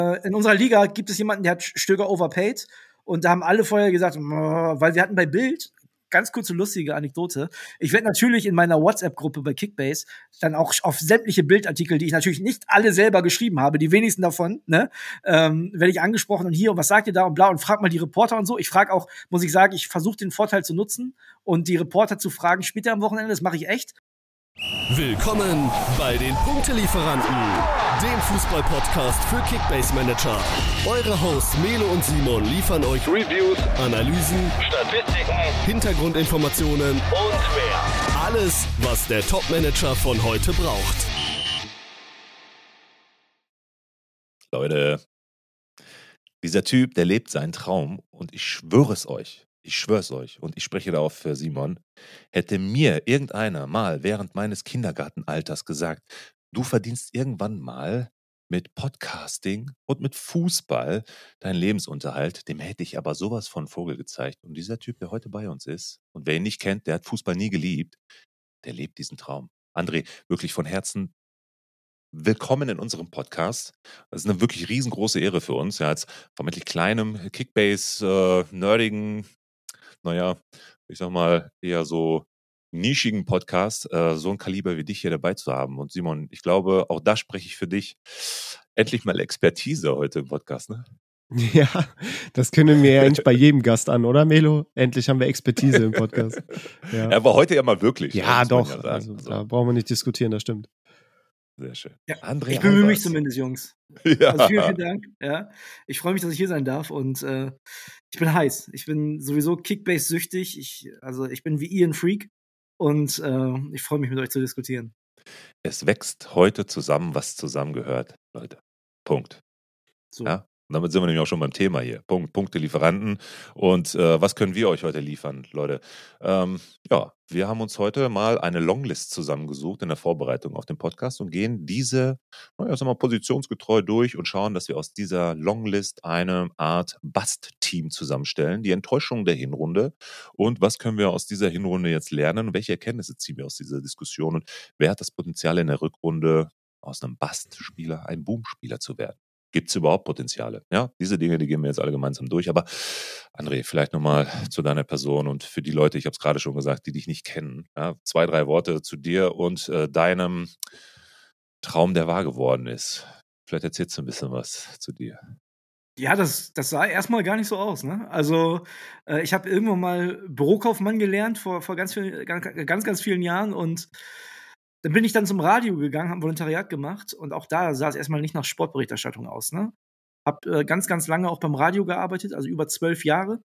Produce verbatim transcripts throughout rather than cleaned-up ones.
in unserer Liga gibt es jemanden, der hat Stöger overpaid. Und da haben alle vorher gesagt, weil wir hatten bei Bild, ganz kurze lustige Anekdote, ich werde natürlich in meiner WhatsApp-Gruppe bei Kickbase dann auch auf sämtliche Bildartikel, die ich natürlich nicht alle selber geschrieben habe, die wenigsten davon, ne, ähm, werde ich angesprochen und hier, und was sagt ihr da und bla, und frag mal die Reporter und so. Ich frage auch, muss ich sagen, ich versuche den Vorteil zu nutzen und die Reporter zu fragen, spielt er am Wochenende, das mache ich echt. Willkommen bei den Punktelieferanten, dem Fußball-Podcast für Kickbase-Manager. Eure Hosts Melo und Simon liefern euch Reviews, Analysen, Statistiken, Hintergrundinformationen und mehr. Alles, was der Top-Manager von heute braucht. Leute, dieser Typ, der lebt seinen Traum und ich schwöre es euch. Ich schwör's euch, und ich spreche darauf für Simon, hätte mir irgendeiner mal während meines Kindergartenalters gesagt, du verdienst irgendwann mal mit Podcasting und mit Fußball deinen Lebensunterhalt, dem hätte ich aber sowas von Vogel gezeigt. Und dieser Typ, der heute bei uns ist, und wer ihn nicht kennt, der hat Fußball nie geliebt, der lebt diesen Traum. André, wirklich von Herzen willkommen in unserem Podcast. Das ist eine wirklich riesengroße Ehre für uns, ja, als vermeintlich kleinem Kickbase-nerdigen, naja, ich sag mal, eher so nischigen Podcast, äh, so ein Kaliber wie dich hier dabei zu haben. Und Simon, ich glaube, auch da spreche ich für dich. Endlich mal Expertise heute im Podcast, ne? Ja, das können wir ja eigentlich bei jedem Gast an, oder Melo? Endlich haben wir Expertise im Podcast. Ja, aber heute ja mal wirklich. Ja, muss man doch. ja sagen. Also, Also, da brauchen wir nicht diskutieren, das stimmt. sehr schön. Ja, André ich bemühe mich Albers. zumindest, Jungs. Ja. Also vielen, vielen Dank. Ja, ich freue mich, dass ich hier sein darf und äh, ich bin heiß. Ich bin sowieso Kickbase-süchtig. Ich, also ich bin wie Ian Freak und äh, ich freue mich, mit euch zu diskutieren. Es wächst heute zusammen, was zusammengehört, Leute. Punkt. So. Ja? Und damit sind wir nämlich auch schon beim Thema hier. Punkt, Punkte, Lieferanten. Und äh, was können wir euch heute liefern, Leute? Ähm, ja, wir haben uns heute mal eine Longlist zusammengesucht in der Vorbereitung auf den Podcast und gehen diese, naja, sagen wir mal, positionsgetreu durch und schauen, dass wir aus dieser Longlist eine Art Bust-Team zusammenstellen. Die Enttäuschung der Hinrunde. Und was können wir aus dieser Hinrunde jetzt lernen? Und welche Erkenntnisse ziehen wir aus dieser Diskussion? Und wer hat das Potenzial in der Rückrunde, aus einem Bust-Spieler ein Boom-Spieler zu werden? Gibt es überhaupt Potenziale? Ja, diese Dinge, die gehen wir jetzt alle gemeinsam durch. Aber André, vielleicht nochmal zu deiner Person und für die Leute, ich habe es gerade schon gesagt, die dich nicht kennen. Ja, zwei, drei Worte zu dir und äh, deinem Traum, der wahr geworden ist. Vielleicht erzählst du ein bisschen was zu dir. Ja, das, das sah erstmal gar nicht so aus, ne? Also, äh, ich habe irgendwann mal Bürokaufmann gelernt vor, vor ganz, viel, ganz, ganz, ganz vielen Jahren und dann bin ich dann zum Radio gegangen, habe ein Volontariat gemacht und auch da sah es erstmal nicht nach Sportberichterstattung aus, ne? Hab äh, ganz, ganz lange auch beim Radio gearbeitet, also über zwölf Jahre.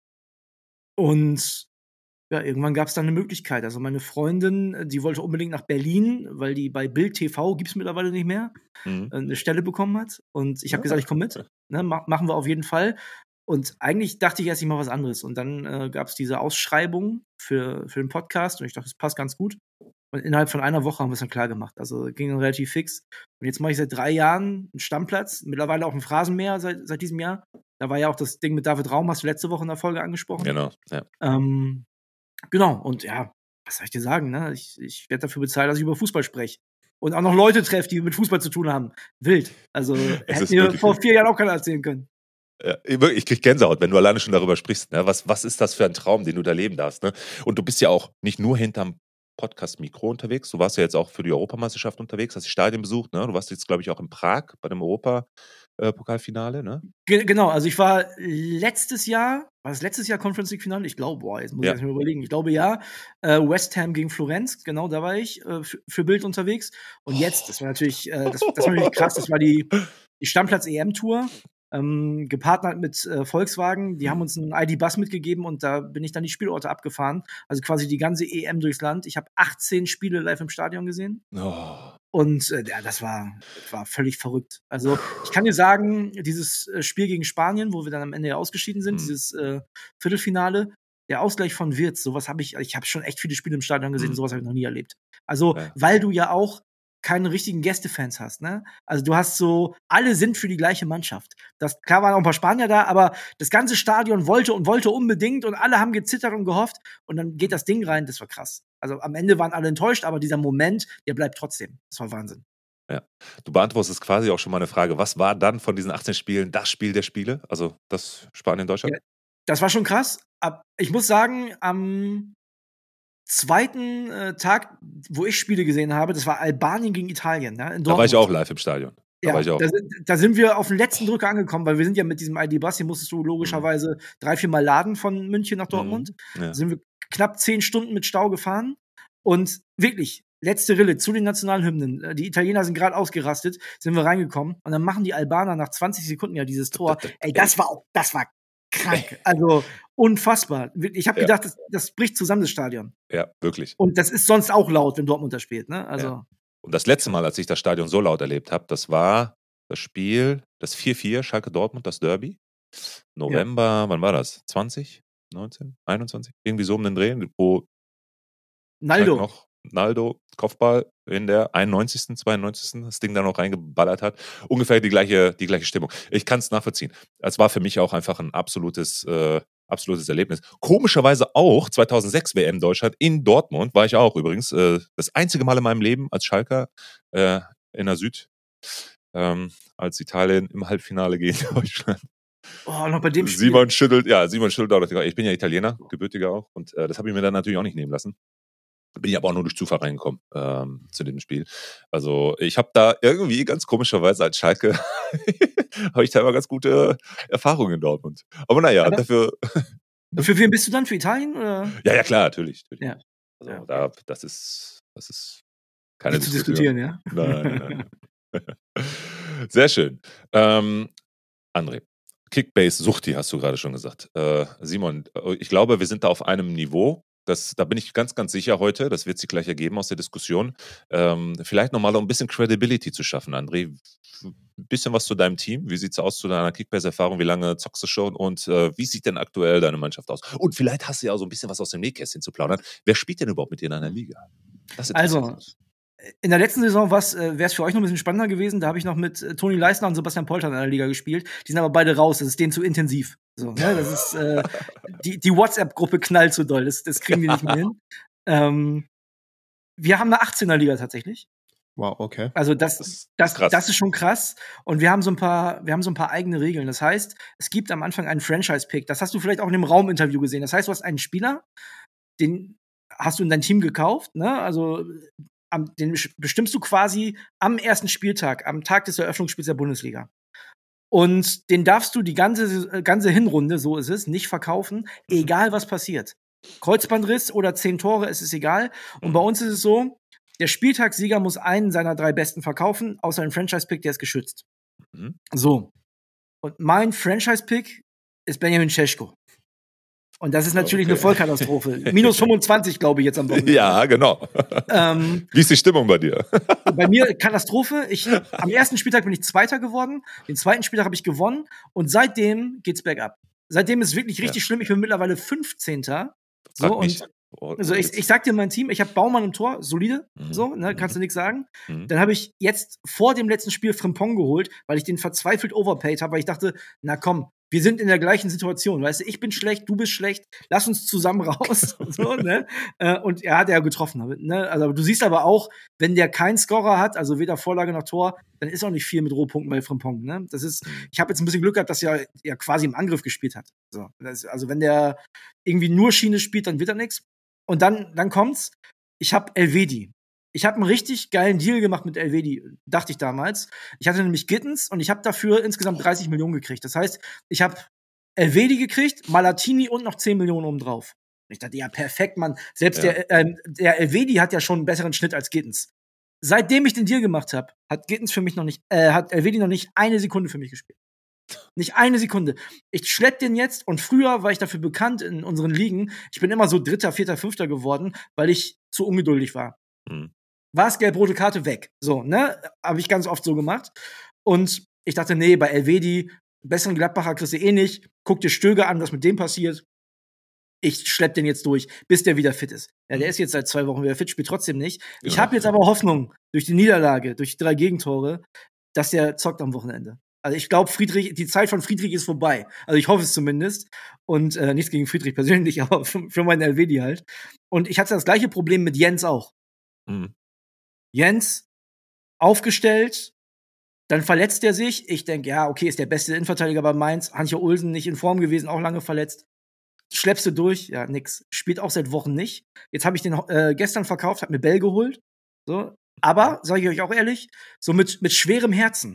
Und ja, irgendwann gab es dann eine Möglichkeit. Also meine Freundin, äh, die wollte unbedingt nach Berlin, weil die bei Bild T V, gibt's mittlerweile nicht mehr, Mhm. äh, eine Stelle bekommen hat. Und ich habe Ja. gesagt, ich komme mit. Ne, ma machen wir auf jeden Fall. Und eigentlich dachte ich erst, ich mache was anderes. Und dann äh, gab es diese Ausschreibung für, für den Podcast und ich dachte, das passt ganz gut. Und innerhalb von einer Woche haben wir es dann klar gemacht. Also ging dann relativ fix. Und jetzt mache ich seit drei Jahren einen Stammplatz, mittlerweile auch ein Phrasenmäher seit, seit diesem Jahr. Da war ja auch das Ding mit David Raum, hast du letzte Woche in der Folge angesprochen. Genau, ja. Ähm, genau, und ja, was soll ich dir sagen, ne? Ich, ich werde dafür bezahlt, dass ich über Fußball spreche. Und auch noch Leute treffe, die mit Fußball zu tun haben. Wild. Also, hätte ist mir wirklich vor wild. vier Jahren auch keiner erzählen können. Ja, ich wirklich, ich krieg Gänsehaut, wenn du alleine schon darüber sprichst. Ne? Was, was ist das für ein Traum, den du da leben darfst? Ne? Und du bist ja auch nicht nur hinterm Podcast-Mikro unterwegs. Du warst ja jetzt auch für die Europameisterschaft unterwegs, hast die Stadien besucht. Ne? Du warst jetzt, glaube ich, auch in Prag bei dem Europapokalfinale. Ne? Ge genau, also ich war letztes Jahr, war das letztes Jahr Conference League Finale? Ich glaube, boah, jetzt muss Ja. ich erst mal überlegen. Ich glaube ja. Äh, West Ham gegen Florenz, genau, da war ich äh, für, für Bild unterwegs. Und jetzt, das war natürlich, äh, das, das war natürlich krass, das war die, die Stammplatz-E M-Tour. Ähm, gepartnert mit äh, Volkswagen, die haben uns einen I D-Bus mitgegeben und da bin ich dann die Spielorte abgefahren. Also quasi die ganze E M durchs Land. Ich habe achtzehn Spiele live im Stadion gesehen. Oh. Und äh, ja, das war, das war völlig verrückt. Also ich kann dir sagen, dieses äh, Spiel gegen Spanien, wo wir dann am Ende ja ausgeschieden sind, Mhm. dieses äh, Viertelfinale, der Ausgleich von Wirtz, sowas habe ich, ich habe schon echt viele Spiele im Stadion gesehen, Mhm. sowas habe ich noch nie erlebt. Also, Ja. weil du ja auch keine richtigen Gästefans hast, ne? Also du hast so, alle sind für die gleiche Mannschaft. Das, klar waren auch ein paar Spanier da, aber das ganze Stadion wollte und wollte unbedingt und alle haben gezittert und gehofft und dann geht das Ding rein, das war krass. Also am Ende waren alle enttäuscht, aber dieser Moment, der bleibt trotzdem. Das war Wahnsinn. Ja. Du beantwortest quasi auch schon mal eine Frage. Was war dann von diesen achtzehn Spielen das Spiel der Spiele? Also das Spanien-Deutschland? Ja, das war schon krass. Ab, ich muss sagen, am zweiten äh, Tag, wo ich Spiele gesehen habe, das war Albanien gegen Italien. Ja, in Da war ich Dortmund. auch live im Stadion. Da Ja, war ich auch. da, sind- da sind wir auf den letzten Drücker angekommen, weil wir sind ja mit diesem I D-Bus, hier musstest du logischerweise drei, vier Mal laden von München nach Dortmund. Mhm. Ja. Da sind wir knapp zehn Stunden mit Stau gefahren. Und wirklich, letzte Rille zu den Nationalhymnen. Äh, Die Italiener sind gerade ausgerastet, sind wir reingekommen. Und dann machen die Albaner nach zwanzig Sekunden ja dieses Tor. Ey, das war auch, das war krank. Also unfassbar. Ich habe Ja. gedacht, das, das bricht zusammen, das Stadion. Ja, wirklich. Und das ist sonst auch laut, wenn Dortmund da spielt. Ne? Also, Ja. Und das letzte Mal, als ich das Stadion so laut erlebt habe, das war das Spiel, das vier vier, Schalke-Dortmund, das Derby. November, wann war das? zwanzig? neunzehn? einundzwanzig? Irgendwie so um den Dreh, wo Naldo. Schalke noch Naldo, Kopfball in der einundneunzigsten, zweiundneunzigsten das Ding da noch reingeballert hat. Ungefähr die gleiche, die gleiche Stimmung. Ich kann es nachvollziehen. Es war für mich auch einfach ein absolutes, äh, absolutes Erlebnis. Komischerweise auch zweitausendsechs W M Deutschland in Dortmund war ich auch übrigens. Äh, das einzige Mal in meinem Leben als Schalker äh, in der Süd, ähm, als Italien im Halbfinale gegen Deutschland. Oh, noch bei dem Spiel. Simon schüttelt, ja, Simon schüttelt auch. Ich bin ja Italiener, gebürtiger auch. Und äh, das habe ich mir dann natürlich auch nicht nehmen lassen. Bin ich aber auch nur durch Zufall reingekommen ähm, zu dem Spiel. Also ich habe da irgendwie ganz komischerweise als Schalke habe ich da immer ganz gute Erfahrungen in Dortmund. Aber naja, Aber- dafür. Für wen bist du dann? Für Italien? Oder? Ja, ja, klar, natürlich. natürlich. Ja. Also Ja. da, das ist, das ist keine Nicht zu Diskussion. diskutieren, ja? Nein, nein, nein. Sehr schön. Ähm, André, Kickbase-Suchti hast du gerade schon gesagt. Äh, Simon, ich glaube, wir sind da auf einem Niveau. Das, da bin ich ganz, ganz sicher heute. Das wird sich gleich ergeben aus der Diskussion. Ähm, vielleicht nochmal, um ein bisschen Credibility zu schaffen, André. Ein bisschen was zu deinem Team. Wie sieht es aus zu deiner Kickbase-Erfahrung? Wie lange zockst du schon? Und äh, wie sieht denn aktuell deine Mannschaft aus? Und vielleicht hast du ja auch so ein bisschen was aus dem Nähkästchen zu plaudern. Wer spielt denn überhaupt mit dir in einer Liga? Das interessiert Also, uns. in der letzten Saison äh, wäre es für euch noch ein bisschen spannender gewesen. Da habe ich noch mit äh, Toni Leisner und Sebastian Polter in einer Liga gespielt. Die sind aber beide raus. Das ist denen zu intensiv. So, ne? Das ist, äh, die, die WhatsApp-Gruppe knallt zu doll. Das, das kriegen wir nicht mehr hin. Ähm, wir haben eine achtzehner-Liga tatsächlich. Wow, okay. Also das, Das ist das, krass. das ist schon krass. Und wir haben so ein paar, wir haben so ein paar eigene Regeln. Das heißt, es gibt am Anfang einen Franchise-Pick. Das hast du vielleicht auch in dem Rauminterview gesehen. Das heißt, du hast einen Spieler, den hast du in dein Team gekauft, ne? Also am, den bestimmst du quasi am ersten Spieltag, am Tag des Eröffnungsspiels der Bundesliga. Und den darfst du die ganze, ganze Hinrunde, so ist es, nicht verkaufen, egal was passiert. Kreuzbandriss oder zehn Tore, es ist egal. Und bei uns ist es so, der Spieltagssieger muss einen seiner drei Besten verkaufen, außer ein Franchise-Pick, der ist geschützt. Mhm. So. Und mein Franchise-Pick ist Benjamin Šeško. Und das ist natürlich Okay. eine Vollkatastrophe. Minus fünfundzwanzig, glaube ich, jetzt am Wochenende. Ja, genau. Ähm, Wie ist die Stimmung bei dir? bei mir Katastrophe. Ich, am ersten Spieltag bin ich Zweiter geworden. Den zweiten Spieltag habe ich gewonnen. Und seitdem geht's bergab. Seitdem ist es wirklich richtig Ja. schlimm. Ich bin mittlerweile fünfzehnter. Frag So, mich. und Oh, also ich, ich sag dir mein Team, ich habe Baumann im Tor, solide, Mhm. so, ne, kannst du nichts sagen. Mhm. Dann habe ich jetzt vor dem letzten Spiel Frimpong geholt, weil ich den verzweifelt overpaid habe, weil ich dachte, na komm, wir sind in der gleichen Situation, weißt du, ich bin schlecht, du bist schlecht, lass uns zusammen raus, so, ne? Äh, Und er hat ja getroffen, ne? Also du siehst aber auch, wenn der keinen Scorer hat, also weder Vorlage noch Tor, dann ist auch nicht viel mit Rohpunkten bei Frimpong, ne? Das ist, ich habe jetzt ein bisschen Glück gehabt, dass er ja quasi im Angriff gespielt hat. So, das, also wenn der irgendwie nur Schiene spielt, dann wird er nichts. Und dann, dann kommt's, ich habe Elvedi. Ich habe einen richtig geilen Deal gemacht mit Elvedi, dachte ich damals. Ich hatte nämlich Gittens und ich habe dafür insgesamt dreißig Millionen gekriegt. Das heißt, ich habe Elvedi gekriegt, Malatini und noch zehn Millionen obendrauf. Ich dachte, ja, perfekt, Mann. Selbst Ja. der, ähm, der Elvedi hat ja schon einen besseren Schnitt als Gittens. Seitdem ich den Deal gemacht habe, hat Gittens für mich noch nicht, äh, hat Elvedi noch nicht eine Sekunde für mich gespielt. Nicht eine Sekunde. Ich schlepp den jetzt und früher war ich dafür bekannt in unseren Ligen. Ich bin immer so Dritter, Vierter, Fünfter geworden, weil ich zu ungeduldig war. Mhm. War es gelb-rote Karte weg. So, ne? Habe ich ganz oft so gemacht. Und ich dachte, nee, bei Elvedi, besseren Gladbacher kriegst du eh nicht. Guck dir Stöger an, was mit dem passiert. Ich schlepp den jetzt durch, bis der wieder fit ist. Ja, der ist jetzt seit zwei Wochen wieder fit, spielt trotzdem nicht. Ich Genau. habe jetzt aber Hoffnung, durch die Niederlage, durch die drei Gegentore, dass der zockt am Wochenende. Also ich glaube, Friedrich, die Zeit von Friedrich ist vorbei. Also ich hoffe es zumindest. Und äh, nichts gegen Friedrich persönlich, aber für, für meinen Elvedi halt. Und ich hatte das gleiche Problem mit Jens auch. Mhm. Jens, aufgestellt, dann verletzt er sich. Ich denke, ja, okay, ist der beste Innenverteidiger bei Mainz. Hantje Olsen nicht in Form gewesen, auch lange verletzt. Schleppst du durch? Ja, nix. Spielt auch seit Wochen nicht. Jetzt habe ich den äh, gestern verkauft, hab mir Bell geholt. So. Aber, sage ich euch auch ehrlich, so mit, mit schwerem Herzen.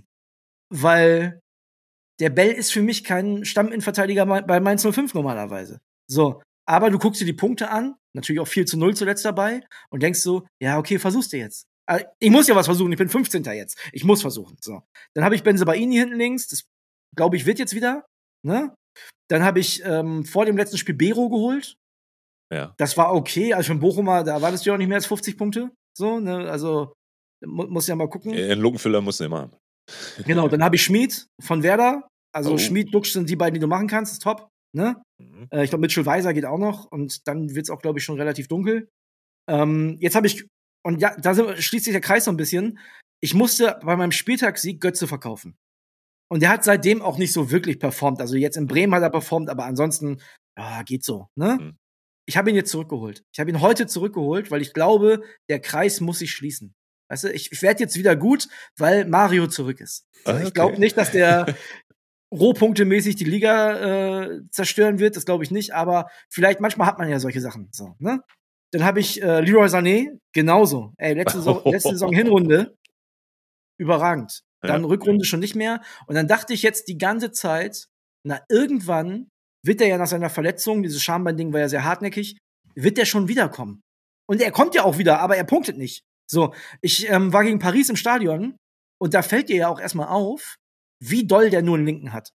Weil der Bell ist für mich kein Stamminnenverteidiger bei Mainz null fünf normalerweise. So. Aber du guckst dir die Punkte an, natürlich auch vier zu null zuletzt dabei, und denkst so, ja, okay, versuchst du jetzt. Ich muss ja was versuchen, ich bin fünfzehnter jetzt. Ich muss versuchen. So. Dann habe ich Bensebaini hinten links, das glaube ich wird jetzt wieder. Ne? Dann habe ich ähm, vor dem letzten Spiel Bero geholt. Ja. Das war okay. Also für einen Bochumer, da erwartest du ja auch nicht mehr als fünfzig Punkte. So, ne? Also mu- muss ja mal gucken. Einen Lückenfüller musst du immer haben. Genau, dann habe ich Schmid von Werder. Also Oh. Schmid, Duxch sind die beiden, die du machen kannst. Ist top. Ne? Mhm. Äh, ich glaube, Mitchell Weiser geht auch noch. Und dann wird's auch, glaube ich, schon relativ dunkel. Ähm, jetzt habe ich, und ja, da sind- schließt sich der Kreis so ein bisschen. Ich musste bei meinem Spieltagssieg Götze verkaufen. Und der hat seitdem auch nicht so wirklich performt. Also jetzt in Bremen hat er performt, aber ansonsten, ja, geht so. Ne? Mhm. Ich habe ihn jetzt zurückgeholt. Ich habe ihn heute zurückgeholt, weil ich glaube, der Kreis muss sich schließen. Weißt du, ich, ich werde jetzt wieder gut, weil Mario zurück ist. So, Ah, okay. Ich glaube nicht, dass der rohpunktemäßig die Liga äh, zerstören wird. Das glaube ich nicht. Aber vielleicht, manchmal hat man ja solche Sachen. So, ne? Dann habe ich äh, Leroy Sané, genauso. Ey, letzte Saison, letzte Saison Hinrunde, überragend. Dann Ja. Rückrunde schon nicht mehr. Und dann dachte ich jetzt die ganze Zeit, na, irgendwann wird er ja nach seiner Verletzung, dieses Schambein-Ding war ja sehr hartnäckig, wird der schon wiederkommen. Und er kommt ja auch wieder, aber er punktet nicht. So, ich ähm, war gegen Paris im Stadion und da fällt dir ja auch erstmal auf, wie doll der nur einen Linken hat.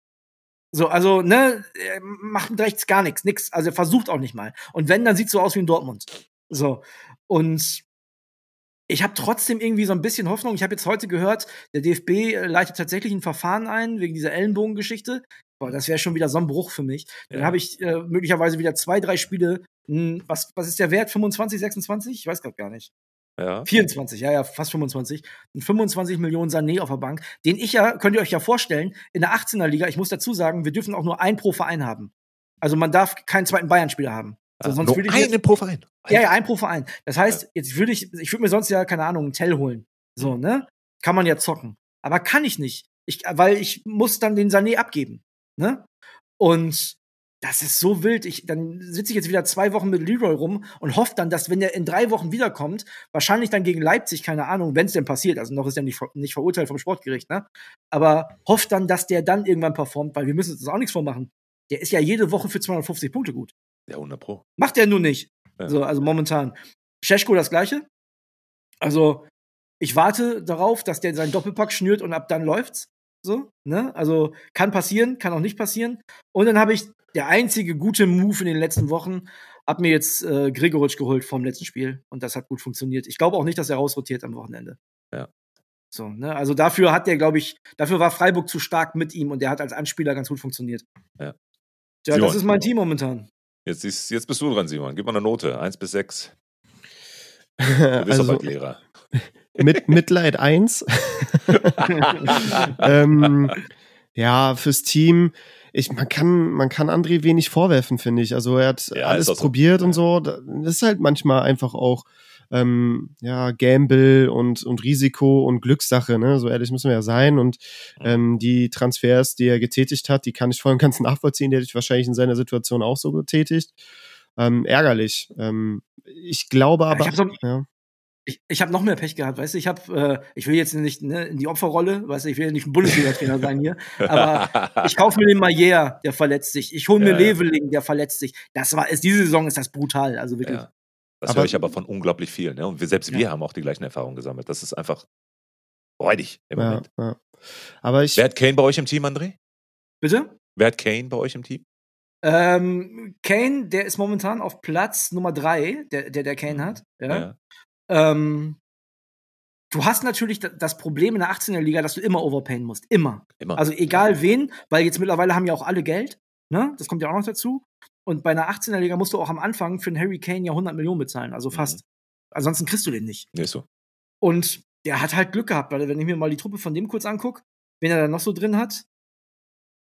So, also, ne, er macht mit rechts gar nichts, nix. Also er versucht auch nicht mal. Und wenn, dann sieht's so aus wie in Dortmund. So. Und ich habe trotzdem irgendwie so ein bisschen Hoffnung. Ich habe jetzt heute gehört, der D F B äh, leitet tatsächlich ein Verfahren ein wegen dieser Ellenbogengeschichte. Boah, das wäre schon wieder so ein Bruch für mich. Dann Ja. habe ich äh, möglicherweise wieder zwei, drei Spiele. Mh, was, was ist der Wert? fünfundzwanzig, sechsundzwanzig? Ich weiß gerade gar nicht. Ja. vierundzwanzig, ja, ja, fast fünfundzwanzig. Und fünfundzwanzig Millionen Sané auf der Bank, den ich ja, könnt ihr euch ja vorstellen, in der achtzehner Liga, ich muss dazu sagen, wir dürfen auch nur einen pro Verein haben. Also man darf keinen zweiten Bayern-Spieler haben. So, Ah, sonst nur würde ich eine jetzt, pro Verein. ja, ja, ein pro Verein. Das heißt, jetzt würde ich, ich würde mir sonst ja, keine Ahnung, einen Tell holen. So, ne? Kann man ja zocken. Aber kann ich nicht. Ich, weil ich muss dann den Sané abgeben. Ne? Und das ist so wild. Ich, dann sitze ich jetzt wieder zwei Wochen mit Leroy rum und hoffe dann, dass, wenn der in drei Wochen wiederkommt, wahrscheinlich dann gegen Leipzig, keine Ahnung, wenn es denn passiert, also noch ist er nicht, ver- nicht verurteilt vom Sportgericht, ne? Aber hofft dann, dass der dann irgendwann performt, weil wir müssen uns das auch nichts vormachen. Der ist ja jede Woche für zweihundertfünfzig Punkte gut. Ja, hundert Pro. Macht er nur nicht. Ja. So, also momentan. Scheschko das Gleiche. Also, ich warte darauf, dass der seinen Doppelpack schnürt und ab dann läuft's. So, ne? Also, kann passieren, kann auch nicht passieren. Und dann habe ich der einzige gute Move in den letzten Wochen, hab mir jetzt äh, Gregoritsch geholt vom letzten Spiel. Und das hat gut funktioniert. Ich glaube auch nicht, dass er rausrotiert am Wochenende. Ja. So, ne? Also dafür hat der, glaube ich, dafür war Freiburg zu stark mit ihm und der hat als Anspieler ganz gut funktioniert. Ja. Ja, Simon. das ist mein Team momentan. Jetzt, ist, jetzt bist du dran, Simon. Gib mal eine Note. Eins bis sechs. Du bist doch Also bald Lehrer. mit Mitleid eins. ähm, ja, fürs Team. Ich, man kann, man kann André wenig vorwerfen, finde ich. Also er hat Ja, alles ist auch so. probiert Ja. und so. Das ist halt manchmal einfach auch ähm, ja Gamble und und Risiko und Glückssache. Ne, so ehrlich müssen wir ja sein. Und ähm, die Transfers, die er getätigt hat, die kann ich voll und ganz nachvollziehen. Die hätte ich wahrscheinlich in seiner Situation auch so getätigt. Ähm, ärgerlich. Ähm, ich glaube aber. ich hab so, ja. ich, ich habe noch mehr Pech gehabt, weißt du, ich habe, äh, ich will jetzt nicht ne, in die Opferrolle, weißt du, ich will ja nicht ein Bundesliga-Trainer sein hier, aber ich kaufe mir den Maier, der verletzt sich, ich hole mir Ja, ja. Leveling, der verletzt sich. Das war, ist, diese Saison ist das brutal, also wirklich. Ja. Das Aber- höre ich aber von unglaublich vielen. Ne? Und wir, selbst Ja. wir haben auch die gleichen Erfahrungen gesammelt. Das ist einfach räudig im Ja, Moment. ja. Aber ich. Wer hat Kane bei euch im Team, André? Bitte? Wer hat Kane bei euch im Team? Ähm, Kane, der ist momentan auf Platz Nummer drei, der, der, der Kane hat. Ja. Ja. Ähm, du hast natürlich da- das Problem in der achtzehner Liga, dass du immer overpayen musst. Immer. Immer. Also egal wen, weil jetzt mittlerweile haben ja auch alle Geld. Ne? Das kommt ja auch noch dazu. Und bei einer achtzehner Liga musst du auch am Anfang für einen Harry Kane ja hundert Millionen bezahlen. Also fast. Mhm. Ansonsten kriegst du den nicht. Nee, ist so. Und der hat halt Glück gehabt, weil wenn ich mir mal die Truppe von dem kurz angucke, wen er da noch so drin hat.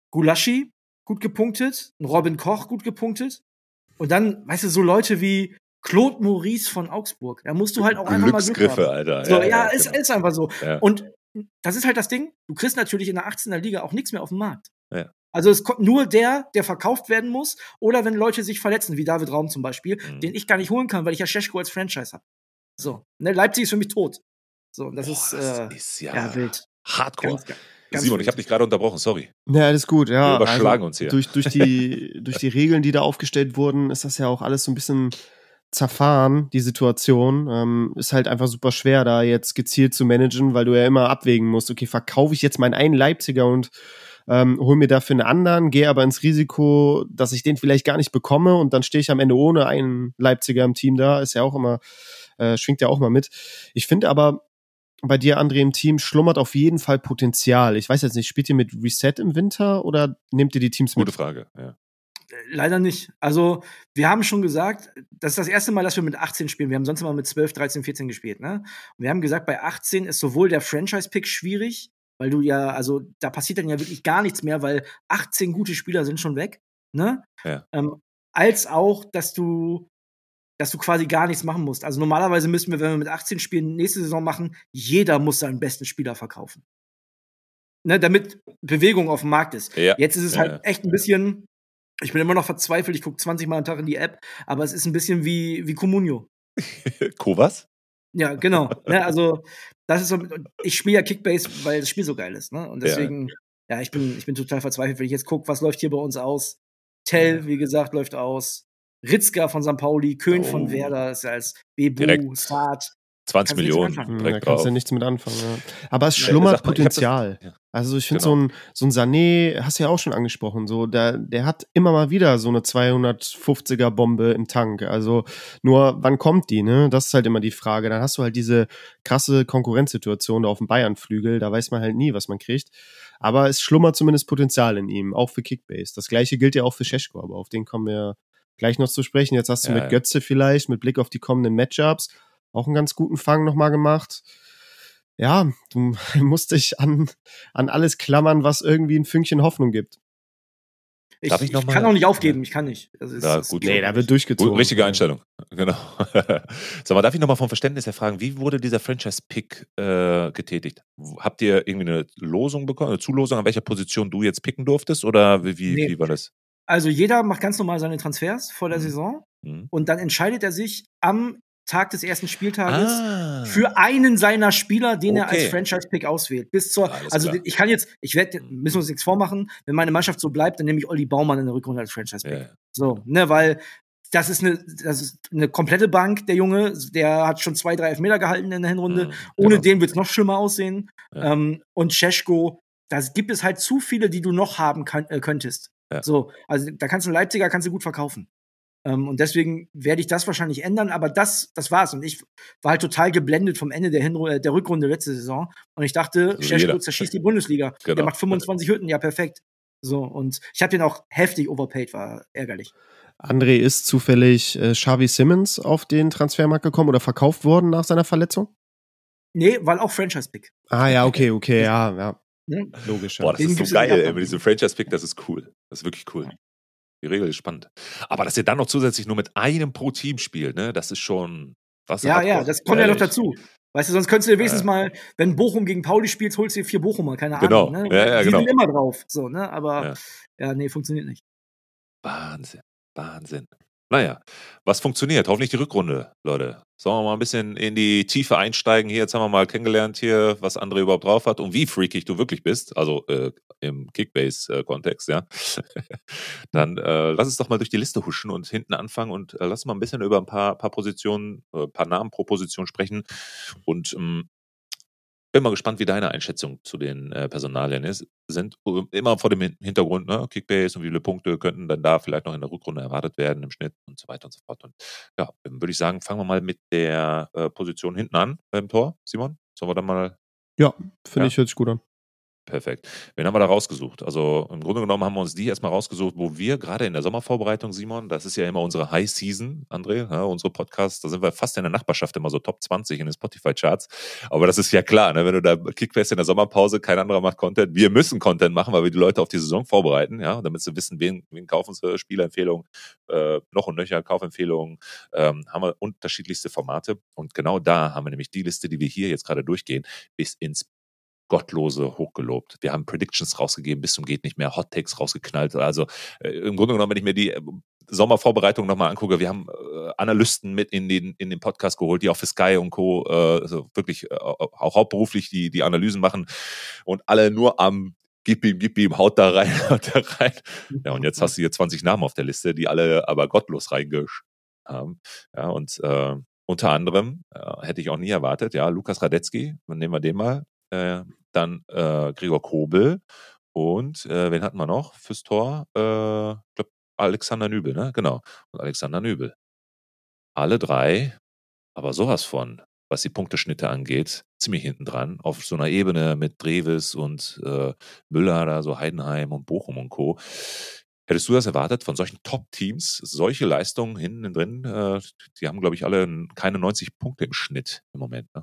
Gulaschi, gut gepunktet. Ein Robin Koch, gut gepunktet. Und dann, weißt du, so Leute wie Claude Maurice von Augsburg. Da musst du halt auch einfach mal Glück Glücksgriffe, haben. Alter. So, Ja, ja, ja, ist, genau. ist einfach so. Ja. Und das ist halt das Ding, du kriegst natürlich in der achtzehner Liga auch nichts mehr auf dem Markt. Ja. Also es kommt nur der, der verkauft werden muss, oder wenn Leute sich verletzen, wie David Raum zum Beispiel, Mhm. den ich gar nicht holen kann, weil ich ja Šeško als Franchise habe. So, ne, Leipzig ist für mich tot. So, und das Boah, ist, das äh, ist ja, ja, wild. Hardcore. Ganz, ganz Simon, wild. ich habe dich gerade unterbrochen, sorry. Ja, alles gut, ja. Wir überschlagen also, uns hier. Durch, durch, die, durch die Regeln, die da aufgestellt wurden, ist das ja auch alles so ein bisschen zerfahren, die Situation. Ähm, ist halt einfach super schwer, da jetzt gezielt zu managen, weil du ja immer abwägen musst, okay, verkaufe ich jetzt meinen einen Leipziger und ähm, hol mir dafür einen anderen, gehe aber ins Risiko, dass ich den vielleicht gar nicht bekomme und dann stehe ich am Ende ohne einen Leipziger im Team da. Ist ja auch immer, äh, schwingt ja auch mal mit. Ich finde aber, bei dir, André, im Team schlummert auf jeden Fall Potenzial. Ich weiß jetzt nicht, spielt ihr mit Reset im Winter oder nehmt ihr die Teams mit? Gute Frage, ja. Leider nicht. Also, wir haben schon gesagt, das ist das erste Mal, dass wir mit achtzehn spielen. Wir haben sonst immer mit zwölf, dreizehn, vierzehn gespielt, ne? Und wir haben gesagt, bei achtzehn ist sowohl der Franchise-Pick schwierig, weil du ja, also, da passiert dann ja wirklich gar nichts mehr, weil achtzehn gute Spieler sind schon weg, ne? Ja. Ähm, als auch, dass du, dass du quasi gar nichts machen musst. Also, normalerweise müssen wir, wenn wir mit achtzehn spielen, nächste Saison machen, jeder muss seinen besten Spieler verkaufen. Ne, damit Bewegung auf dem Markt ist. Ja. Jetzt ist es Ja, halt ja. echt ein bisschen, ich bin immer noch verzweifelt, ich gucke zwanzig Mal am Tag in die App, aber es ist ein bisschen wie, wie Comunio. Kovas? Ja, genau. Ne, also, das ist so, ich spiele ja Kickbase, weil das Spiel so geil ist, ne? Und deswegen, ja, ja ich, bin, ich bin total verzweifelt, wenn ich jetzt gucke, was läuft hier bei uns aus. Tell, wie gesagt, läuft aus. Ritzka von Sankt Pauli, Köhn Oh. von Werder, ist ja als Bebu, Direkt. Saad. zwanzig Kannst nichts Millionen anfangen. Hm, da direkt kannst drauf. du ja nichts mit anfangen. Ja. Aber es Nee, schlummert sag mal, ich hab das- Potenzial. ja. Also ich finde Genau. so ein so ein Sané, hast du ja auch schon angesprochen, so der der hat immer mal wieder so eine zweihundertfünfziger Bombe im Tank. Also nur wann kommt die, ne? Das ist halt immer die Frage. Dann hast du halt diese krasse Konkurrenzsituation da auf dem Bayern-Flügel, da weiß man halt nie, was man kriegt. Aber es schlummert zumindest Potenzial in ihm, auch für Kickbase. Das gleiche gilt ja auch für Šeško, aber auf den kommen wir gleich noch zu sprechen. Jetzt hast du Ja, mit ja. Götze vielleicht, mit Blick auf die kommenden Matchups, auch einen ganz guten Fang nochmal gemacht. Ja, du musst dich an, an alles klammern, was irgendwie ein Fünkchen Hoffnung gibt. Ich, Darf ich ich noch mal- kann auch nicht aufgeben, ich kann nicht. Also, es, Ja, es gut. geht Nee, da nicht. wird durchgezogen. Gut, richtige Einstellung. Genau. Sag mal, darf ich nochmal vom Verständnis her fragen, wie wurde dieser Franchise-Pick äh, getätigt? Habt ihr irgendwie eine Losung bekommen, eine Zulosung, an welcher Position du jetzt picken durftest? Oder wie, wie, Nee. wie war das? Also jeder macht ganz normal seine Transfers vor der Mhm. Saison Mhm. und dann entscheidet er sich am Tag des ersten Spieltages Ah. für einen seiner Spieler, den er als Okay. Franchise-Pick auswählt. Bis zur, Alles also klar. ich kann jetzt, ich werde, Mhm. müssen wir uns nichts vormachen, wenn meine Mannschaft so bleibt, dann nehme ich Olli Baumann in der Rückrunde als Franchise-Pick. Ja, ja. So, ne, weil das ist eine, das ist eine komplette Bank, der Junge, der hat schon zwei, drei Elfmeter gehalten in der Hinrunde. Mhm, Ohne genau. den wird es noch schlimmer aussehen. Ja. Ähm, und Šeško, da gibt es halt zu viele, die du noch haben kann, äh, könntest. Ja. So, also da kannst du einen Leipziger kannst du gut verkaufen. Ähm, und deswegen werde ich das wahrscheinlich ändern, aber das, das war's. Und ich war halt total geblendet vom Ende der, Hinru äh, der Rückrunde letzte Saison. Und ich dachte, Also Šeško jeder. zerschießt die Bundesliga. Genau. Der macht fünfundzwanzig Hütten, ja perfekt. So, und ich habe den auch heftig overpaid, war ärgerlich. André, ist zufällig äh, Xavi Simmons auf den Transfermarkt gekommen oder verkauft worden nach seiner Verletzung? Nee, weil auch Franchise-Pick. Ah ja, okay, okay, ja, ja. Ne? Logisch, ja. Boah, das Den ist so gibt's geil, nicht ab. ey, mit diesem Franchise-Pick, das ist cool. Das ist wirklich cool. Die Regel ist spannend. Aber dass ihr dann noch zusätzlich nur mit einem pro Team spielt, ne, das ist schon. Das ist Ja, hardcore. ja, das kommt ja noch Ehrlich. dazu. Weißt du, sonst könntest du dir wenigstens Ja. mal, wenn Bochum gegen Pauli spielt, holst du dir vier Bochumer, keine Genau. Ahnung. Ne? Ja, ja, Die genau. sind immer drauf. So, ne? Aber Ja. ja, nee, funktioniert nicht. Wahnsinn. Wahnsinn. Naja, was funktioniert? Hoffentlich die Rückrunde, Leute. Sollen wir mal ein bisschen in die Tiefe einsteigen hier? Jetzt haben wir mal kennengelernt hier, was André überhaupt drauf hat und wie freakig du wirklich bist. Also äh, im Kickbase-Kontext, ja. Dann äh, lass uns doch mal durch die Liste huschen und hinten anfangen und äh, lass mal ein bisschen über ein paar, paar Positionen, äh, paar Namen pro Position sprechen. Und ähm, bin mal gespannt, wie deine Einschätzung zu den äh, Personalien ist, sind. Uh, immer vor dem Hin- Hintergrund, ne? Kickbase und wie viele Punkte könnten dann da vielleicht noch in der Rückrunde erwartet werden im Schnitt und so weiter und so fort. Und ja, dann würde ich sagen, fangen wir mal mit der äh, Position hinten an beim Tor. Simon, sollen wir dann mal. Ja, finde Ja. ich, hört sich gut an. Perfekt. Wen haben wir da rausgesucht? Also im Grunde genommen haben wir uns die erstmal rausgesucht, wo wir gerade in der Sommervorbereitung, Simon, das ist ja immer unsere High Season, André, ja, unsere Podcasts, da sind wir fast in der Nachbarschaft immer so Top zwanzig in den Spotify-Charts. Aber das ist ja klar, ne? Wenn du da Kickbase in der Sommerpause, kein anderer macht Content. Wir müssen Content machen, weil wir die Leute auf die Saison vorbereiten, ja, damit sie wissen, wen, wen kaufen sie, Spielempfehlungen, äh, noch und nöcher, Kaufempfehlungen, ähm, haben wir unterschiedlichste Formate. Und genau da haben wir nämlich die Liste, die wir hier jetzt gerade durchgehen, bis ins Gottlose hochgelobt. Wir haben Predictions rausgegeben, bis zum geht nicht mehr, Hot Takes rausgeknallt. Also äh, im Grunde genommen, wenn ich mir die äh, Sommervorbereitung nochmal angucke, wir haben äh, Analysten mit in den, in den Podcast geholt, die auch für Sky und Co. Äh, also wirklich äh, auch hauptberuflich die, die Analysen machen und alle nur am Gib ihm, gib ihm, haut da rein, haut da rein. Ja, und jetzt hast du hier zwanzig Namen auf der Liste, die alle aber gottlos reingesch haben. Ja, und äh, unter anderem, äh, hätte ich auch nie erwartet, ja, Lukas Radetzky, nehmen wir den mal, äh, dann äh, Gregor Kobel und äh, wen hatten wir noch fürs Tor? Äh, ich glaube Alexander Nübel, ne? Genau. Und Alexander Nübel. Alle drei, aber sowas von, was die Punkteschnitte angeht, ziemlich hinten dran, auf so einer Ebene mit Dreves und äh, Müller, da so Heidenheim und Bochum und Co. Hättest du das erwartet von solchen Top-Teams, solche Leistungen hinten drin? Äh, die haben, glaube ich, alle keine neunzig Punkte im Schnitt im Moment, ne?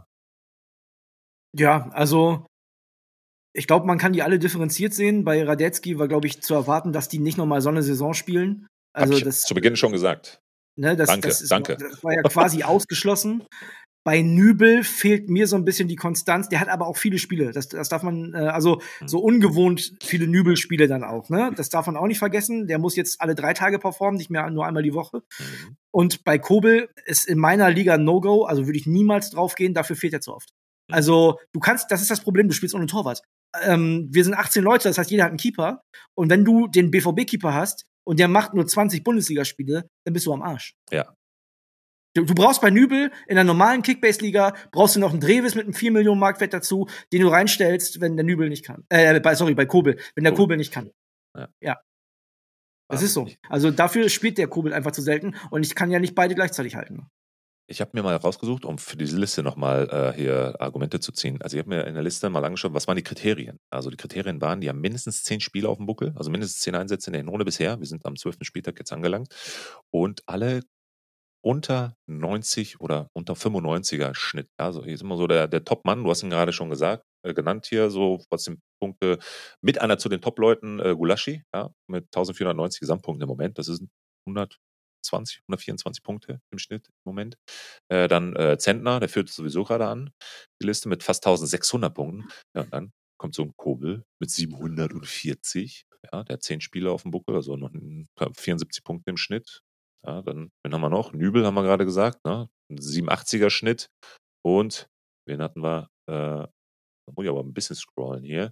Ja, also ich glaube, man kann die alle differenziert sehen. Bei Radetzky war, glaube ich, zu erwarten, dass die nicht nochmal so eine Saison spielen. Also Hab ich das, zu Beginn schon gesagt. ne, das, Danke, das, ist, danke. das war ja quasi ausgeschlossen. Bei Nübel fehlt mir so ein bisschen die Konstanz. Der hat aber auch viele Spiele. Das, das darf man, äh, also so ungewohnt viele Nübel-Spiele dann auch. Ne? Das darf man auch nicht vergessen. Der muss jetzt alle drei Tage performen, nicht mehr nur einmal die Woche. Mhm. Und bei Kobel ist in meiner Liga ein No-Go. Also würde ich niemals drauf gehen. Dafür fehlt er zu oft. Also du kannst, das ist das Problem, du spielst ohne Torwart. Ähm, wir sind achtzehn Leute, das heißt, jeder hat einen Keeper. Und wenn du den B V B-Keeper hast und der macht nur zwanzig Bundesligaspiele, dann bist du am Arsch. Ja. Du, du brauchst bei Nübel in der normalen Kickbase-Liga, brauchst du noch einen Dreves mit einem vier Millionen Marktwert dazu, den du reinstellst, wenn der Nübel nicht kann. Äh, bei, sorry, bei Kobel, wenn der Kobel nicht kann. Ja. ja. Das ist so. Also dafür spielt der Kobel einfach zu selten und ich kann ja nicht beide gleichzeitig halten. Ich habe mir mal rausgesucht, um für diese Liste nochmal äh, hier Argumente zu ziehen. Also ich habe mir in der Liste mal angeschaut, was waren die Kriterien? Also die Kriterien waren, die haben mindestens zehn Spiele auf dem Buckel, also mindestens zehn Einsätze in der Hinrunde bisher. Wir sind am zwölften Spieltag jetzt angelangt. Und alle unter neunzig oder unter fünfundneunziger Schnitt. Also hier ist immer so der, der Top-Mann, du hast ihn gerade schon gesagt, äh, genannt hier, so was den Punkte, mit einer zu den Top-Leuten, äh, Gulaschi, ja, mit eintausendvierhundertneunzig Gesamtpunkten im Moment. Das ist hundertzwanzig, hundertvierundzwanzig Punkte im Schnitt im Moment. Äh, dann äh, Zentner, der führt sowieso gerade an, die Liste mit fast eintausendsechshundert Punkten. Ja, und dann kommt so ein Kobel mit siebenhundertvierzig. Ja, der hat zehn Spiele auf dem Buckel, also noch vierundsiebzig Punkte im Schnitt. Ja, dann, wen haben wir noch? Nübel haben wir gerade gesagt, ne? Ein siebenundachtziger Schnitt. Und wen hatten wir? Äh, da muss ich aber ein bisschen scrollen hier.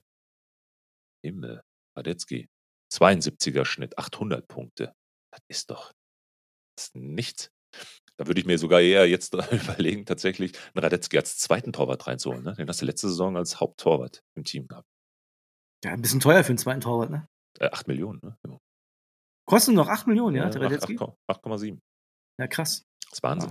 Himmel, Radetzky. zweiundsiebziger Schnitt, achthundert Punkte. Das ist doch das ist nichts. Da würde ich mir sogar eher jetzt überlegen, tatsächlich einen Radetzky als zweiten Torwart reinzuholen. Ne? Den hast du letzte Saison als Haupttorwart im Team gehabt. Ja, ein bisschen teuer für einen zweiten Torwart, ne? Äh, acht Millionen, ne? Ja. Kostet noch acht Millionen, ja, ja der Radetzky? acht Komma sieben. Ja, krass. Das ist Wahnsinn.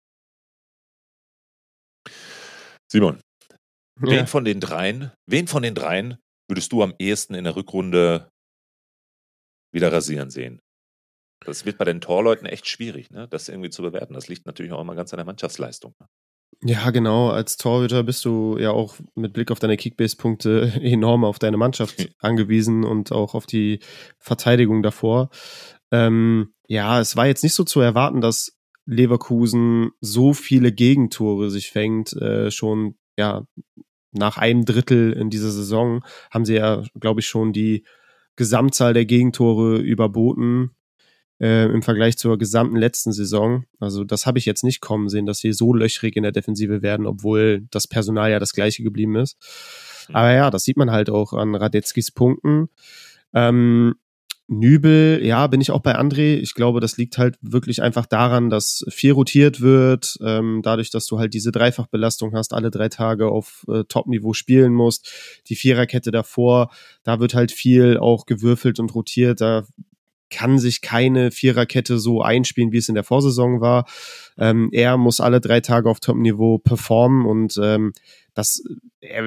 Ja. Simon, Ja. wen von den dreien, wen von den dreien würdest du am ehesten in der Rückrunde wieder rasieren sehen? Das wird bei den Torleuten echt schwierig, ne? Das irgendwie zu bewerten. Das liegt natürlich auch immer ganz an der Mannschaftsleistung. Ja, genau. Als Torhüter bist du ja auch mit Blick auf deine Kickbase-Punkte enorm auf deine Mannschaft angewiesen und auch auf die Verteidigung davor. Ähm, ja, es war jetzt nicht so zu erwarten, dass Leverkusen so viele Gegentore sich fängt. Äh, schon ja nach einem Drittel in dieser Saison haben sie ja, glaube ich, schon die Gesamtzahl der Gegentore überboten. Äh, im Vergleich zur gesamten letzten Saison. Also das habe ich jetzt nicht kommen sehen, dass sie so löchrig in der Defensive werden, obwohl das Personal ja das gleiche geblieben ist. Mhm. Aber ja, das sieht man halt auch an Radetzkys Punkten. Ähm, Nübel, ja, bin ich auch bei André. Ich glaube, das liegt halt wirklich einfach daran, dass viel rotiert wird, ähm, dadurch, dass du halt diese Dreifachbelastung hast, alle drei Tage auf äh, Top-Niveau spielen musst. Die Viererkette davor, da wird halt viel auch gewürfelt und rotiert, da kann sich keine Viererkette so einspielen, wie es in der Vorsaison war. Ähm, er muss alle drei Tage auf Top-Niveau performen und ähm, das, er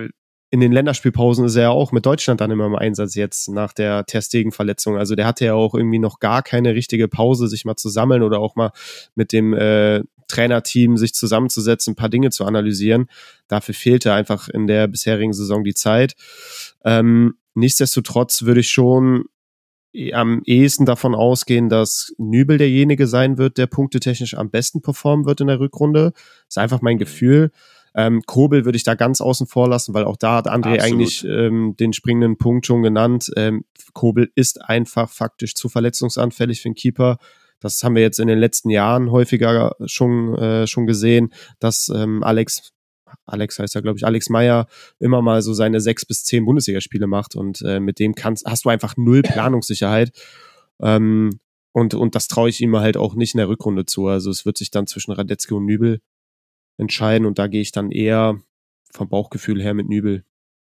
in den Länderspielpausen ist er ja auch mit Deutschland dann immer im Einsatz jetzt nach der Ter Stegen-Verletzung. Also der hatte ja auch irgendwie noch gar keine richtige Pause, sich mal zu sammeln oder auch mal mit dem äh, Trainerteam sich zusammenzusetzen, ein paar Dinge zu analysieren. Dafür fehlte einfach in der bisherigen Saison die Zeit. Ähm, nichtsdestotrotz würde ich schon am ehesten davon ausgehen, dass Nübel derjenige sein wird, der punktetechnisch am besten performen wird in der Rückrunde. Das ist einfach mein Gefühl. Ähm, Kobel würde ich da ganz außen vor lassen, weil auch da hat André Absolut. eigentlich ähm, den springenden Punkt schon genannt. Ähm, Kobel ist einfach faktisch zu verletzungsanfällig für den Keeper. Das haben wir jetzt in den letzten Jahren häufiger schon äh, schon gesehen, dass ähm, Alex, Alex heißt ja, glaube ich, Alex Meyer immer mal so seine sechs bis zehn Bundesligaspiele macht und äh, mit dem kannst, hast du einfach null Planungssicherheit. Ähm, und, und das traue ich ihm halt auch nicht in der Rückrunde zu. Also es wird sich dann zwischen Radetzky und Nübel entscheiden und da gehe ich dann eher vom Bauchgefühl her mit Nübel.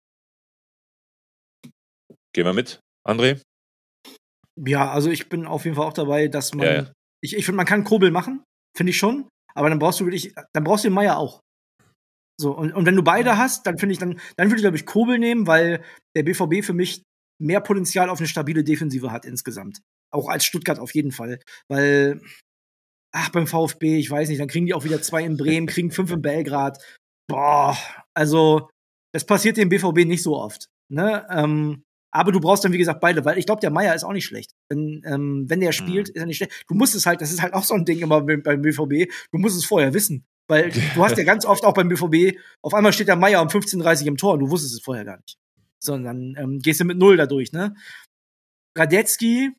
Gehen wir mit, André? Ja, also ich bin auf jeden Fall auch dabei, dass man, ja, ja. ich, ich finde, man kann Kobel machen, finde ich schon, aber dann brauchst du wirklich, dann brauchst du den Meier auch. So, und, und wenn du beide hast, dann finde ich, dann, dann würde ich, glaube ich, Kobel nehmen, weil der B V B für mich mehr Potenzial auf eine stabile Defensive hat insgesamt. Auch als Stuttgart auf jeden Fall. Weil, ach, beim VfB, ich weiß nicht, dann kriegen die auch wieder zwei in Bremen, kriegen fünf in Belgrad. Boah, also, das passiert dem B V B nicht so oft. Ne? Ähm, aber du brauchst dann, wie gesagt, beide, weil ich glaube, der Meier ist auch nicht schlecht. Wenn, ähm, wenn der spielt, ist er nicht schlecht. Du musst es halt, das ist halt auch so ein Ding immer beim B V B, du musst es vorher wissen. Weil du hast ja ganz oft auch beim B V B, auf einmal steht der Meier um fünfzehn Uhr dreißig im Tor und du wusstest es vorher gar nicht. Sondern ähm, gehst du mit Null da durch, ne? Radetzky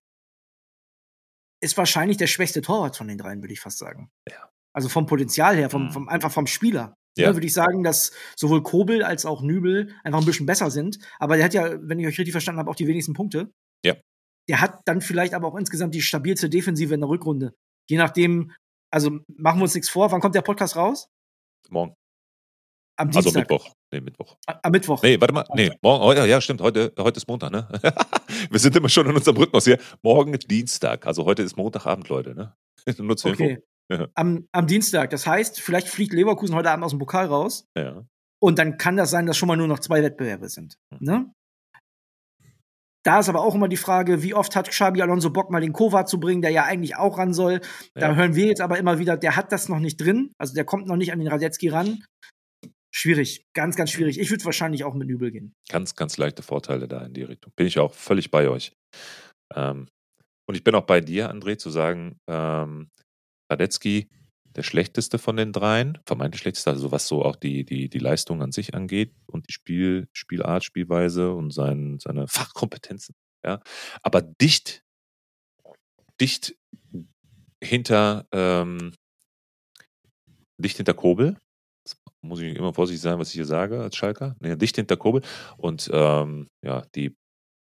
ist wahrscheinlich der schwächste Torwart von den dreien, würde ich fast sagen. Ja. Also vom Potenzial her, vom, vom, einfach vom Spieler. Ja. Ne, würde ich sagen, dass sowohl Kobel als auch Nübel einfach ein bisschen besser sind. Aber der hat ja, wenn ich euch richtig verstanden habe, auch die wenigsten Punkte. Ja. Der hat dann vielleicht aber auch insgesamt die stabilste Defensive in der Rückrunde. Je nachdem, also machen wir uns nichts vor. Wann kommt der Podcast raus? Morgen. Am Dienstag. Also Mittwoch. Nee, Mittwoch. Am Mittwoch. Nee, warte mal. Nee, morgen. Oh, ja, ja, stimmt. Heute, heute ist Montag, ne? Wir sind immer schon in unserem Rhythmus hier. Morgen ist Dienstag. Also heute ist Montagabend, Leute, ne? Nur zur Okay. Info. Ja. Am, am Dienstag. Das heißt, vielleicht fliegt Leverkusen heute Abend aus dem Pokal raus. Ja. Und dann kann das sein, dass schon mal nur noch zwei Wettbewerbe sind. Mhm. Ne? Da ist aber auch immer die Frage, wie oft hat Xabi Alonso Bock, mal den Kovac zu bringen, der ja eigentlich auch ran soll. Da ja. hören wir jetzt aber immer wieder, der hat das noch nicht drin. Also der kommt noch nicht an den Radetzky ran. Schwierig, ganz, ganz schwierig. Ich würde wahrscheinlich auch mit Nübel gehen. Ganz, ganz leichte Vorteile da in die Richtung. Bin ich auch völlig bei euch. Ähm, und ich bin auch bei dir, André, zu sagen, ähm, Radetzky der schlechteste von den dreien, vermeintlich schlechteste, also was so auch die, die, die Leistung an sich angeht und die Spiel, Spielart, Spielweise und sein, seine Fachkompetenzen. Ja. Aber dicht, dicht hinter, ähm, dicht hinter Kobel. Das muss ich immer vorsichtig sein, was ich hier sage als Schalker. Nee, dicht hinter Kobel. Und ähm, ja, die,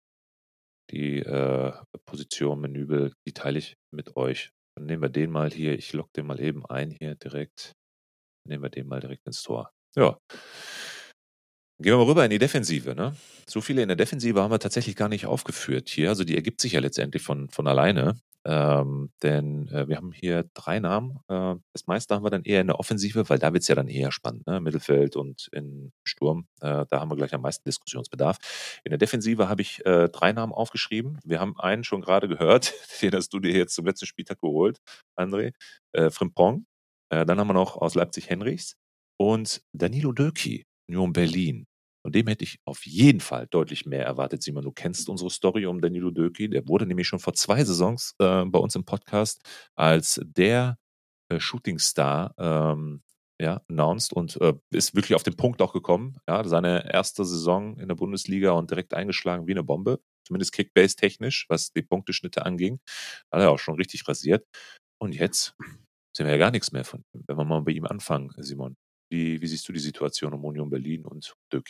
die äh, Position mit Nübel, die teile ich mit euch. Dann nehmen wir den mal hier, ich logge den mal eben ein hier direkt. Dann nehmen wir den mal direkt ins Tor. Ja. Gehen wir mal rüber in die Defensive, ne? So viele in der Defensive haben wir tatsächlich gar nicht aufgeführt hier. Also die ergibt sich ja letztendlich von, von alleine. Ähm, denn äh, wir haben hier drei Namen. Äh, das meiste haben wir dann eher in der Offensive, weil da wird es ja dann eher spannend, ne? Mittelfeld und in Sturm. Äh, da haben wir gleich am meisten Diskussionsbedarf. In der Defensive habe ich äh, drei Namen aufgeschrieben. Wir haben einen schon gerade gehört, den hast du dir jetzt zum letzten Spieltag geholt, André. Äh, Frimpong. Äh, dann haben wir noch aus Leipzig Henrichs und Danilo Döki, Union Berlin. Und dem hätte ich auf jeden Fall deutlich mehr erwartet. Simon, du kennst unsere Story um Danilo Döki. Der wurde nämlich schon vor zwei Saisons äh, bei uns im Podcast als der äh, Shootingstar ähm, ja, announced und äh, ist wirklich auf den Punkt auch gekommen. Ja, seine erste Saison in der Bundesliga und direkt eingeschlagen wie eine Bombe. Zumindest Kickbase-technisch, was die Punkteschnitte anging. Hat er auch schon richtig rasiert. Und jetzt sehen wir ja gar nichts mehr von ihm. Wenn wir mal bei ihm anfangen, Simon. Wie, wie siehst du die Situation um Union Berlin und Döki?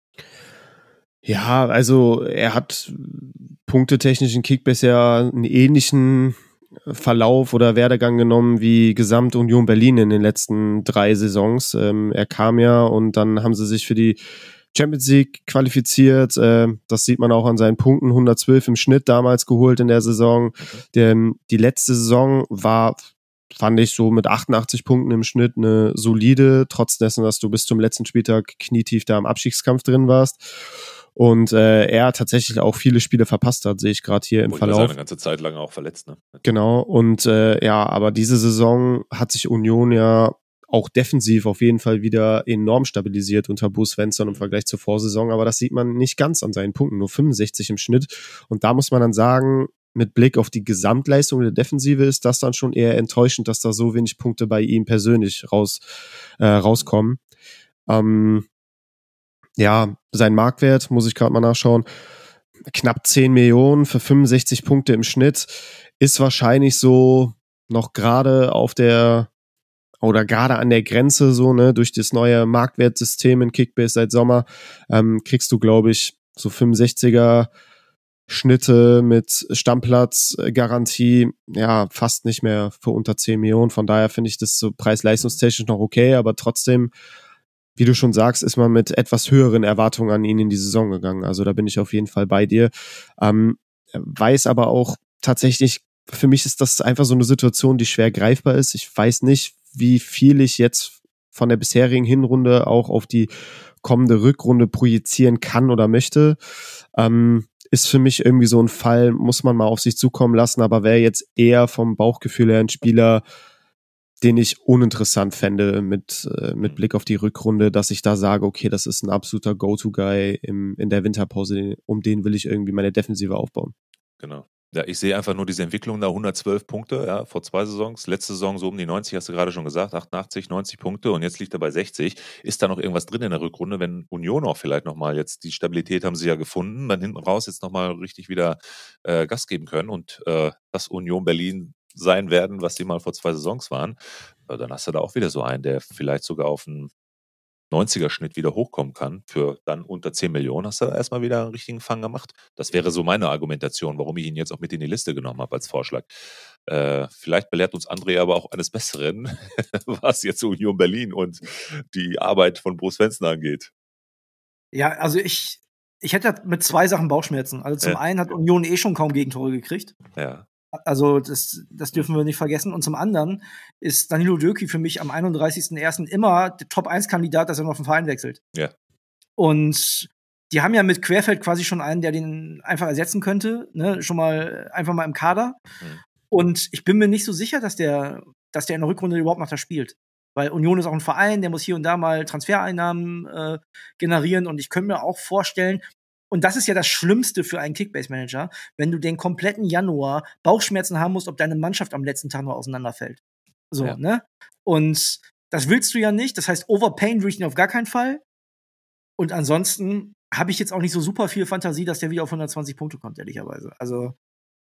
Ja, also er hat punktetechnisch in Kickbase ja einen ähnlichen Verlauf oder Werdegang genommen wie Gesamt Union Berlin in den letzten drei Saisons. Ähm, er kam ja und dann haben sie sich für die Champions League qualifiziert. Äh, das sieht man auch an seinen Punkten. hundertzwölf im Schnitt damals geholt in der Saison. Der, die letzte Saison war fand ich so mit achtundachtzig Punkten im Schnitt eine solide, trotz dessen, dass du bis zum letzten Spieltag knietief da im Abstiegskampf drin warst. Und äh, er tatsächlich auch viele Spiele verpasst hat, sehe ich gerade hier im Wo Verlauf. Er eine ganze Zeit lang auch verletzt, ne? Genau, und äh, ja, aber diese Saison hat sich Union ja auch defensiv auf jeden Fall wieder enorm stabilisiert unter Bo Svensson im Vergleich zur Vorsaison, aber das sieht man nicht ganz an seinen Punkten, nur fünfundsechzig im Schnitt. Und da muss man dann sagen, mit Blick auf die Gesamtleistung der Defensive ist das dann schon eher enttäuschend, dass da so wenig Punkte bei ihm persönlich raus äh, rauskommen. Ähm, ja, sein Marktwert, muss ich gerade mal nachschauen, knapp zehn Millionen für fünfundsechzig Punkte im Schnitt, ist wahrscheinlich so noch gerade auf der oder gerade an der Grenze so, ne, durch das neue Marktwertsystem in Kickbase seit Sommer, ähm, kriegst du, glaube ich, so fünfundsechziger Schnitte mit Stammplatzgarantie, ja, fast nicht mehr für unter zehn Millionen. Von daher finde ich das so preis-leistungstechnisch noch okay, aber trotzdem, wie du schon sagst, ist man mit etwas höheren Erwartungen an ihn in die Saison gegangen. Also da bin ich auf jeden Fall bei dir. Ähm, weiß aber auch tatsächlich, für mich ist das einfach so eine Situation, die schwer greifbar ist. Ich weiß nicht, wie viel ich jetzt von der bisherigen Hinrunde auch auf die kommende Rückrunde projizieren kann oder möchte. Ähm, ist für mich irgendwie so ein Fall, muss man mal auf sich zukommen lassen, aber wäre jetzt eher vom Bauchgefühl her ein Spieler, den ich uninteressant fände mit, äh, mit Blick auf die Rückrunde, dass ich da sage, okay, das ist ein absoluter Go-To-Guy im, in der Winterpause, um den will ich irgendwie meine Defensive aufbauen. Genau. Ja, ich sehe einfach nur diese Entwicklung da, hundertzwölf Punkte, ja, vor zwei Saisons. Letzte Saison so um die neunzig, hast du gerade schon gesagt, achtundachtzig, neunzig Punkte und jetzt liegt er bei sechzig. Ist da noch irgendwas drin in der Rückrunde, wenn Union auch vielleicht nochmal jetzt, die Stabilität haben sie ja gefunden, dann hinten raus jetzt nochmal richtig wieder äh, Gas geben können und äh, das Union Berlin sein werden, was sie mal vor zwei Saisons waren, äh, dann hast du da auch wieder so einen, der vielleicht sogar auf einen neunziger-Schnitt wieder hochkommen kann, für dann unter zehn Millionen, hast du da erstmal wieder einen richtigen Fang gemacht. Das wäre so meine Argumentation, warum ich ihn jetzt auch mit in die Liste genommen habe als Vorschlag. Äh, vielleicht belehrt uns André aber auch eines Besseren, was jetzt Union Berlin und die Arbeit von Bo Svensson angeht. Ja, also ich, ich hätte mit zwei Sachen Bauchschmerzen. Also zum Ja. einen hat Union eh schon kaum Gegentore gekriegt. Ja. Also das, das dürfen wir nicht vergessen. Und zum anderen ist Danilo Döki für mich am einunddreißigsten ersten immer der Top eins Kandidat, dass er noch auf den Verein wechselt. Ja. Und die haben ja mit Querfeld quasi schon einen, der den einfach ersetzen könnte, ne? Schon mal einfach mal im Kader. Mhm. Und ich bin mir nicht so sicher, dass der, dass der in der Rückrunde überhaupt noch da spielt. Weil Union ist auch ein Verein, der muss hier und da mal Transfereinnahmen äh, generieren. Und ich könnte mir auch vorstellen, und das ist ja das Schlimmste für einen Kickbase-Manager, wenn du den kompletten Januar Bauchschmerzen haben musst, ob deine Mannschaft am letzten Tag noch auseinanderfällt. So, Ja. ne? Und das willst du ja nicht. Das heißt, overpayen würde ich ihn auf gar keinen Fall. Und ansonsten habe ich jetzt auch nicht so super viel Fantasie, dass der wieder auf hundertzwanzig Punkte kommt, ehrlicherweise. Also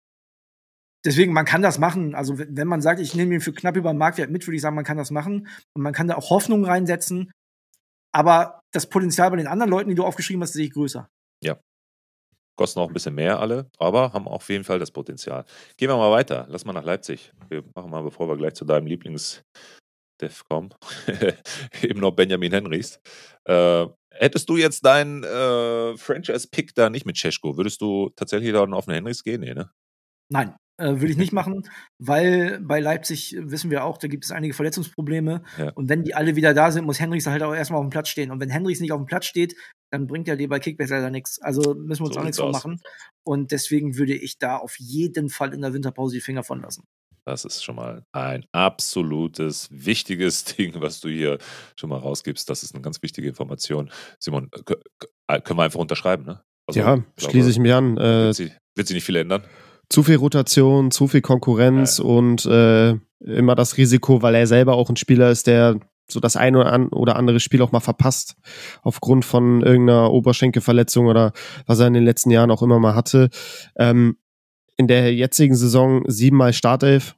deswegen, man kann das machen. Also wenn man sagt, ich nehme ihn für knapp über den Marktwert mit, würde ich sagen, man kann das machen. Und man kann da auch Hoffnung reinsetzen. Aber das Potenzial bei den anderen Leuten, die du aufgeschrieben hast, sehe ich größer. Ja. Kosten auch ein bisschen mehr alle, aber haben auf jeden Fall das Potenzial. Gehen wir mal weiter. Lass mal nach Leipzig. Wir machen mal, bevor wir gleich zu deinem Lieblings-Dev kommen, eben noch Benjamin Henrichs. Äh, hättest du jetzt deinen äh, Franchise-Pick da nicht mit Cesko, würdest du tatsächlich da auf einen Henrichs gehen? Nee, ne? Nein, äh, würde ich nicht machen, weil bei Leipzig äh, wissen wir auch, da gibt es einige Verletzungsprobleme. Ja. Und wenn die alle wieder da sind, muss Henrichs halt auch erstmal auf dem Platz stehen. Und wenn Henrichs nicht auf dem Platz steht, dann bringt er dir bei Kickbase leider nichts. Also müssen wir uns So auch nichts sieht's aus. vormachen. Und deswegen würde ich da auf jeden Fall in der Winterpause die Finger von lassen. Das ist schon mal ein absolutes, wichtiges Ding, was du hier schon mal rausgibst. Das ist eine ganz wichtige Information. Simon, k- k- können wir einfach unterschreiben, ne? Also, ja, ich glaube, schließe ich mich an. Äh, Wird sich, wird sich nicht viel ändern? zu viel Rotation, zu viel Konkurrenz Ja. und äh, immer das Risiko, weil er selber auch ein Spieler ist, der so das ein oder, an, oder andere Spiel auch mal verpasst, aufgrund von irgendeiner Oberschenkelverletzung oder was er in den letzten Jahren auch immer mal hatte. Ähm, in der jetzigen Saison siebenmal Startelf,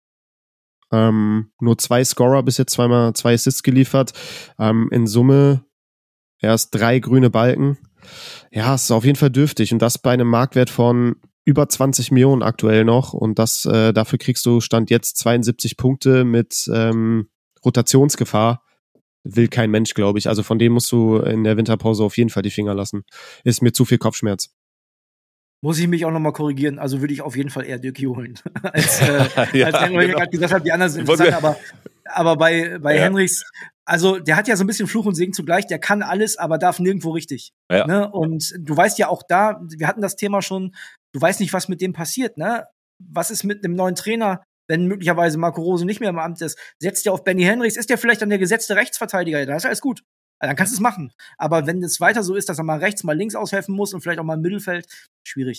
ähm, nur zwei Scorer bis jetzt, zweimal zwei Assists geliefert. Ähm, in Summe erst drei grüne Balken. Ja, es ist auf jeden Fall dürftig und das bei einem Marktwert von über zwanzig Millionen aktuell noch und das äh, dafür kriegst du Stand jetzt zweiundsiebzig Punkte mit ähm, Rotationsgefahr. Will kein Mensch, glaube ich. Also von dem musst du in der Winterpause auf jeden Fall die Finger lassen. Ist mir zu viel Kopfschmerz. Muss ich mich auch nochmal korrigieren. Also würde ich auf jeden Fall eher Dirkie holen. als äh, ja, als Henrik genau. gerade gesagt hat, die anderen sind interessant, aber, aber bei, bei ja. Henrichs, also der hat ja so ein bisschen Fluch und Segen zugleich, der kann alles, aber darf nirgendwo richtig. Ja. Ne? Und du weißt ja auch da, wir hatten das Thema schon, du weißt nicht, was mit dem passiert, ne? Was ist mit einem neuen Trainer, wenn möglicherweise Marco Rose nicht mehr im Amt ist? Setzt der auf Benny Henrichs, ist der vielleicht dann der gesetzte Rechtsverteidiger? Dann ist alles gut. Dann kannst du es machen. Aber wenn es weiter so ist, dass er mal rechts, mal links aushelfen muss und vielleicht auch mal im Mittelfeld, schwierig.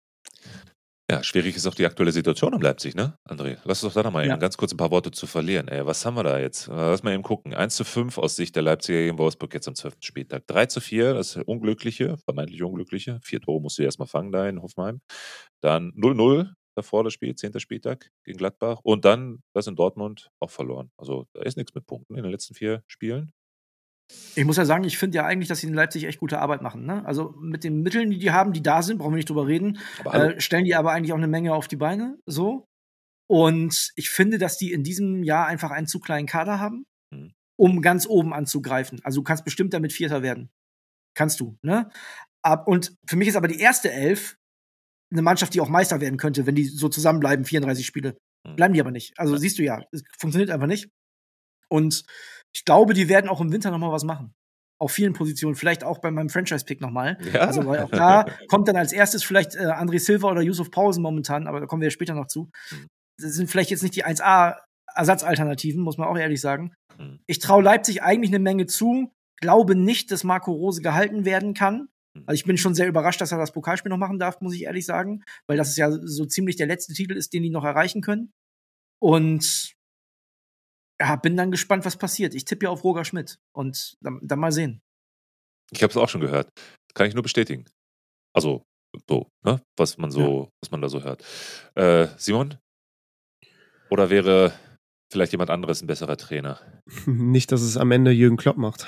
Ja, schwierig ist auch die aktuelle Situation in Leipzig, ne, André? Lass uns doch da nochmal ja. ganz kurz ein paar Worte zu verlieren. Ey, was haben wir da jetzt? Lass mal eben gucken. eins zu fünf aus Sicht der Leipziger gegen Wolfsburg jetzt am zwölften Spieltag. drei zu vier, das ist Unglückliche, vermeintlich Unglückliche. Vier Tore musst du erstmal fangen da in Hoffenheim. Dann null null davor das Spiel, zehnter Spieltag gegen Gladbach. Und dann das in Dortmund auch verloren. Also da ist nichts mit Punkten in den letzten vier Spielen. Ich muss ja sagen, ich finde ja eigentlich, dass sie in Leipzig echt gute Arbeit machen. Ne? Also mit den Mitteln, die die haben, die da sind, brauchen wir nicht drüber reden, äh, stellen die aber eigentlich auch eine Menge auf die Beine. So. Und ich finde, dass die in diesem Jahr einfach einen zu kleinen Kader haben, mhm. um ganz oben anzugreifen. Also du kannst bestimmt damit Vierter werden. Kannst du. Ne? Ab, und für mich ist aber die erste Elf eine Mannschaft, die auch Meister werden könnte, wenn die so zusammenbleiben, vierunddreißig Spiele. Mhm. Bleiben die aber nicht. Also siehst du ja, es funktioniert einfach nicht. Und ich glaube, die werden auch im Winter noch mal was machen. Auf vielen Positionen, vielleicht auch bei meinem Franchise-Pick noch mal. Ja. Also weil auch da kommt dann als erstes vielleicht äh, André Silva oder Yusuf Pausen momentan, aber da kommen wir ja später noch zu. Das sind vielleicht jetzt nicht die eins A Ersatzalternativen, muss man auch ehrlich sagen. Ich traue Leipzig eigentlich eine Menge zu, glaube nicht, dass Marco Rose gehalten werden kann. Also ich bin schon sehr überrascht, dass er das Pokalspiel noch machen darf, muss ich ehrlich sagen, weil das ist ja so ziemlich der letzte Titel ist, den die noch erreichen können. Und ja, bin dann gespannt, was passiert. Ich tippe ja auf Roger Schmidt und dann, dann mal sehen. Ich habe es auch schon gehört. Kann ich nur bestätigen. Also, so, ne? Was man so, ja. was man da so hört. Äh, Simon? Oder wäre vielleicht jemand anderes ein besserer Trainer? Nicht, dass es am Ende Jürgen Klopp macht.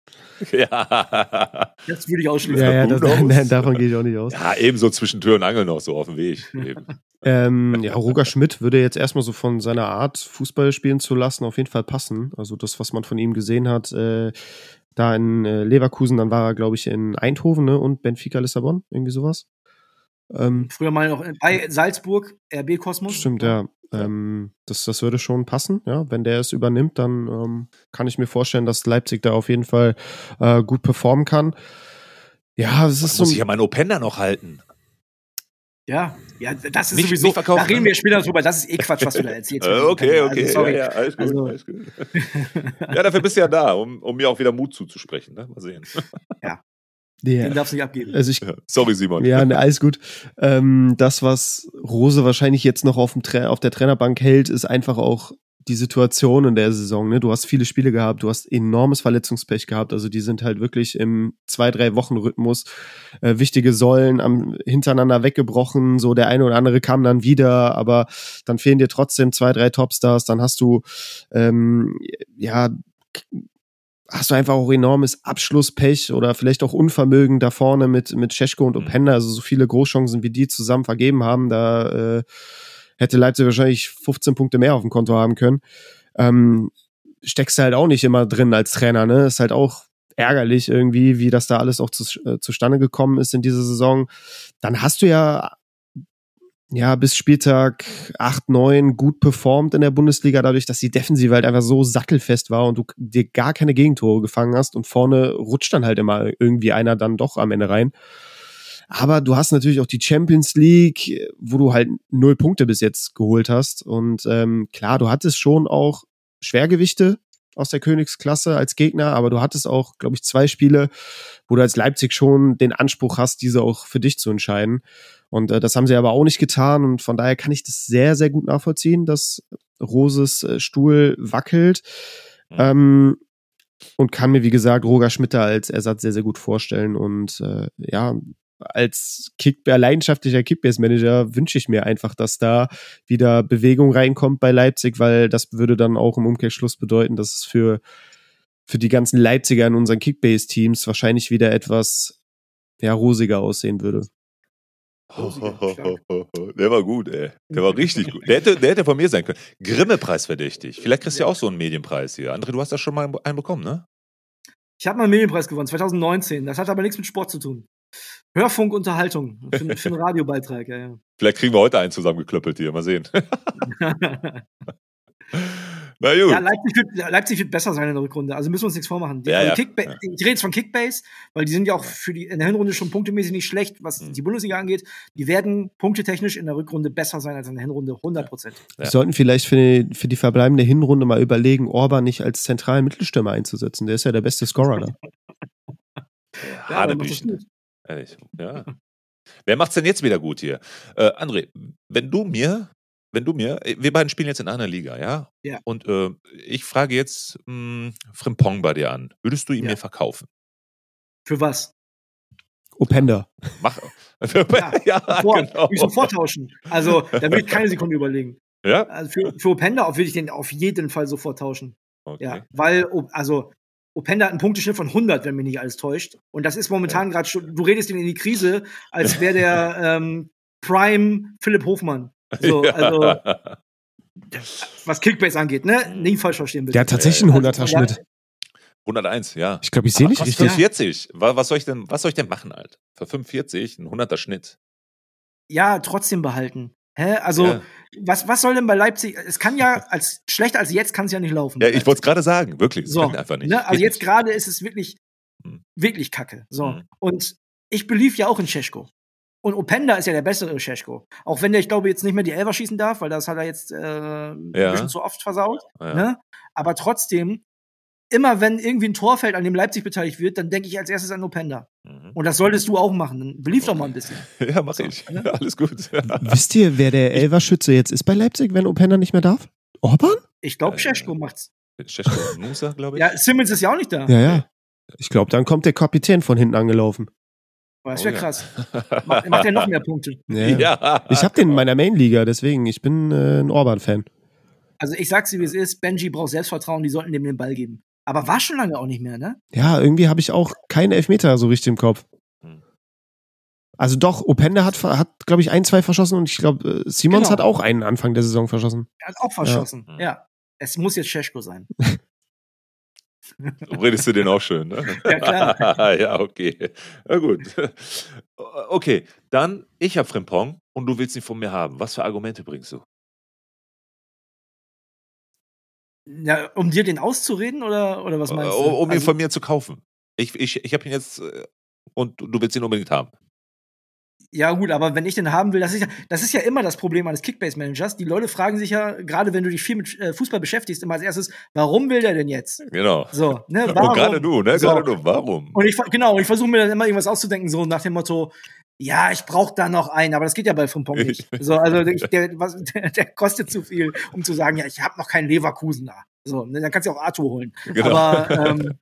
Ja. Das würde ich ausschließen. Ja, ja, das, nein, davon gehe ich auch nicht aus. Ja, ebenso zwischen Tür und Angel noch so auf dem Weg. ähm, ja, Roger Schmidt würde jetzt erstmal so von seiner Art, Fußball spielen zu lassen, auf jeden Fall passen. Also das, was man von ihm gesehen hat, äh, da in äh, Leverkusen, dann war er, glaube ich, in Eindhoven, ne, und Benfica Lissabon, irgendwie sowas. Ähm, Früher mal noch bei Salzburg, R B Kosmos. Stimmt, ja. Ähm, das, das würde schon passen, ja. Wenn der es übernimmt, dann ähm, kann ich mir vorstellen, dass Leipzig da auf jeden Fall äh, gut performen kann. Ja, es ist so. Muss ich ja meinen Opender noch halten. Ja, ja, das ist nicht, sowieso. Nicht da reden wir später drüber. Das ist eh Quatsch, was du da erzählst. okay, okay. Also, sorry. Ja, ja, alles gut, also. alles gut. Ja, dafür bist du ja da, um, um mir auch wieder Mut zuzusprechen. Ne? Mal sehen. Ja. Yeah. Den darfst du nicht abgeben. Also ich, ja, sorry, Simon. Ja, ne, alles gut. Ähm, das, was Rose wahrscheinlich jetzt noch auf, dem Tra- auf der Trainerbank hält, ist einfach auch die Situation in der Saison. Ne? Du hast viele Spiele gehabt, du hast enormes Verletzungspech gehabt. Also die sind halt wirklich im zwei, drei Wochen Rhythmus. Äh, wichtige Säulen am, hintereinander weggebrochen. So der eine oder andere kam dann wieder, aber dann fehlen dir trotzdem zwei, drei Topstars. Dann hast du ähm, ja hast du einfach auch enormes Abschlusspech oder vielleicht auch Unvermögen da vorne mit mit Šeško und Openda, also so viele Großchancen, wie die zusammen vergeben haben, da äh, hätte Leipzig wahrscheinlich fünfzehn Punkte mehr auf dem Konto haben können. Ähm, steckst du halt auch nicht immer drin als Trainer, ne? Ist halt auch ärgerlich irgendwie, wie das da alles auch zu, äh, zustande gekommen ist in dieser Saison. Dann hast du ja ja, bis Spieltag acht, neun gut performt in der Bundesliga, dadurch, dass die Defensive halt einfach so sattelfest war und du dir gar keine Gegentore gefangen hast und vorne rutscht dann halt immer irgendwie einer dann doch am Ende rein. Aber du hast natürlich auch die Champions League, wo du halt null Punkte bis jetzt geholt hast und ähm, klar, du hattest schon auch Schwergewichte aus der Königsklasse als Gegner, aber du hattest auch, glaube ich, zwei Spiele, wo du als Leipzig schon den Anspruch hast, diese auch für dich zu entscheiden. Und äh, das haben sie aber auch nicht getan und von daher kann ich das sehr, sehr gut nachvollziehen, dass Roses äh, Stuhl wackelt. Mhm. Ähm, und kann mir, wie gesagt, Roger Schmidt als Ersatz sehr, sehr gut vorstellen. Und äh, ja, als Kick- leidenschaftlicher Kickbase-Manager wünsche ich mir einfach, dass da wieder Bewegung reinkommt bei Leipzig, weil das würde dann auch im Umkehrschluss bedeuten, dass es für, für die ganzen Leipziger in unseren Kickbase-Teams wahrscheinlich wieder etwas ja, rosiger aussehen würde. Oh, oh, oh, oh, oh. Der war gut, ey. Der war richtig gut. Der hätte, der hätte von mir sein können. Grimme-Preis verdächtig. Vielleicht kriegst du ja auch so einen Medienpreis hier. André, du hast da schon mal einen bekommen, ne? Ich habe mal einen Medienpreis gewonnen, zwanzig neunzehn. Das hat aber nichts mit Sport zu tun. Hörfunkunterhaltung für, für einen Radiobeitrag, ja, ja. Vielleicht kriegen wir heute einen zusammengeklöppelt hier, mal sehen. Na gut. Ja, Leipzig wird, Leipzig wird besser sein in der Rückrunde. Also müssen wir uns nichts vormachen. Die, Ja, also ja, Kickba- ja. Ich rede jetzt von Kickbase, weil die sind ja auch für die in der Hinrunde schon punktemäßig nicht schlecht, was Mhm. die Bundesliga angeht. Die werden punktetechnisch in der Rückrunde besser sein als in der Hinrunde, hundert Prozent. Ja. Wir sollten vielleicht für die, für die verbleibende Hinrunde mal überlegen, Orban nicht als zentralen Mittelstürmer einzusetzen. Der ist ja der beste Scorer da. Ja, aber macht das Hanebüchen. gut. Ehrlich, ja. Wer macht's denn jetzt wieder gut hier? Äh, André, wenn du mir, wenn du mir, wir beiden spielen jetzt in einer Liga, ja? Ja. Und äh, ich frage jetzt mh, Frimpong bei dir an. Würdest du ihn Ja. mir verkaufen? Für was? Openda. Mach. Ja, ja, Sofort. genau. Ich sofort tauschen. Also, da will ich keine Sekunde überlegen. Ja? Also für, für Openda will ich den auf jeden Fall sofort tauschen. Okay. Ja, weil, O- also, Openda hat einen Punkteschnitt von hundert, wenn mich nicht alles täuscht. Und das ist momentan gerade schon, du redest ihn in die Krise, als wäre der ähm, Prime Philipp Hofmann. So, Ja. also, was Kickbase angeht, ne? Nie falsch verstehen, bitte. Der hat tatsächlich einen hunderter-Schnitt. hunderteins, ja. Ich glaube, ich sehe nicht Was, richtig. fünfundvierzig? Wa- Was soll ich denn, was soll ich denn machen, halt? Für fünfundvierzig, ein hunderter Schnitt. Ja, trotzdem behalten. Hä? Also, Ja. was, was soll denn bei Leipzig? Es kann ja, als schlechter als jetzt kann es ja nicht laufen. Ja, ich wollte es gerade sagen, wirklich. Das So, kann einfach nicht. ne? Also Geht jetzt nicht. gerade ist es wirklich, Hm. wirklich kacke. So. Mhm. Und ich belief ja auch in Šeško. Und Openda ist ja der bessere Šeško. Auch wenn der, ich glaube, jetzt nicht mehr die Elfer schießen darf, weil das hat er jetzt äh, ein Ja. bisschen zu oft versaut. Ja. Ne? Aber trotzdem, immer wenn irgendwie ein Tor fällt, an dem Leipzig beteiligt wird, dann denke ich als erstes an Openda. Mhm. Und das solltest du auch machen. Dann belief doch mal ein bisschen. Ja, mach ich. ne? Alles gut. Wisst ihr, wer der Elverschütze jetzt ist bei Leipzig, wenn Openda nicht mehr darf? Orban? Ich glaube, Äh, Šeško macht's. Šeško Musa, glaube ich. Ja, Simmons ist ja auch nicht da. Ja, ja. Ich glaube, dann kommt der Kapitän von hinten angelaufen. Boah, das Oh wäre ja. krass. Macht, macht er noch mehr Punkte. Ja. Ja. Ich habe den in meiner Main-Liga, deswegen, ich bin äh, ein Orban-Fan. Also ich sag's dir, wie es ist. Benji braucht Selbstvertrauen, die sollten dem den Ball geben. Aber war schon lange auch nicht mehr, ne? Ja, irgendwie habe ich auch keinen Elfmeter so richtig im Kopf. Hm. Also doch, Openda hat, hat glaube ich, ein, zwei verschossen und ich glaube, äh, Simons Genau. hat auch einen Anfang der Saison verschossen. Er hat auch verschossen. Ja. Ja. Es muss jetzt Šeško sein. So redest du den auch schön, ne? Ja, klar. Ja, okay. Na gut. Okay, dann, ich habe Frimpong und du willst ihn von mir haben. Was für Argumente bringst du? Ja, um dir den auszureden oder, oder was meinst du? Um, um ihn Also, von mir zu kaufen. Ich, ich, ich habe ihn jetzt äh, und du du willst ihn unbedingt haben. ja, gut, aber wenn ich den haben will, das ist ja, das ist ja immer das Problem eines Kickbase-Managers. Die Leute fragen sich ja, gerade wenn du dich viel mit äh, Fußball beschäftigst, immer als erstes, warum will der denn jetzt? Genau. So, ne? Und Warum? gerade du, ne? So. Gerade du. Warum? Und ich, ver- genau, und ich versuche mir dann immer irgendwas auszudenken, so nach dem Motto, ja, ich brauche da noch einen, aber das geht ja bei Frimpong nicht. So, also ich, der, was, der, der kostet zu viel, um zu sagen, ja, ich habe noch keinen Leverkusen da. So, ne, dann kannst du auch Arthur holen. Genau. Aber ähm,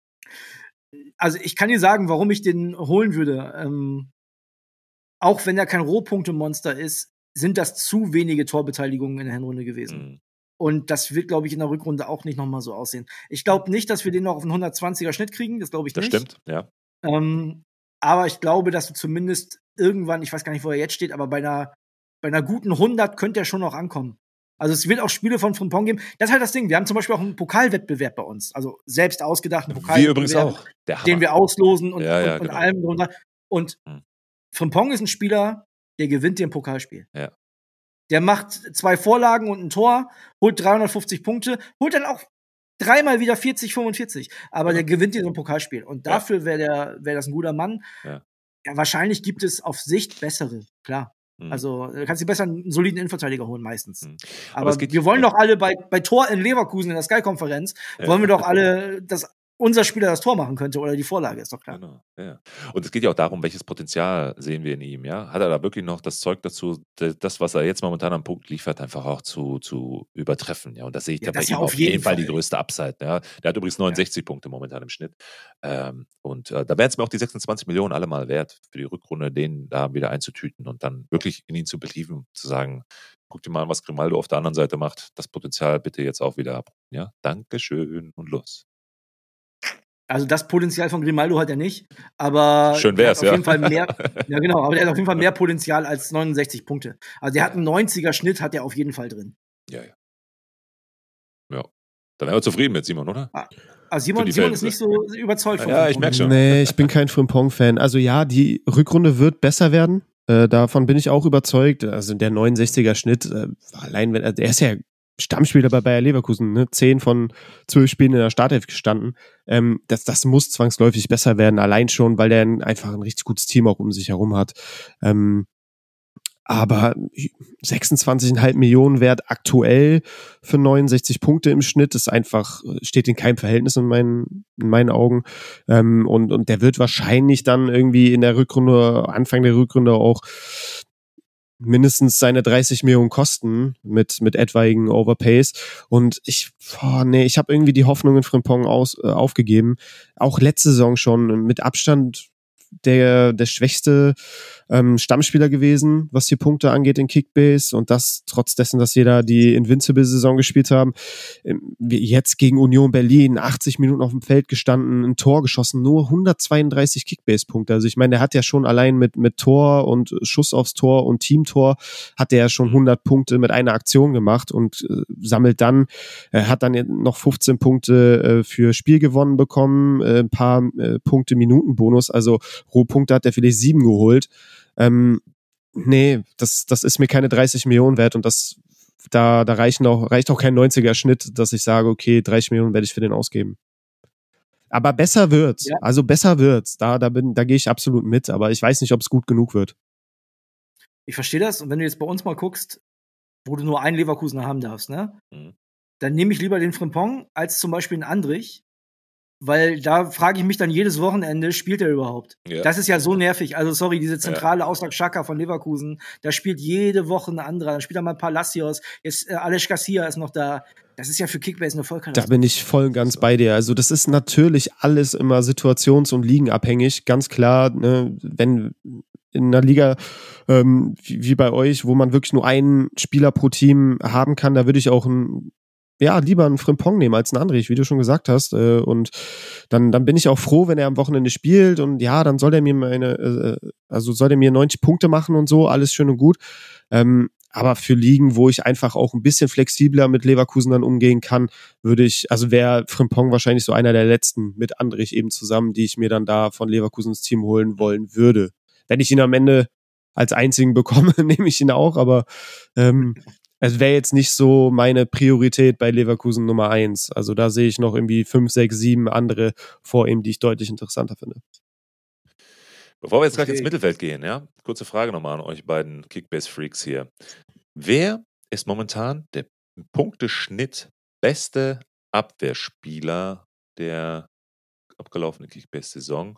also ich kann dir sagen, warum ich den holen würde. Ähm, auch wenn er kein Rohpunktemonster ist, sind das zu wenige Torbeteiligungen in der Hinrunde gewesen. Mhm. Und das wird, glaube ich, in der Rückrunde auch nicht nochmal so aussehen. Ich glaube nicht, dass wir den noch auf einen hundertzwanziger Schnitt kriegen. Das glaube ich Das nicht. stimmt, ja. Ähm, aber ich glaube, dass du zumindest irgendwann, ich weiß gar nicht, wo er jetzt steht, aber bei einer, bei einer guten hundert könnte er schon noch ankommen. Also es wird auch Spiele von Frimpong geben. Das ist halt das Ding. Wir haben zum Beispiel auch einen Pokalwettbewerb bei uns. Also selbst ausgedachten Pokalwettbewerb. Wir übrigens auch. Der Hammer. Den wir auslosen und, Ja, ja, und, und genau. allem drunter. Und Hm. Frimpong ist ein Spieler, der gewinnt dir ein Pokalspiel. Ja. Der macht zwei Vorlagen und ein Tor, holt dreihundertfünfzig Punkte, holt dann auch dreimal wieder vierzig, fünfundvierzig. Aber Ja. der gewinnt dir so ein Pokalspiel. Und dafür wäre der, wäre das ein guter Mann. Ja. Ja, wahrscheinlich gibt es auf Sicht bessere, klar. Mhm. Also, du kannst dir besser einen soliden Innenverteidiger holen, meistens. Mhm. Aber, Aber es geht- wir wollen ja. doch alle bei, bei Tor in Leverkusen in der Sky-Konferenz, Ja. wollen wir doch alle, dass unser Spieler das Tor machen könnte oder die Vorlage, ist doch klar. Genau, ja. Und es geht ja auch darum, welches Potenzial sehen wir in ihm, ja? Hat er da wirklich noch das Zeug dazu, d- das, was er jetzt momentan am Punkt liefert, einfach auch zu, zu übertreffen, ja? Und das sehe ich Ja, da bei das ihm ja auf auf jeden jeden Fall Fall. die größte Upside, ja? Der hat übrigens neunundsechzig Punkte momentan im Schnitt. Ähm, und äh, da wären es mir auch die sechsundzwanzig Millionen alle mal wert, für die Rückrunde den da wieder einzutüten und dann wirklich in ihn zu believen, zu sagen, guck dir mal an, was Grimaldo auf der anderen Seite macht, das Potenzial bitte jetzt auch wieder ab. Ja, Dankeschön und los. Also das Potenzial von Grimaldo hat er nicht, aber Schön der wär's, hat auf ja. jeden Fall mehr, ja genau, aber der hat auf jeden Fall mehr Potenzial als neunundsechzig Punkte. Also der hat einen neunziger Schnitt, hat er auf jeden Fall drin. Ja, ja. Ja. Dann wären wir zufrieden mit Simon, oder? Ah, also Simon, Simon ist nicht so überzeugt von Ja, ich merke schon. Nee, ich bin kein Frimpong-Fan. Also ja, die Rückrunde wird besser werden. Äh, davon bin ich auch überzeugt. Also der neunundsechziger Schnitt, äh, allein wenn, also er ist ja Stammspieler bei Bayer Leverkusen, ne? Zehn von zwölf Spielen in der Startelf gestanden. Ähm, das, das muss zwangsläufig besser werden, allein schon, weil der ein, einfach ein richtig gutes Team auch um sich herum hat. Ähm, aber sechsundzwanzig Komma fünf Millionen wert aktuell für neunundsechzig Punkte im Schnitt ist einfach, steht in keinem Verhältnis in meinen, in meinen Augen. Ähm, und, und der wird wahrscheinlich dann irgendwie in der Rückrunde, Anfang der Rückrunde auch mindestens seine dreißig Millionen kosten mit, mit etwaigen Overpays. Und ich, boah, nee, ich habe irgendwie die Hoffnung in Frimpong aus, äh, aufgegeben. Auch letzte Saison schon mit Abstand der, der schwächste ähm, Stammspieler gewesen, was die Punkte angeht in Kickbase, und das trotz dessen, dass sie da die Invincible-Saison gespielt haben. Ähm, jetzt gegen Union Berlin, achtzig Minuten auf dem Feld gestanden, ein Tor geschossen, nur hundertzweiunddreißig Kickbase-Punkte. Also ich meine, der hat ja schon allein mit, mit Tor und Schuss aufs Tor und Teamtor hat der ja schon hundert Punkte mit einer Aktion gemacht und äh, sammelt dann, äh, hat dann noch fünfzehn Punkte äh, für Spiel gewonnen bekommen, äh, ein paar äh, Punkte Minutenbonus, also Rohpunkte hat er vielleicht sieben geholt. Ähm, nee, das, das ist mir keine dreißig Millionen wert, und das, da, da reichen auch, reicht auch kein neunziger Schnitt, dass ich sage, okay, dreißig Millionen werde ich für den ausgeben. Aber besser wird's. Ja. Also besser wird's. Da, da bin, da gehe ich absolut mit, aber ich weiß nicht, ob es gut genug wird. Ich verstehe das, und wenn du jetzt bei uns mal guckst, wo du nur einen Leverkusener haben darfst, ne? Mhm. Dann nehme ich lieber den Frimpong als zum Beispiel einen Andrich. Weil da frage ich mich dann jedes Wochenende, spielt er überhaupt? Ja. Das ist ja so nervig. Also sorry, diese zentrale ja. außer Xhaka von Leverkusen, da spielt jede Woche ein anderer. Dann spielt er mal Palacios, jetzt äh, Aleš Garcia ist noch da. Das ist ja für Kickbase eine Vollkatastrophe. Da bin ich voll und ganz bei dir. Also das ist natürlich alles immer situations- und ligenabhängig. Ganz klar, ne, wenn in einer Liga ähm, wie, wie bei euch, wo man wirklich nur einen Spieler pro Team haben kann, da würde ich auch ein ja, lieber einen Frimpong nehmen als einen Andrich, wie du schon gesagt hast. Und dann, dann bin ich auch froh, wenn er am Wochenende spielt, und ja, dann soll er mir meine, also soll er mir neunzig Punkte machen und so, alles schön und gut. Aber für Ligen, wo ich einfach auch ein bisschen flexibler mit Leverkusen dann umgehen kann, würde ich, also wäre Frimpong wahrscheinlich so einer der letzten mit Andrich eben zusammen, die ich mir dann da von Leverkusens Team holen wollen würde. Wenn ich ihn am Ende als einzigen bekomme, nehme ich ihn auch, aber ähm, es wäre jetzt nicht so meine Priorität bei Leverkusen Nummer eins. Also da sehe ich noch irgendwie fünf, sechs, sieben andere vor ihm, die ich deutlich interessanter finde. Bevor wir jetzt gleich okay. ins Mittelfeld gehen, ja, kurze Frage nochmal an euch beiden Kickbase-Freaks hier. Wer ist momentan der Punkteschnitt beste Abwehrspieler der abgelaufenen Kickbase-Saison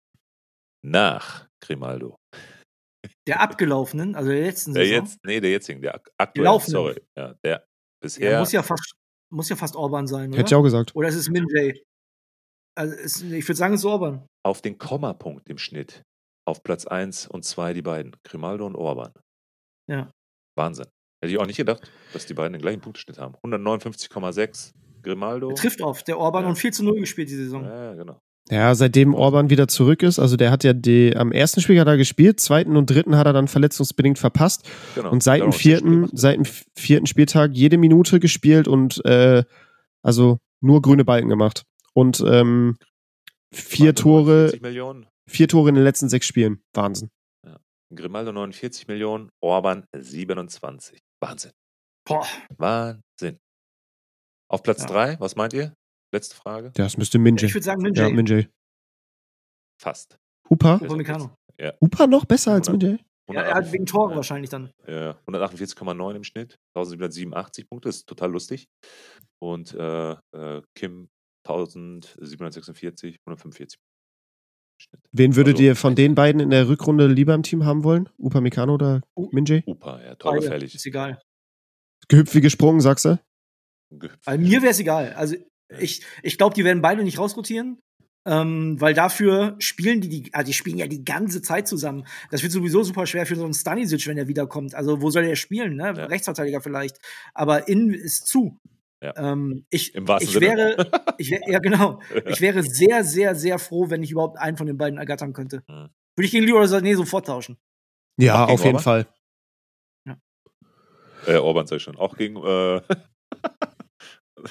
nach Grimaldo? Der abgelaufenen, also der letzten der Saison? Jetzt, nee, der jetzigen, der aktuellen, sorry. Ja, der bisher. Ja, muss ja fast, muss ja fast Orban sein, oder? Hätte ich auch gesagt. Oder ist es Min-Jae? Also es, ich würde sagen, es ist Orban. Auf den Kommapunkt im Schnitt. Auf Platz eins und zwei die beiden. Grimaldo und Orban. Ja. Wahnsinn. Hätte ich auch nicht gedacht, dass die beiden den gleichen Punkteschnitt haben. hundertneunundfünfzig Komma sechs Grimaldo. Er trifft oft, der Orban, ja. und vier zu null gespielt die Saison. Ja, genau. Ja, seitdem Orban wieder zurück ist, also der hat ja die, am ersten Spiel hat er gespielt, zweiten und dritten hat er dann verletzungsbedingt verpasst, genau. Und seit dem vierten, seit dem vierten Spieltag jede Minute gespielt und äh, also nur grüne Balken gemacht. Und ähm, vier Tore, Millionen. vier Tore in den letzten sechs Spielen. Wahnsinn. Ja. Grimaldo neunundvierzig Millionen, Orban siebenundzwanzig. Wahnsinn. Boah. Wahnsinn. Auf Platz drei, ja. Was meint ihr? Letzte Frage. Ja, das müsste Min-Jae. Ich würde sagen Min-Jae. Ja, Min-Jae. Fast. Upa? Upamecano. Ja. Upa noch besser als Min-Jae? Ja, er hat wegen Tore ja. wahrscheinlich dann. Ja, hundertachtundvierzig Komma neun im Schnitt, eintausendsiebenhundertsiebenundachtzig Punkte, das ist total lustig. Und äh, äh, Kim eintausendsiebenhundertsechsundvierzig, hundertfünfundvierzig. Schnitt. Wen würdet also, ihr von den beiden in der Rückrunde lieber im Team haben wollen? Upamecano oder Min-Jae? Upa, ja, torgefährlich. Ist egal. Gehüpft wie gesprungen, sagst du? Also mir wäre es egal. Also ich, ich glaube, die werden beide nicht rausrotieren. Ähm, weil dafür spielen die, die, also die spielen ja die ganze Zeit zusammen. Das wird sowieso super schwer für so einen Stanisic, wenn er wiederkommt. Also wo soll er spielen, ne? Ja. Rechtsverteidiger vielleicht. Aber innen ist zu. Ja. Ähm, ich, Im wahrsten ich Sinne. wäre, ich wäre, ja genau. Ich wäre sehr, sehr, sehr froh, wenn ich überhaupt einen von den beiden ergattern könnte. Mhm. Würde ich gegen Leroy Sané sofort tauschen. Ja, auf jeden Orban? Fall. Ja. Äh, Orban sag ich schon. Auch gegen, äh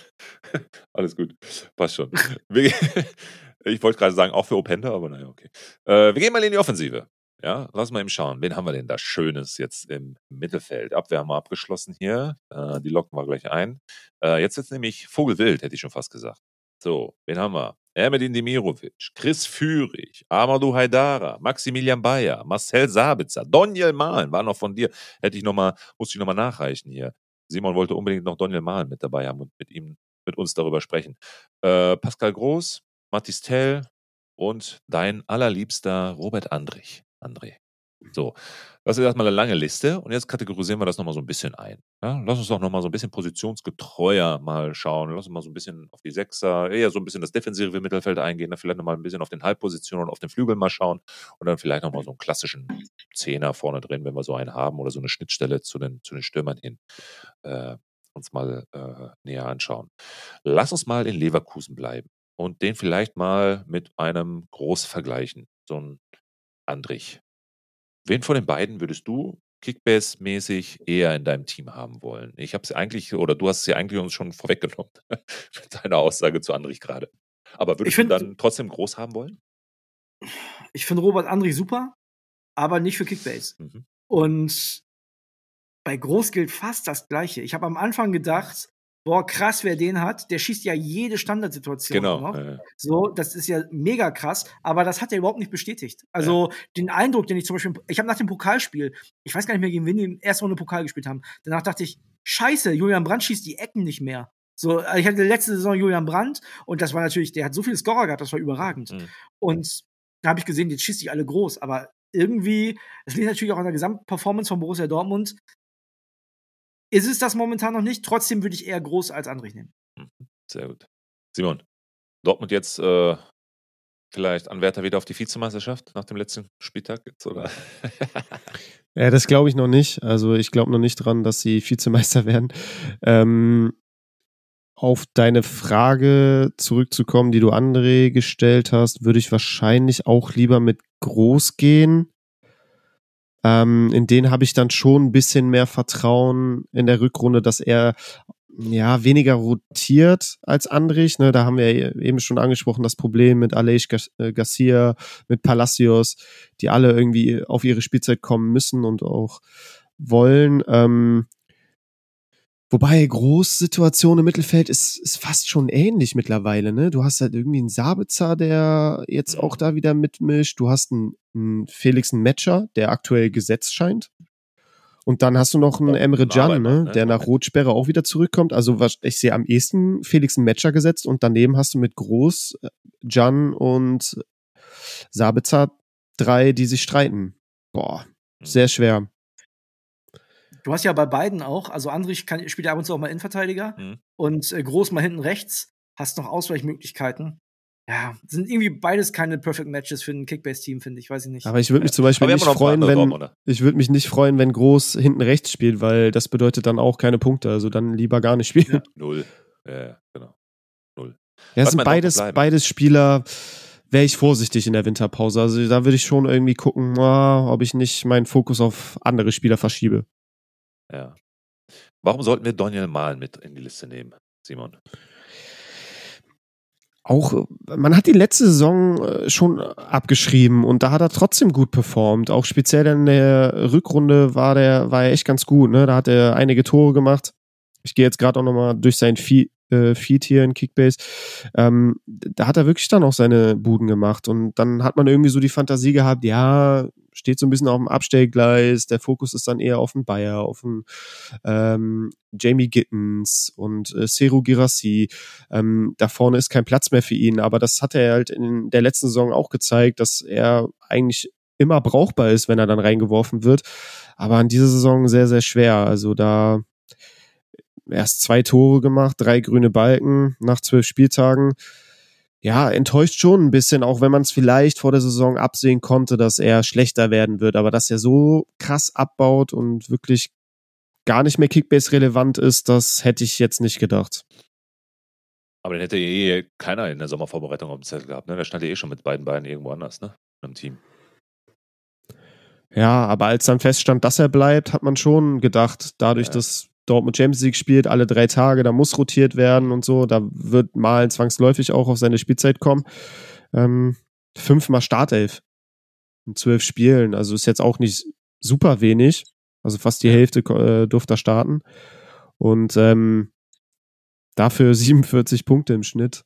Alles gut. Passt schon. Wir, ich wollte gerade sagen, auch für Openda, aber naja, okay. Äh, wir gehen mal in die Offensive. Ja, lass mal eben schauen. Wen haben wir denn da Schönes jetzt im Mittelfeld? Abwehr haben wir abgeschlossen hier. Äh, die locken wir gleich ein. Äh, jetzt jetzt nämlich Vogelwild, hätte ich schon fast gesagt. So, wen haben wir? Ermedin Demirovic, Chris Führig, Amadou Haidara, Maximilian Bayer, Marcel Sabitzer, Doniel Mahlen, war noch von dir. Hätte ich noch mal, musste ich nochmal nachreichen hier. Simon wollte unbedingt noch Doniel Mahlen mit dabei haben und mit ihm, mit uns darüber sprechen. Äh, Pascal Groß, Mathis Tell und dein allerliebster Robert Andrich. André. So, das ist erstmal eine lange Liste und jetzt kategorisieren wir das nochmal so ein bisschen ein. Ja, lass uns doch nochmal so ein bisschen positionsgetreuer mal schauen. Lass uns mal so ein bisschen auf die Sechser, eher so ein bisschen das defensive Mittelfeld eingehen, dann vielleicht nochmal ein bisschen auf den Halbpositionen und auf den Flügeln mal schauen und dann vielleicht nochmal so einen klassischen Zehner vorne drin, wenn wir so einen haben oder so eine Schnittstelle zu den, zu den Stürmern hin, äh, uns mal äh, näher anschauen. Lass uns mal in Leverkusen bleiben und den vielleicht mal mit einem Groß vergleichen. So ein Andrich. Wen von den beiden würdest du Kickbase-mäßig eher in deinem Team haben wollen? Ich habe es eigentlich, oder du hast es ja eigentlich uns schon vorweggenommen mit deiner Aussage zu Andrich gerade. Aber würdest find, du dann trotzdem Groß haben wollen? Ich finde Robert Andrich super, aber nicht für Kickbase. Mhm. Und bei Groß gilt fast das Gleiche. Ich habe am Anfang gedacht, boah, krass, wer den hat. Der schießt ja jede Standardsituation genau, noch. Äh. So, das ist ja mega krass. Aber das hat er überhaupt nicht bestätigt. Also, ja. den Eindruck, den ich zum Beispiel, ich habe nach dem Pokalspiel, ich weiß gar nicht mehr, gegen wen die in der ersten Runde Pokal gespielt haben. Danach dachte ich, scheiße, Julian Brandt schießt die Ecken nicht mehr. So, ich hatte letzte Saison Julian Brandt und das war natürlich, der hat so viele Scorer gehabt, das war überragend. Mhm. Und da habe ich gesehen, jetzt schießt die alle groß. Aber irgendwie, es liegt natürlich auch an der Gesamtperformance von Borussia Dortmund. Ist es das momentan noch nicht? Trotzdem würde ich eher Groß als Andrich nehmen. Sehr gut. Simon, Dortmund jetzt äh, vielleicht Anwärter wieder auf die Vizemeisterschaft nach dem letzten Spieltag jetzt, oder? Ja, das glaube ich noch nicht. Also ich glaube noch nicht dran, dass sie Vizemeister werden. Ähm, auf deine Frage zurückzukommen, die du André gestellt hast, würde ich wahrscheinlich auch lieber mit Groß gehen. Ähm, in den habe ich dann schon ein bisschen mehr Vertrauen in der Rückrunde, dass er ja weniger rotiert als Andrich. Ne? Da haben wir eben schon angesprochen, das Problem mit Aleix Garcia, mit Palacios, die alle irgendwie auf ihre Spielzeit kommen müssen und auch wollen. Ähm, Wobei Großsituation im Mittelfeld ist, ist fast schon ähnlich mittlerweile, ne? Du hast halt irgendwie einen Sabitzer, der jetzt auch da wieder mitmischt. Du hast einen, einen Felix Metscher, der aktuell gesetzt scheint. Und dann hast du noch einen Emre Can, ne? Der nach Rotsperre auch wieder zurückkommt. Also was, ich sehe am ehesten Felix Metscher gesetzt und daneben hast du mit Groß, Can und Sabitzer drei, die sich streiten. Boah, sehr schwer. Du hast ja bei beiden auch, also Andrich kann, spielt ja ab und zu auch mal Innenverteidiger mhm. und äh, Groß mal hinten rechts, hast noch Ausweichmöglichkeiten. Ja, sind irgendwie beides keine Perfect Matches für ein Kickbase-Team, finde ich, weiß ich nicht. Aber ich würde mich zum Beispiel nicht freuen, wenn Raum, ich würde mich nicht freuen, wenn Groß hinten rechts spielt, weil das bedeutet dann auch keine Punkte, also dann lieber gar nicht spielen. Ja. Null. Ja, genau. Null. Ja, es sind beides, beides Spieler, wäre ich vorsichtig in der Winterpause. Also da würde ich schon irgendwie gucken, oh, ob ich nicht meinen Fokus auf andere Spieler verschiebe. Ja. Warum sollten wir Doniel Mahlen mit in die Liste nehmen, Simon? Auch, man hat die letzte Saison schon abgeschrieben und da hat er trotzdem gut performt. Auch speziell in der Rückrunde war der, war er echt ganz gut, ne? Da hat er einige Tore gemacht. Ich gehe jetzt gerade auch nochmal durch sein Feed, äh, Feed hier in Kickbase. Ähm, da hat er wirklich dann auch seine Buden gemacht und dann hat man irgendwie so die Fantasie gehabt, ja, steht so ein bisschen auf dem Abstellgleis, der Fokus ist dann eher auf den Bayer, auf den ähm, Jamie Gittens und äh, Serhou Guirassy. Ähm, da vorne ist kein Platz mehr für ihn, aber das hat er halt in der letzten Saison auch gezeigt, dass er eigentlich immer brauchbar ist, wenn er dann reingeworfen wird. Aber in dieser Saison sehr, sehr schwer. Also da erst zwei Tore gemacht, drei grüne Balken nach zwölf Spieltagen. Ja, enttäuscht schon ein bisschen, auch wenn man es vielleicht vor der Saison absehen konnte, dass er schlechter werden wird. Aber dass er so krass abbaut und wirklich gar nicht mehr Kickbase-relevant ist, das hätte ich jetzt nicht gedacht. Aber den hätte eh keiner in der Sommervorbereitung auf dem Zettel gehabt, ne? Der stand ja eh schon mit beiden Beinen irgendwo anders, ne? Im Team. Ja, aber als dann feststand, dass er bleibt, hat man schon gedacht, dadurch, ja. dass Dortmund Champions League spielt, alle drei Tage, da muss rotiert werden und so, da wird Malen zwangsläufig auch auf seine Spielzeit kommen. Ähm, fünfmal Startelf in zwölf Spielen, also ist jetzt auch nicht super wenig, also fast die Hälfte äh, durfte er starten und ähm, dafür siebenundvierzig Punkte im Schnitt.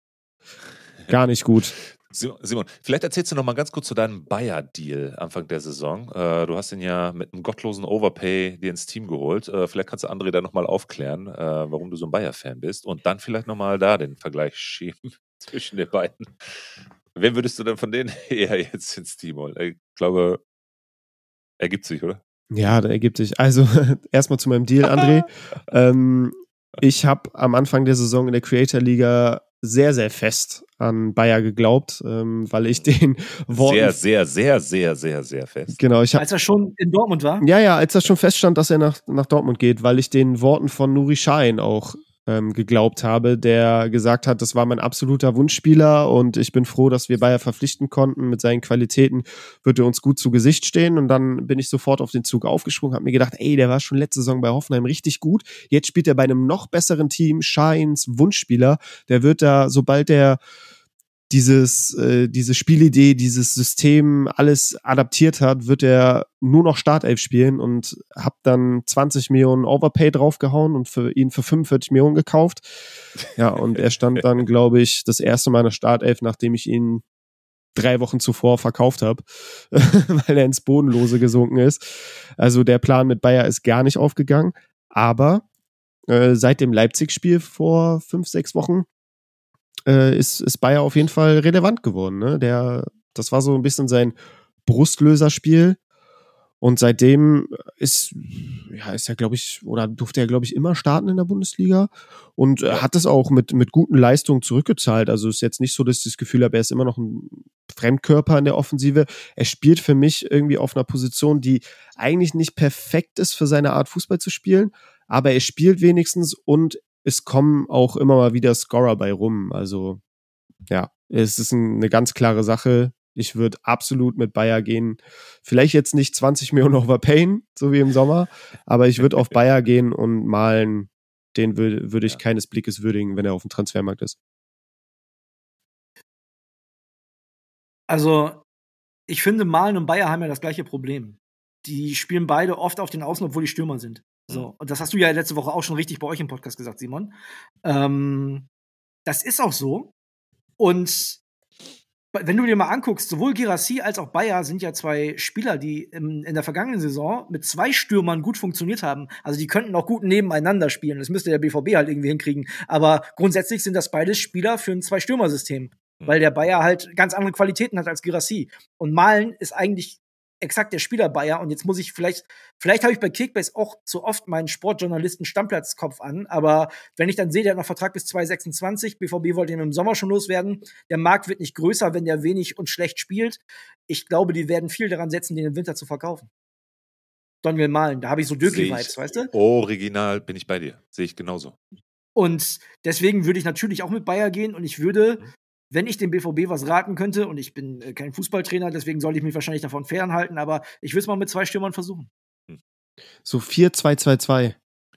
Gar nicht gut. Simon, vielleicht erzählst du noch mal ganz kurz zu deinem Bayer-Deal Anfang der Saison. Äh, du hast ihn ja mit einem gottlosen Overpay dir ins Team geholt. Äh, vielleicht kannst du André da noch mal aufklären, äh, warum du so ein Bayer-Fan bist und dann vielleicht noch mal da den Vergleich schieben zwischen den beiden. Wen würdest du denn von denen eher jetzt ins Team holen? Ich glaube, ergibt sich, oder? Ja, da ergibt sich. Also erstmal zu meinem Deal, André. ähm, ich habe am Anfang der Saison in der Creator-Liga sehr, sehr fest an Bayer geglaubt, ähm, weil ich den Worten... Sehr, sehr, sehr, sehr, sehr, sehr fest. Genau, ich hab, als er schon in Dortmund war? Ja, ja, als er schon feststand, dass er nach, nach Dortmund geht, weil ich den Worten von Nuri Sahin auch ähm, geglaubt habe, der gesagt hat, das war mein absoluter Wunschspieler und ich bin froh, dass wir Bayer verpflichten konnten. Mit seinen Qualitäten wird er uns gut zu Gesicht stehen und dann bin ich sofort auf den Zug aufgesprungen, habe mir gedacht, ey, der war schon letzte Saison bei Hoffenheim richtig gut. Jetzt spielt er bei einem noch besseren Team, Shahins Wunschspieler. Der wird da, sobald der dieses, äh, diese Spielidee, dieses System alles adaptiert hat, wird er nur noch Startelf spielen und hab dann zwanzig Millionen Overpay draufgehauen und für ihn für fünfundvierzig Millionen gekauft. Ja, und er stand dann, glaube ich, das erste Mal in der Startelf, nachdem ich ihn drei Wochen zuvor verkauft habe, weil er ins Bodenlose gesunken ist. Also der Plan mit Bayer ist gar nicht aufgegangen, aber äh, seit dem Leipzig-Spiel vor fünf, sechs Wochen Äh, ist, ist Bayer auf jeden Fall relevant geworden. Ne? Der, das war so ein bisschen sein Brustlöserspiel. Und seitdem ist, ja, ist er, glaube ich, oder durfte er, glaube ich, immer starten in der Bundesliga und äh, hat es auch mit, mit guten Leistungen zurückgezahlt. Also ist jetzt nicht so, dass ich das Gefühl habe, er ist immer noch ein Fremdkörper in der Offensive. Er spielt für mich irgendwie auf einer Position, die eigentlich nicht perfekt ist für seine Art, Fußball zu spielen, aber er spielt wenigstens und es kommen auch immer mal wieder Scorer bei rum. Also, ja, es ist ein, eine ganz klare Sache. Ich würde absolut mit Bayer gehen. Vielleicht jetzt nicht zwanzig Millionen overpayen, so wie im Sommer, aber ich würde auf Bayer gehen und Malen, den würde würd ich ja. keines Blickes würdigen, wenn er auf dem Transfermarkt ist. Also, ich finde, Malen und Bayer haben ja das gleiche Problem. Die spielen beide oft auf den Außen, obwohl die Stürmer sind. So, und das hast du ja letzte Woche auch schon richtig bei euch im Podcast gesagt, Simon. Ähm, das ist auch so. Und wenn du dir mal anguckst, sowohl Guirassy als auch Bayer sind ja zwei Spieler, die im, in der vergangenen Saison mit zwei Stürmern gut funktioniert haben. Also die könnten auch gut nebeneinander spielen. Das müsste der B V B halt irgendwie hinkriegen. Aber grundsätzlich sind das beides Spieler für ein Zwei-Stürmer-System. Weil der Bayer halt ganz andere Qualitäten hat als Guirassy. Und Malen ist eigentlich exakt der Spieler Bayer und jetzt muss ich vielleicht, vielleicht habe ich bei Kickbase auch zu oft meinen Sportjournalisten Stammplatzkopf an, aber wenn ich dann sehe, der hat noch Vertrag bis zwanzig sechsundzwanzig, B V B wollte ihn im Sommer schon loswerden, der Markt wird nicht größer, wenn der wenig und schlecht spielt. Ich glaube, die werden viel daran setzen, den im Winter zu verkaufen. Daniel Malen, da habe ich so Döki-Vibes, weißt du? Original bin ich bei dir, sehe ich genauso. Und deswegen würde ich natürlich auch mit Bayer gehen und ich würde wenn ich dem B V B was raten könnte, und ich bin äh, kein Fußballtrainer, deswegen soll ich mich wahrscheinlich davon fernhalten, aber ich würde es mal mit zwei Stürmern versuchen. So vier zwei zwei zwei.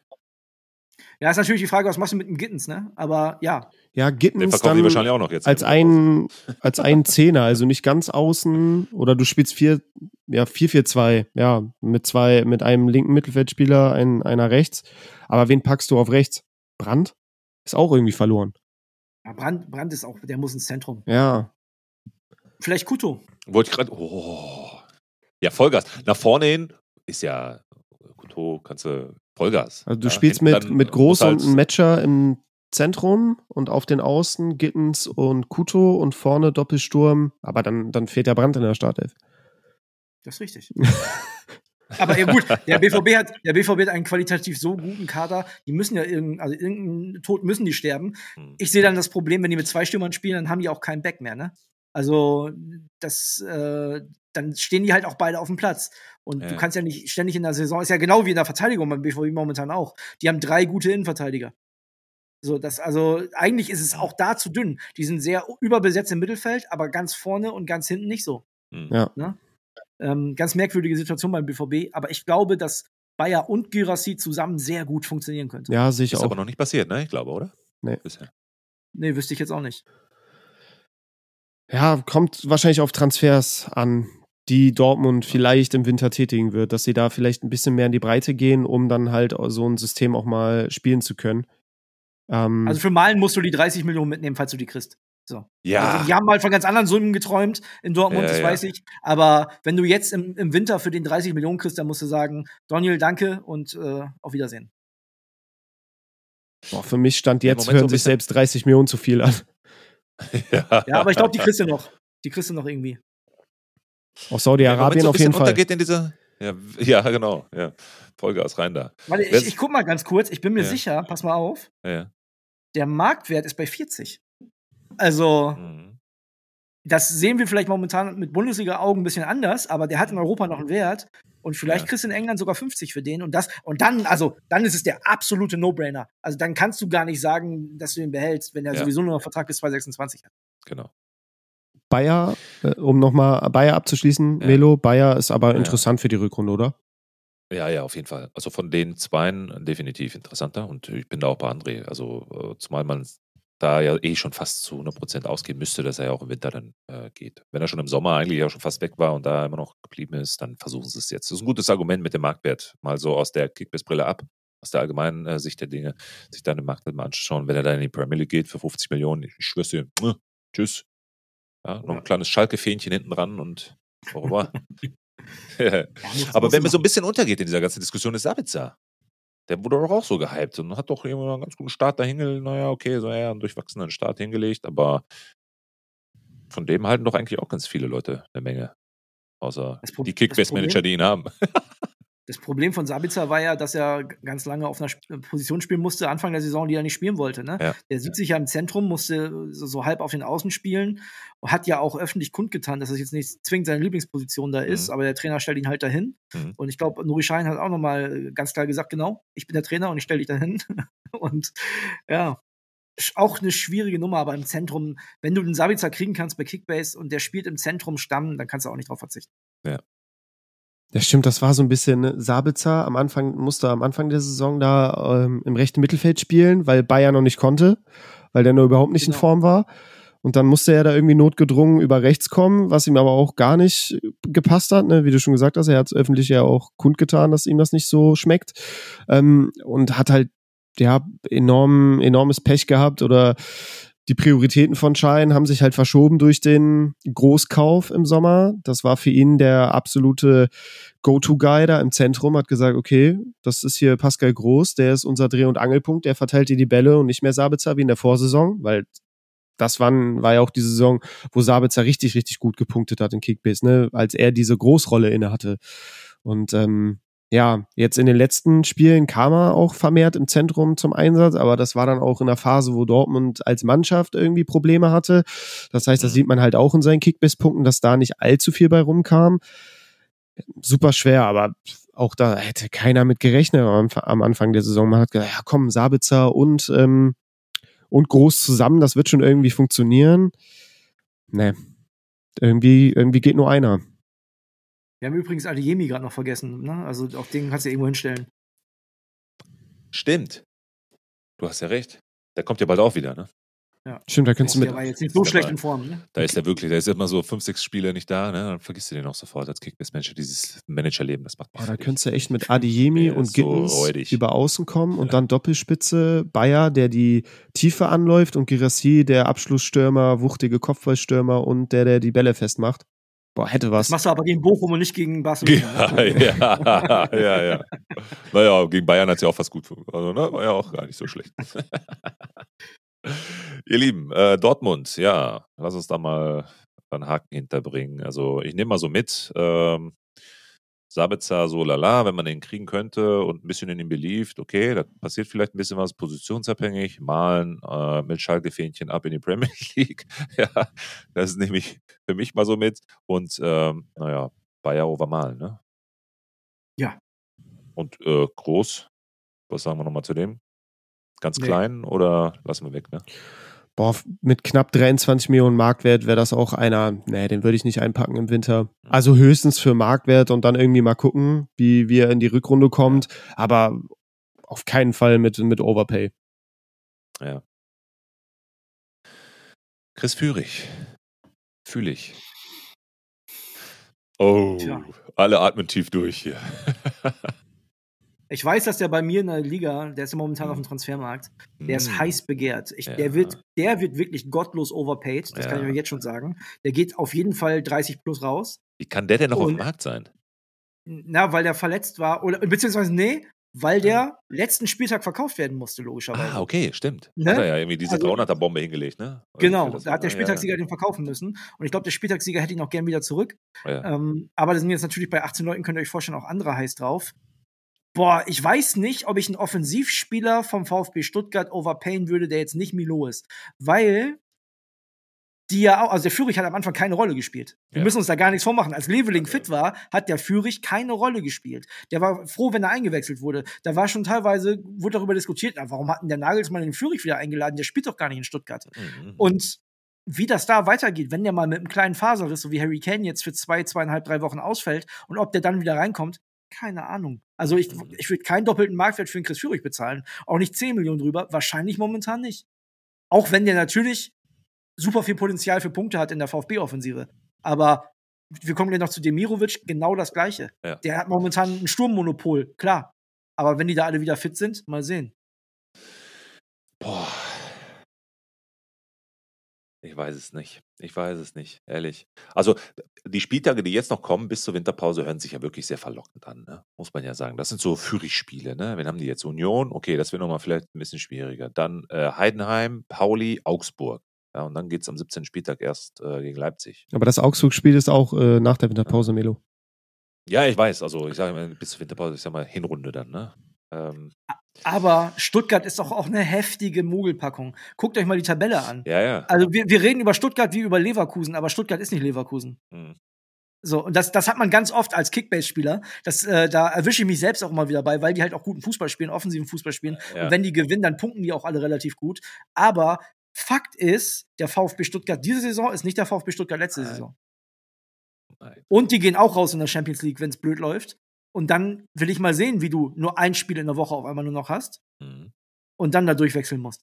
Ja, ist natürlich die Frage, was machst du mit dem Gittens, ne? Aber ja. Ja, Gittens dann die wahrscheinlich auch noch jetzt als ein als ein Zehner, also nicht ganz außen, oder du spielst vier, ja, vier vier zwei, ja, mit zwei, mit einem linken Mittelfeldspieler, ein, einer rechts. Aber wen packst du auf rechts? Brandt? Ist auch irgendwie verloren. Ja, Brandt, Brandt ist auch, der muss ins Zentrum. Ja. Vielleicht Kuto. Wollte ich gerade, oh. Ja, Vollgas. Nach vorne hin ist ja, Kuto kannst du Vollgas. Also du ja, spielst mit, mit Groß halt und einem Matcher im Zentrum und auf den Außen Gittens und Kuto und vorne Doppelsturm, aber dann, dann fehlt der Brandt in der Startelf. Das ist richtig. Aber ja gut, der B V B hat, der B V B hat einen qualitativ so guten Kader, die müssen ja irgendeinen, also irgendeinen Tod müssen die sterben. Ich sehe dann das Problem, wenn die mit zwei Stürmern spielen, dann haben die auch keinen Back mehr, ne? Also das, äh, dann stehen die halt auch beide auf dem Platz. Und ja. du kannst ja nicht ständig in der Saison, ist ja genau wie in der Verteidigung beim B V B momentan auch. Die haben drei gute Innenverteidiger. So, das, also eigentlich ist es auch da zu dünn. Die sind sehr überbesetzt im Mittelfeld, aber ganz vorne und ganz hinten nicht so. Ja. Ne? Ähm, ganz merkwürdige Situation beim B V B, aber ich glaube, dass Bayer und Guirassy zusammen sehr gut funktionieren könnte. Ja, sehe ich Ist auch. aber noch nicht passiert, ne? Ich glaube, oder? Nee. Bisher. Nee, wüsste ich jetzt auch nicht. Ja, kommt wahrscheinlich auf Transfers an, die Dortmund vielleicht im Winter tätigen wird, dass sie da vielleicht ein bisschen mehr in die Breite gehen, um dann halt so ein System auch mal spielen zu können. Ähm, Also für Malen musst du die dreißig Millionen mitnehmen, falls du die kriegst. So. Ja. Also die haben mal von ganz anderen Summen geträumt in Dortmund, Ja, das ja. weiß ich. Aber wenn du jetzt im, im Winter für den dreißig Millionen kriegst, dann musst du sagen, Daniel, danke und äh, auf Wiedersehen. boah, für mich stand Im jetzt, Moment so hören ein sich bisschen- selbst dreißig Millionen zu viel an. ja. Ja, aber ich glaube, die kriegst du noch. Die kriegst du noch irgendwie. Aus Im Moment Saudi-Arabien so ein auf jeden bisschen Fall. untergeht in dieser. Ja, ja, genau. Ja. Vollgas rein da. Warte, Wer ich, ist- ich guck mal ganz kurz. Ich bin mir Ja. sicher, pass mal auf, Ja, ja. der Marktwert ist bei vierzig. Also, Mhm. das sehen wir vielleicht momentan mit Bundesliga-Augen ein bisschen anders, aber der hat in Europa noch einen Wert. Und vielleicht Ja. kriegst du in England sogar fünfzig für den. Und das, und dann, also, dann ist es der absolute No-Brainer. Also, dann kannst du gar nicht sagen, dass du ihn behältst, wenn er Ja. sowieso nur einen Vertrag bis zwanzig sechsundzwanzig hat. Genau. Bayer, äh, um nochmal Bayer abzuschließen, Ja. Melo, Bayer ist aber Ja. interessant für die Rückrunde, oder? Ja, ja, auf jeden Fall. Also von den Zweien definitiv interessanter und ich bin da auch bei André. Also äh, zumal man da ja eh schon fast zu hundert Prozent ausgehen müsste, dass er ja auch im Winter dann äh, geht. Wenn er schon im Sommer eigentlich ja schon fast weg war und da immer noch geblieben ist, dann versuchen sie es jetzt. Das ist ein gutes Argument mit dem Marktwert, mal so aus der Kickbase-Brille ab, aus der allgemeinen äh, Sicht der Dinge, sich dann den Marktwert mal anzuschauen. Wenn er dann in die Premier League geht für fünfzig Millionen, ich schwör's dir, äh, tschüss. Ja, noch ein kleines Schalke-Fähnchen hinten dran und au revoir. Aber wenn mir so ein bisschen untergeht in dieser ganzen Diskussion, ist Sabitzer. Der wurde doch auch so gehypt und hat doch immer einen ganz guten Start da hingelegt. Naja, okay, so eher einen durchwachsenen Start hingelegt, aber von dem halten doch eigentlich auch ganz viele Leute eine Menge. Außer Das Pro- die das Kickbase-Manager, Problem- die ihn haben. Das Problem von Sabitzer war ja, dass er g- ganz lange auf einer Sp- Position spielen musste, Anfang der Saison, die er nicht spielen wollte. Ne? Ja. Der sieht sich ja im Zentrum, musste so, so halb auf den Außen spielen und hat ja auch öffentlich kundgetan, dass es jetzt nicht zwingend seine Lieblingsposition da ist, Mhm. aber der Trainer stellt ihn halt dahin. Mhm. Und ich glaube, Nuri Sahin hat auch nochmal ganz klar gesagt, genau, ich bin der Trainer und ich stelle dich dahin. Und ja, sch- auch eine schwierige Nummer, aber im Zentrum, wenn du den Sabitzer kriegen kannst bei Kickbase und der spielt im Zentrum Stamm, dann kannst du auch nicht drauf verzichten. Ja, stimmt, das war so ein bisschen, ne? Sabitzer am Anfang, musste am Anfang der Saison da ähm, im rechten Mittelfeld spielen, weil Bayern noch nicht konnte, weil der nur überhaupt nicht Genau. in Form war. Und dann musste er da irgendwie notgedrungen über rechts kommen, was ihm aber auch gar nicht gepasst hat, ne? Wie du schon gesagt hast, er hat es öffentlich ja auch kundgetan, dass ihm das nicht so schmeckt. Ähm, und hat halt, ja, enorm, enormes Pech gehabt oder die Prioritäten von Schein haben sich halt verschoben durch den Großkauf im Sommer. Das war für ihn der absolute Go-To-Guy da im Zentrum, hat gesagt, okay, das ist hier Pascal Groß, der ist unser Dreh- und Angelpunkt, der verteilt dir die Bälle und nicht mehr Sabitzer wie in der Vorsaison, weil das war, war ja auch die Saison, wo Sabitzer richtig, richtig gut gepunktet hat in Kickbase, ne, als er diese Großrolle inne hatte. Und ähm, ja, jetzt in den letzten Spielen kam er auch vermehrt im Zentrum zum Einsatz, aber das war dann auch in der Phase, wo Dortmund als Mannschaft irgendwie Probleme hatte. Das heißt, das Mhm. sieht man halt auch in seinen Kickbase-Punkten, dass da nicht allzu viel bei rumkam. Super schwer, aber auch da hätte keiner mit gerechnet am Anfang- am Anfang der Saison. Man hat gedacht, ja komm, Sabitzer und, ähm, und Groß zusammen, das wird schon irgendwie funktionieren. Nee, irgendwie, irgendwie geht nur einer. Wir haben übrigens Adeyemi gerade noch vergessen, ne? Also auch den kannst du irgendwo hinstellen. Stimmt. Du hast ja recht. Der kommt ja bald auch wieder, ne? Stimmt, da kannst du mit, Der war jetzt nicht so Der schlecht war- in Form, ne? Da ist er wirklich, da ist immer so fünf, sechs Spiele nicht da, ne? Dann vergisst du den auch sofort als Kickbase-Manager. Dieses Managerleben, das macht mich oh, da fertig. könntest du echt mit Adeyemi Der und ist so Gittens räudig. über außen kommen und Ja. dann Doppelspitze, Bayer, der die Tiefe anläuft und Guirassy, der Abschlussstürmer, wuchtige Kopfballstürmer und der, der die Bälle festmacht. Boah, hätte Das was. machst du aber gegen Bochum und nicht gegen Barcelona. Ja, ja, ja, ja. Naja, gegen Bayern hat es ja auch fast gut funktioniert. Also, ne? War ja auch gar nicht so schlecht. Ihr Lieben, äh, Dortmund, ja, lass uns da mal einen Haken hinterbringen. Also ich nehme mal so mit, ähm, Sabitzer so lala, wenn man den kriegen könnte und ein bisschen in ihn beliebt, okay, da passiert vielleicht ein bisschen was, positionsabhängig, malen äh, mit Schalke-Fähnchen ab in die Premier League. Ja, das nehme ich für mich mal so mit. Und ähm, naja, Bayer over malen, ne? Ja. Und äh, groß, was sagen wir nochmal zu dem? Ganz Nee. klein oder lassen wir weg, ne? Boah, mit knapp dreiundzwanzig Millionen Marktwert wäre das auch einer, nee, den würde ich nicht einpacken im Winter. Also höchstens für Marktwert und dann irgendwie mal gucken, wie, wie er in die Rückrunde kommt, aber auf keinen Fall mit, mit Overpay. Ja. Chris Führig. Fühle ich. Oh, Tja. alle atmen tief durch hier. Ich weiß, dass der bei mir in der Liga, der ist ja momentan auf dem Transfermarkt, der ist Mm. heiß begehrt. Ich, Ja. der, wird, der wird wirklich gottlos overpaid, das Ja. kann ich euch jetzt schon sagen. Der geht auf jeden Fall dreißig plus raus. Wie kann der denn noch auf Und- dem Markt sein? Na, weil der verletzt war, oder beziehungsweise nee, weil der letzten Spieltag verkauft werden musste, logischerweise. Ah, okay, stimmt. Ne? Hat er ja irgendwie diese Also- dreihunderter-Bombe hingelegt, ne? Oder Genau, wie viel das da war, hat der ne? Spieltagssieger den verkaufen müssen. Und ich glaube, der Spieltagssieger hätte ihn auch gern wieder zurück. Ja, ja. Ähm, aber da sind jetzt natürlich bei achtzehn Leuten, könnt ihr euch vorstellen, auch andere heiß drauf. Boah, ich weiß nicht, ob ich einen Offensivspieler vom VfB Stuttgart overpayen würde, der jetzt nicht Milo ist. Weil die ja auch, also der Führig hat am Anfang keine Rolle gespielt. Wir Ja. müssen uns da gar nichts vormachen. Als Leveling fit war, hat der Führig keine Rolle gespielt. Der war froh, wenn er eingewechselt wurde. Da war schon teilweise, wurde darüber diskutiert, na, warum hat denn der Nagelsmann den Führig wieder eingeladen? Der spielt doch gar nicht in Stuttgart. Mhm. Und wie das da weitergeht, wenn der mal mit einem kleinen Faserriss, so wie Harry Kane jetzt für zwei, zweieinhalb, drei Wochen ausfällt und ob der dann wieder reinkommt, keine Ahnung. Also ich, Mhm. ich würde keinen doppelten Marktwert für den Chris Führig bezahlen. Auch nicht zehn Millionen drüber. Wahrscheinlich momentan nicht. Auch wenn der natürlich super viel Potenzial für Punkte hat in der VfB-Offensive. Aber wir kommen gleich noch zu Demirovic, genau das Gleiche. Ja. Der hat momentan ein Sturmmonopol, klar. Aber wenn die da alle wieder fit sind, mal sehen. Boah. Ich weiß es nicht. Ich weiß es nicht, ehrlich. Also, die Spieltage, die jetzt noch kommen bis zur Winterpause, hören sich ja wirklich sehr verlockend an, ne? Muss man ja sagen. Das sind so Führig-Spiele, ne? Wen haben die jetzt? Union? Okay, das wird nochmal vielleicht ein bisschen schwieriger. Dann äh, Heidenheim, Pauli, Augsburg. Ja, und dann geht es am siebzehnten Spieltag erst äh, gegen Leipzig. Aber das Augsburg-Spiel ist auch äh, nach der Winterpause, Melo. Ja, ich weiß. Also, ich sage mal, bis zur Winterpause, ich sag mal, Hinrunde dann, ne? Ähm, Aber Stuttgart ist doch auch eine heftige Mogelpackung. Guckt euch mal die Tabelle an. ja, ja. Also wir, wir reden über Stuttgart wie über Leverkusen, aber Stuttgart ist nicht Leverkusen. Hm. So, und das, das hat man ganz oft als Kickbase-Spieler. Das, äh, da erwische ich mich selbst auch immer wieder bei, weil die halt auch guten Fußball spielen, offensiven Fußball spielen. Ja. Und wenn die gewinnen, dann punkten die auch alle relativ gut. Aber Fakt ist, der VfB Stuttgart diese Saison ist nicht der VfB Stuttgart letzte Nein. Saison. Nein. Und die gehen auch raus in der Champions League, wenn es blöd läuft. Und dann will ich mal sehen, wie du nur ein Spiel in der Woche auf einmal nur noch hast Hm. und dann da durchwechseln musst.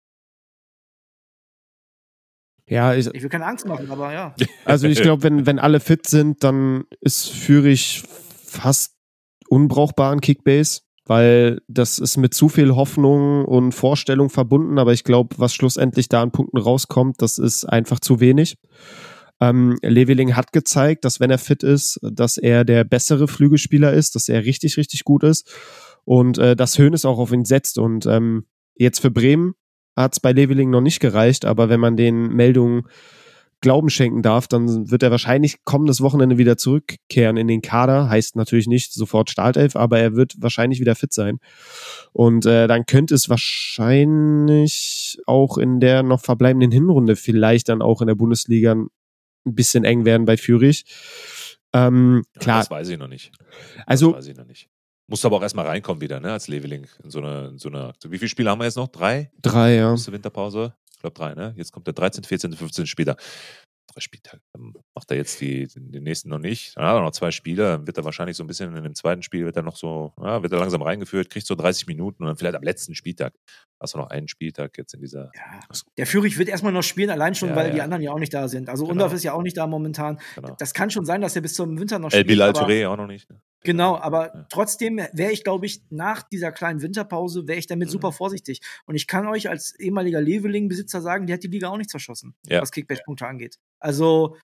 Ja, ich, Ich will keine Angst machen, aber ja. also ich glaube, wenn, wenn alle fit sind, dann ist Führig fast unbrauchbar in Kickbase, weil das ist mit zu viel Hoffnung und Vorstellung verbunden, aber ich glaube, was schlussendlich da an Punkten rauskommt, das ist einfach zu wenig. Ähm, Leveling hat gezeigt, dass wenn er fit ist, dass er der bessere Flügelspieler ist, dass er richtig, richtig gut ist und äh, dass Hoeneß auch auf ihn setzt und ähm, jetzt für Bremen hat es bei Leveling noch nicht gereicht, aber wenn man den Meldungen Glauben schenken darf, dann wird er wahrscheinlich kommendes Wochenende wieder zurückkehren in den Kader. Heißt natürlich nicht sofort Startelf, aber er wird wahrscheinlich wieder fit sein. Und äh, dann könnte es wahrscheinlich auch in der noch verbleibenden Hinrunde vielleicht dann auch in der Bundesliga ein bisschen eng werden bei Führig. Ähm, Ja, klar, das weiß ich noch nicht. Das also weiß ich noch nicht. Musst aber auch erstmal reinkommen wieder, ne, als Leveling in so eine, in so eine. Wie viele Spiele haben wir jetzt noch? Drei? drei, ja. Bis zur Winterpause? Ich glaube drei, ne? Jetzt kommt der dreizehnte, vierzehnte, fünfzehnte Spieltag. Drei Spieltage. Dann macht er jetzt die, den nächsten noch nicht. Dann hat er noch zwei Spiele. Dann wird er wahrscheinlich so ein bisschen in dem zweiten Spiel wird er noch so, ja, wird er langsam reingeführt, kriegt so dreißig Minuten und dann vielleicht am letzten Spieltag. Hast du noch einen Spieltag jetzt in dieser. Ja. Der Führig wird erstmal noch spielen, allein schon, Ja, weil ja. die anderen ja auch nicht da sind. Also Genau. Undorf ist ja auch nicht da momentan. Genau. Das kann schon sein, dass er bis zum Winter noch El spielt. Bilal aber- Touré auch noch nicht. Ne? Genau, aber Ja. trotzdem wäre ich, glaube ich, nach dieser kleinen Winterpause, wäre ich damit Mhm. super vorsichtig. Und ich kann euch als ehemaliger Leveling-Besitzer sagen, der hat die Liga auch nicht zerschossen, Ja. was Kickbase-Punkte angeht. Also,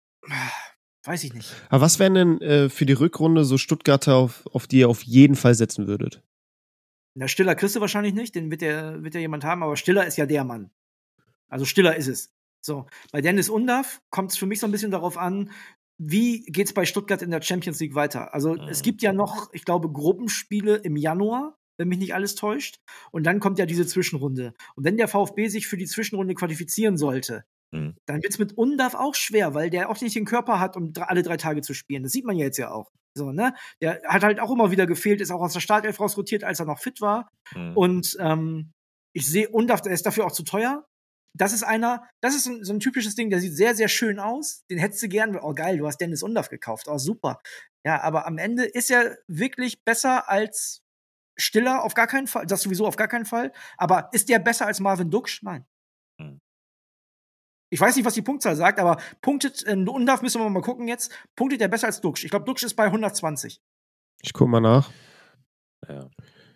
weiß ich nicht. Aber was wären denn äh, für die Rückrunde so Stuttgarter, auf, auf die ihr auf jeden Fall setzen würdet? Na, Stiller kriegst du wahrscheinlich nicht, den wird der, wird der jemand haben, aber Stiller ist ja der Mann. Also Stiller ist es. So, bei Dennis Undav kommt es für mich so ein bisschen darauf an, wie geht's bei Stuttgart in der Champions League weiter? Also Mhm. es gibt ja noch, ich glaube, Gruppenspiele im Januar, wenn mich nicht alles täuscht. Und dann kommt ja diese Zwischenrunde. Und wenn der VfB sich für die Zwischenrunde qualifizieren sollte, Mhm. dann wird's mit Undav auch schwer, weil der auch nicht den Körper hat, um dr- alle drei Tage zu spielen. Das sieht man ja jetzt ja auch. So, ne? Der hat halt auch immer wieder gefehlt, ist auch aus der Startelf rausrotiert, als er noch fit war. Mhm. Und ähm, ich sehe Undav, der ist dafür auch zu teuer. das ist einer, das ist so, so ein typisches Ding, der sieht sehr, sehr schön aus. Den hättest du gern, oh geil, du hast Dennis Undaff gekauft, oh super. Ja, aber am Ende ist er wirklich besser als Stiller, auf gar keinen Fall, das sowieso auf gar keinen Fall. Aber ist der besser als Marvin Duksch? Nein. Hm. Ich weiß nicht, was die Punktzahl sagt, aber punktet, äh, Undaff müssen wir mal gucken jetzt, punktet der besser als Duksch? Ich glaube, Duksch ist bei hundertzwanzig. Ich guck mal nach. Ja.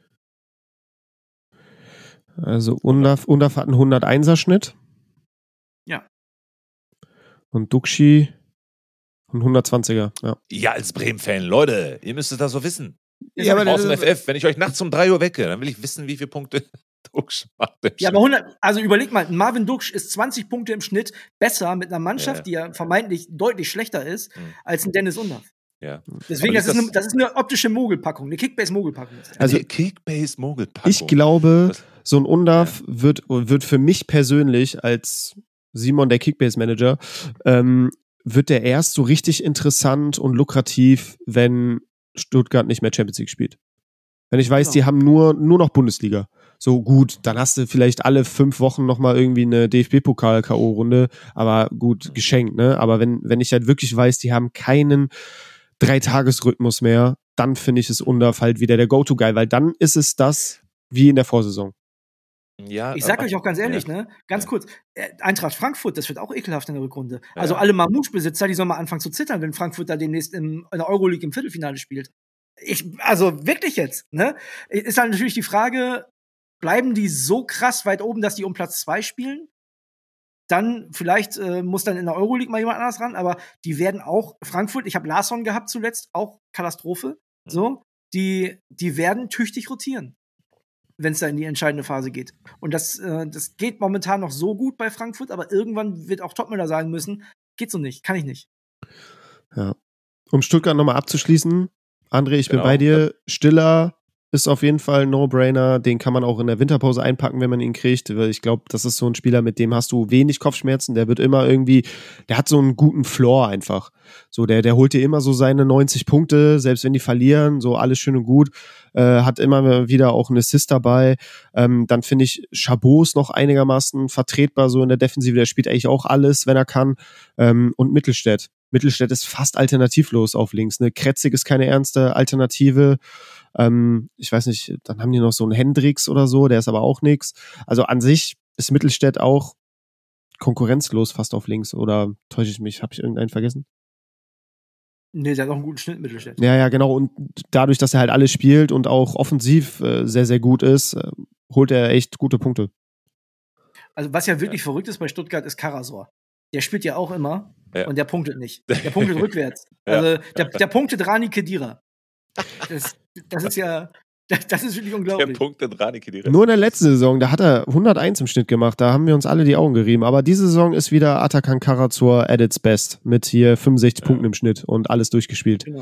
Also Undaff, Undaff hat einen hunderteiner Schnitt. Ja. Und Duxi einen hundertzwanziger. Ja, ja, als Bremen-Fan, Leute, ihr müsst es das so wissen. Ja, aber aus dem das- F F, wenn ich euch nachts um drei Uhr wecke, dann will ich wissen, wie viele Punkte Duksch macht. Ja, aber hundert, also überleg mal, Marvin Duksch ist zwanzig Punkte im Schnitt besser mit einer Mannschaft, Ja. die ja vermeintlich deutlich schlechter ist, Mhm. als ein Dennis Undaff. Ja. Deswegen, Aber das ist, ist eine, das ist eine optische Mogelpackung, eine Kickbase-Mogelpackung. Also- Die Kickbase-Mogelpackung. Ich glaube, Was? so ein Undaff wird, wird für mich persönlich als Simon, der Kickbase-Manager, ähm, wird der erst so richtig interessant und lukrativ, wenn Stuttgart nicht mehr Champions League spielt. Wenn ich weiß, Genau. die haben nur, nur noch Bundesliga. So gut, dann hast du vielleicht alle fünf Wochen nochmal irgendwie eine D F B-Pokal-K O-Runde, aber gut, geschenkt, ne? Aber wenn, wenn ich halt wirklich weiß, die haben keinen Dreitagesrhythmus mehr, dann finde ich es Undaff halt wieder der Go-To-Guy, weil dann ist es das wie in der Vorsaison. Ja, Ich sag aber- euch auch ganz ehrlich, ja. ne, ganz Ja. kurz, äh, Eintracht Frankfurt, das wird auch ekelhaft in der Rückrunde. Ja. Also alle Mamouche-Besitzer, die sollen mal anfangen zu zittern, wenn Frankfurt da demnächst im, in der Euroleague im Viertelfinale spielt. Ich, also wirklich jetzt, ne? Ist dann natürlich die Frage, bleiben die so krass weit oben, dass die um Platz zwei spielen? Dann vielleicht äh, muss dann in der Euroleague mal jemand anders ran, aber die werden auch, Frankfurt, ich habe Larsson gehabt zuletzt, auch Katastrophe, Mhm. so, die, die werden tüchtig rotieren, wenn es da in die entscheidende Phase geht. Und das, äh, das geht momentan noch so gut bei Frankfurt, aber irgendwann wird auch Topmüller sagen müssen, geht so nicht, kann ich nicht. Ja. Um Stuttgart nochmal abzuschließen, André, ich Genau. bin bei dir. Stiller ist auf jeden Fall ein No-Brainer. Den kann man auch in der Winterpause einpacken, wenn man ihn kriegt. Weil ich glaube, das ist so ein Spieler, mit dem hast du wenig Kopfschmerzen. Der wird immer irgendwie, der hat so einen guten Floor einfach. So, der, der holt dir immer so seine neunzig Punkte, selbst wenn die verlieren, so alles schön und gut. Äh, hat immer wieder auch einen Assist dabei. Ähm, dann finde ich Chabot ist noch einigermaßen vertretbar so in der Defensive. Der spielt eigentlich auch alles, wenn er kann. Ähm, und Mittelstädt. Mittelstädt ist fast alternativlos auf links. Ne? Kretzig ist keine ernste Alternative. Ähm, ich weiß nicht, dann haben die noch so einen Hendricks oder so, der ist aber auch nix. Also an sich ist Mittelstädt auch konkurrenzlos fast auf links. Oder täusche ich mich? Habe ich irgendeinen vergessen? Nee, der hat auch einen guten Schnitt, Mittelstädt. Ja, ja, genau. Und dadurch, dass er halt alles spielt und auch offensiv äh, sehr, sehr gut ist, äh, holt er echt gute Punkte. Also was ja wirklich verrückt ist bei Stuttgart, ist Karasor. Der spielt ja auch immer Ja. und der punktet nicht. Der punktet rückwärts. Ja. Also der, der punktet Rani Kedira. Das, das ist ja, das, das ist wirklich Der unglaublich. Punkt in Ranike direkt. Nur in der letzten Saison, da hat er hunderteins im Schnitt gemacht. Da haben wir uns alle die Augen gerieben. Aber diese Saison ist wieder Atakan Karasor at its best. Mit hier fünfundsechzig Ja. Punkten im Schnitt und alles durchgespielt. Genau.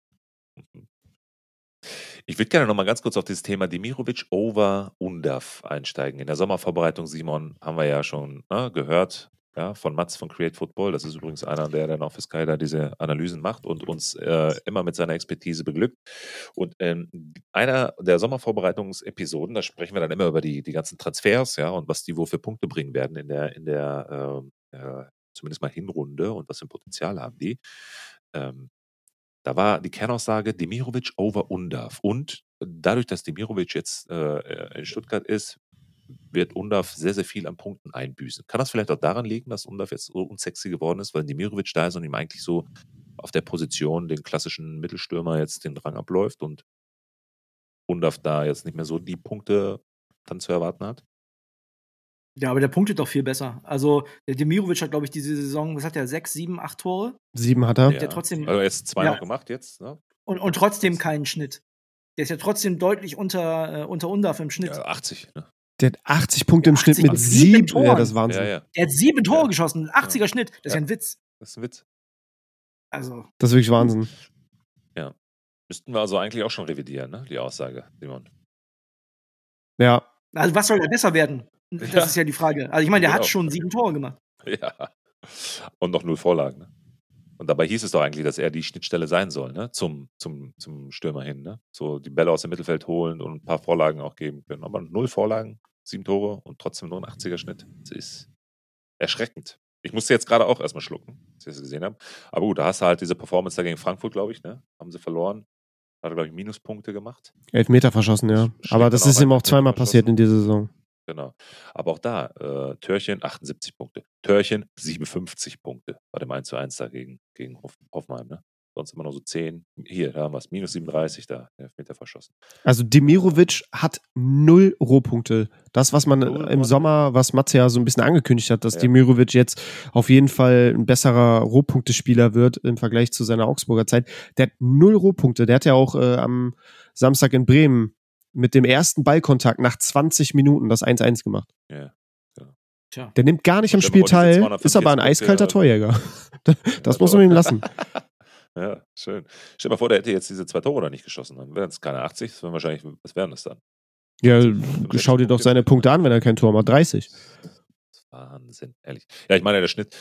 Ich würde gerne noch mal ganz kurz auf dieses Thema Demirovic over Undav einsteigen. In der Sommervorbereitung, Simon, haben wir ja schon ne, gehört, ja, von Mats von Create Football. Das ist übrigens einer, der dann auch für Sky da diese Analysen macht und uns äh, immer mit seiner Expertise beglückt. Und ähm, einer der Sommervorbereitungsepisoden, da sprechen wir dann immer über die, die ganzen Transfers, ja, und was die wohl für Punkte bringen werden in der, in der ähm, äh, zumindest mal Hinrunde und was für ein Potenzial haben die. Ähm, Da war die Kernaussage Demirovic over Undav. Und dadurch, dass Demirovic jetzt äh, in Stuttgart ist, wird Undav sehr, sehr viel an Punkten einbüßen. Kann das vielleicht auch daran liegen, dass Undav jetzt so unsexy geworden ist, weil Demirovic da ist und ihm eigentlich so auf der Position den klassischen Mittelstürmer jetzt den Rang abläuft und Undav da jetzt nicht mehr so die Punkte dann zu erwarten hat? Ja, aber der punktet doch viel besser. Also der Demirovic hat, glaube ich, diese Saison, was hat der, sechs, sieben, acht Tore Sieben hat er. Ja. trotzdem- Also jetzt zwei Ja. noch gemacht jetzt, ne? und, und trotzdem keinen Schnitt. Der ist ja trotzdem deutlich unter, äh, unter Undav im Schnitt. Ja, achtzig, ne? Der hat achtzig Punkte im Schnitt achtzig mit mit sieben sieben. Toren. Ja, das ist Wahnsinn. Ja, ja. Der hat sieben Tore Ja. geschossen, ein achtziger Schnitt. Das ist ja Ja. ein Witz. Das ist ein Witz. Also, Das ist wirklich Wahnsinn. Müssten wir also eigentlich auch schon revidieren, ne? Die Aussage, Simon. Ja. also was soll er besser werden? Das Ja. ist ja die Frage. Also ich meine, der Genau. hat schon sieben Tore gemacht. Ja. Und noch null Vorlagen. Ne? Und dabei hieß es doch eigentlich, dass er die Schnittstelle sein soll, ne? Zum, zum, zum Stürmer hin, ne? So die Bälle aus dem Mittelfeld holen und ein paar Vorlagen auch geben können. Aber null Vorlagen, sieben Tore und trotzdem nur ein achtziger Schnitt. Das ist erschreckend. Ich musste jetzt gerade auch erstmal schlucken, als ich das gesehen habe. Aber gut, da hast du halt diese Performance da gegen Frankfurt, glaube ich, ne? Haben sie verloren. Hat er, glaube ich, Minuspunkte gemacht. Elfmeter verschossen, ja. Aber das ist ihm auch zweimal passiert in dieser Saison. Genau. Aber auch da, äh, Törchen achtundsiebzig Punkte. Törchen siebenundfünfzig Punkte bei dem eins zu eins da gegen, gegen Hoff, Hoffenheim, ne? Sonst immer noch so zehn. Hier, da haben wir es. Minus siebenunddreißig da, Elfmeter verschossen. Also Demirovic hat null Rohpunkte. Das, was man null im Sommer, was Matze ja so ein bisschen angekündigt hat, dass ja. Demirovic jetzt auf jeden Fall ein besserer Rohpunktespieler wird im Vergleich zu seiner Augsburger Zeit. Der hat null Rohpunkte. Der hat ja auch äh, am Samstag in Bremen mit dem ersten Ballkontakt nach zwanzig Minuten das eins eins gemacht. Ja. Tja. Der nimmt gar nicht am Spiel teil, ist aber ein eiskalter Torjäger. Das muss man ihm lassen. Ja, schön. Stell dir mal vor, der hätte jetzt diese zwei Tore da nicht geschossen. Dann wären es keine achtzig, das wären wahrscheinlich, was wären das dann? Ja, schau dir doch seine Punkte an, wenn er kein Tor macht. dreißig. Wahnsinn, ehrlich. Ja, ich meine, der Schnitt.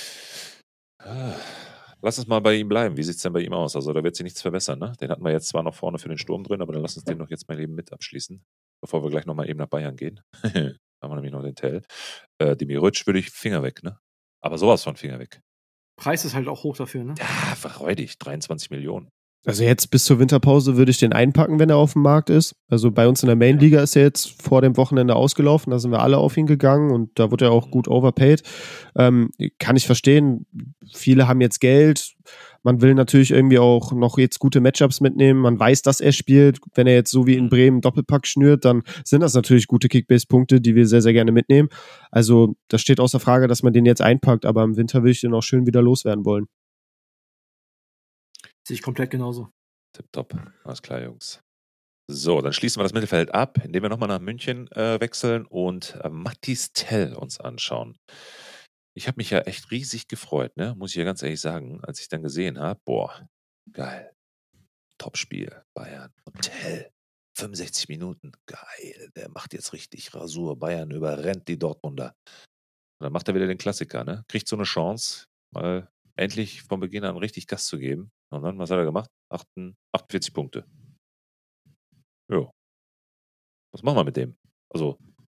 Lass uns mal bei ihm bleiben. Wie sieht es denn bei ihm aus? Also, da wird sich nichts verbessern, ne? Den hatten wir jetzt zwar noch vorne für den Sturm drin, aber dann lass uns den doch jetzt mal eben mit abschließen, bevor wir gleich nochmal eben nach Bayern gehen. Haben wir nämlich noch den Tell. Äh, Demirovic würde ich Finger weg, ne? Aber sowas von Finger weg. Preis ist halt auch hoch dafür, ne? Ja, verräudig, dreiundzwanzig Millionen. Also jetzt bis zur Winterpause würde ich den einpacken, wenn er auf dem Markt ist. Also bei uns in der Main-Liga ist er jetzt vor dem Wochenende ausgelaufen, da sind wir alle auf ihn gegangen und da wurde er auch gut overpaid. Ähm, kann ich verstehen, viele haben jetzt Geld, man will natürlich irgendwie auch noch jetzt gute Matchups mitnehmen, man weiß, dass er spielt. Wenn er jetzt so wie in Bremen Doppelpack schnürt, dann sind das natürlich gute Kickbase-Punkte, die wir sehr, sehr gerne mitnehmen. Also das steht außer Frage, dass man den jetzt einpackt, aber im Winter will ich den auch schön wieder loswerden wollen. Sehe ich komplett genauso. Tipptopp. Alles klar, Jungs. So, dann schließen wir das Mittelfeld ab, indem wir nochmal nach München äh, wechseln und äh, Mathys Tell uns anschauen. Ich habe mich ja echt riesig gefreut, ne? Muss ich ja ganz ehrlich sagen, als ich dann gesehen habe, boah, geil. Topspiel, Bayern und Tell. fünfundsechzig Minuten, geil. Der macht jetzt richtig Rasur. Bayern überrennt die Dortmunder. Und dann macht er wieder den Klassiker, ne? Kriegt so eine Chance, mal endlich von Beginn an richtig Gas zu geben. Und dann, was hat er gemacht? achtundvierzig Punkte. Ja. Was machen wir mit dem? Also.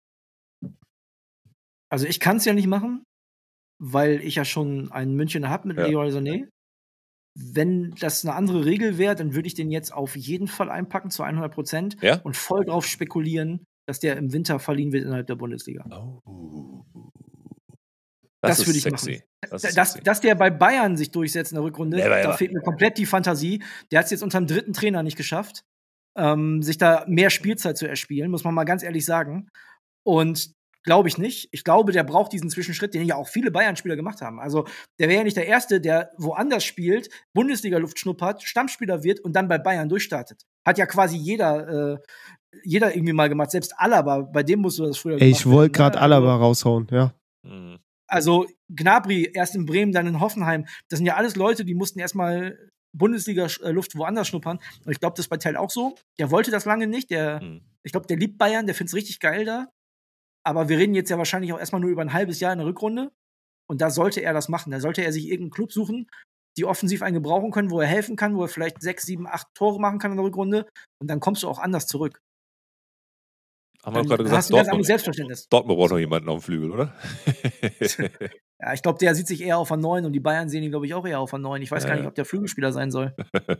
Also ich kann es ja nicht machen, weil ich ja schon einen Münchner habe mit ja. Leroy Sané. Wenn das eine andere Regel wäre, dann würde ich den jetzt auf jeden Fall einpacken zu hundert Prozent ja? und voll drauf spekulieren, dass der im Winter verliehen wird innerhalb der Bundesliga. Oh. Das, das würde ich sexy. machen. Das dass, dass der bei Bayern sich durchsetzt in der Rückrunde, Never, da ever. fehlt mir komplett die Fantasie. Der hat es jetzt unter dem dritten Trainer nicht geschafft, ähm, sich da mehr Spielzeit zu erspielen, muss man mal ganz ehrlich sagen. Und glaube ich nicht. Ich glaube, der braucht diesen Zwischenschritt, den ja auch viele Bayern-Spieler gemacht haben. Also der wäre ja nicht der Erste, der woanders spielt, Bundesliga-Luft schnuppert, Stammspieler wird und dann bei Bayern durchstartet. Hat ja quasi jeder, äh, jeder irgendwie mal gemacht. Selbst Alaba, bei dem musst du das früher Ey, ich wollte gerade Alaba raushauen, ja. Mhm. Also Gnabry erst in Bremen, dann in Hoffenheim. Das sind ja alles Leute, die mussten erstmal Bundesliga-Luft woanders schnuppern. Und ich glaube, das ist bei Tell auch so. Der wollte das lange nicht. Der, mhm. Ich glaube, der liebt Bayern, der findet es richtig geil da. Aber wir reden jetzt ja wahrscheinlich auch erstmal nur über ein halbes Jahr in der Rückrunde. Und da sollte er das machen. Da sollte er sich irgendeinen Club suchen, die offensiv einen gebrauchen können, wo er helfen kann, wo er vielleicht sechs, sieben, acht Tore machen kann in der Rückrunde. Und dann kommst du auch anders zurück. Haben wir auch gerade gesagt, Dortmund, Selbstverständnis. Dortmund braucht noch jemanden auf dem Flügel, oder? Ja, ich glaube, der sieht sich eher auf der neun und die Bayern sehen ihn, glaube ich, auch eher auf der neun. Ich weiß ja. gar nicht, ob der Flügelspieler sein soll.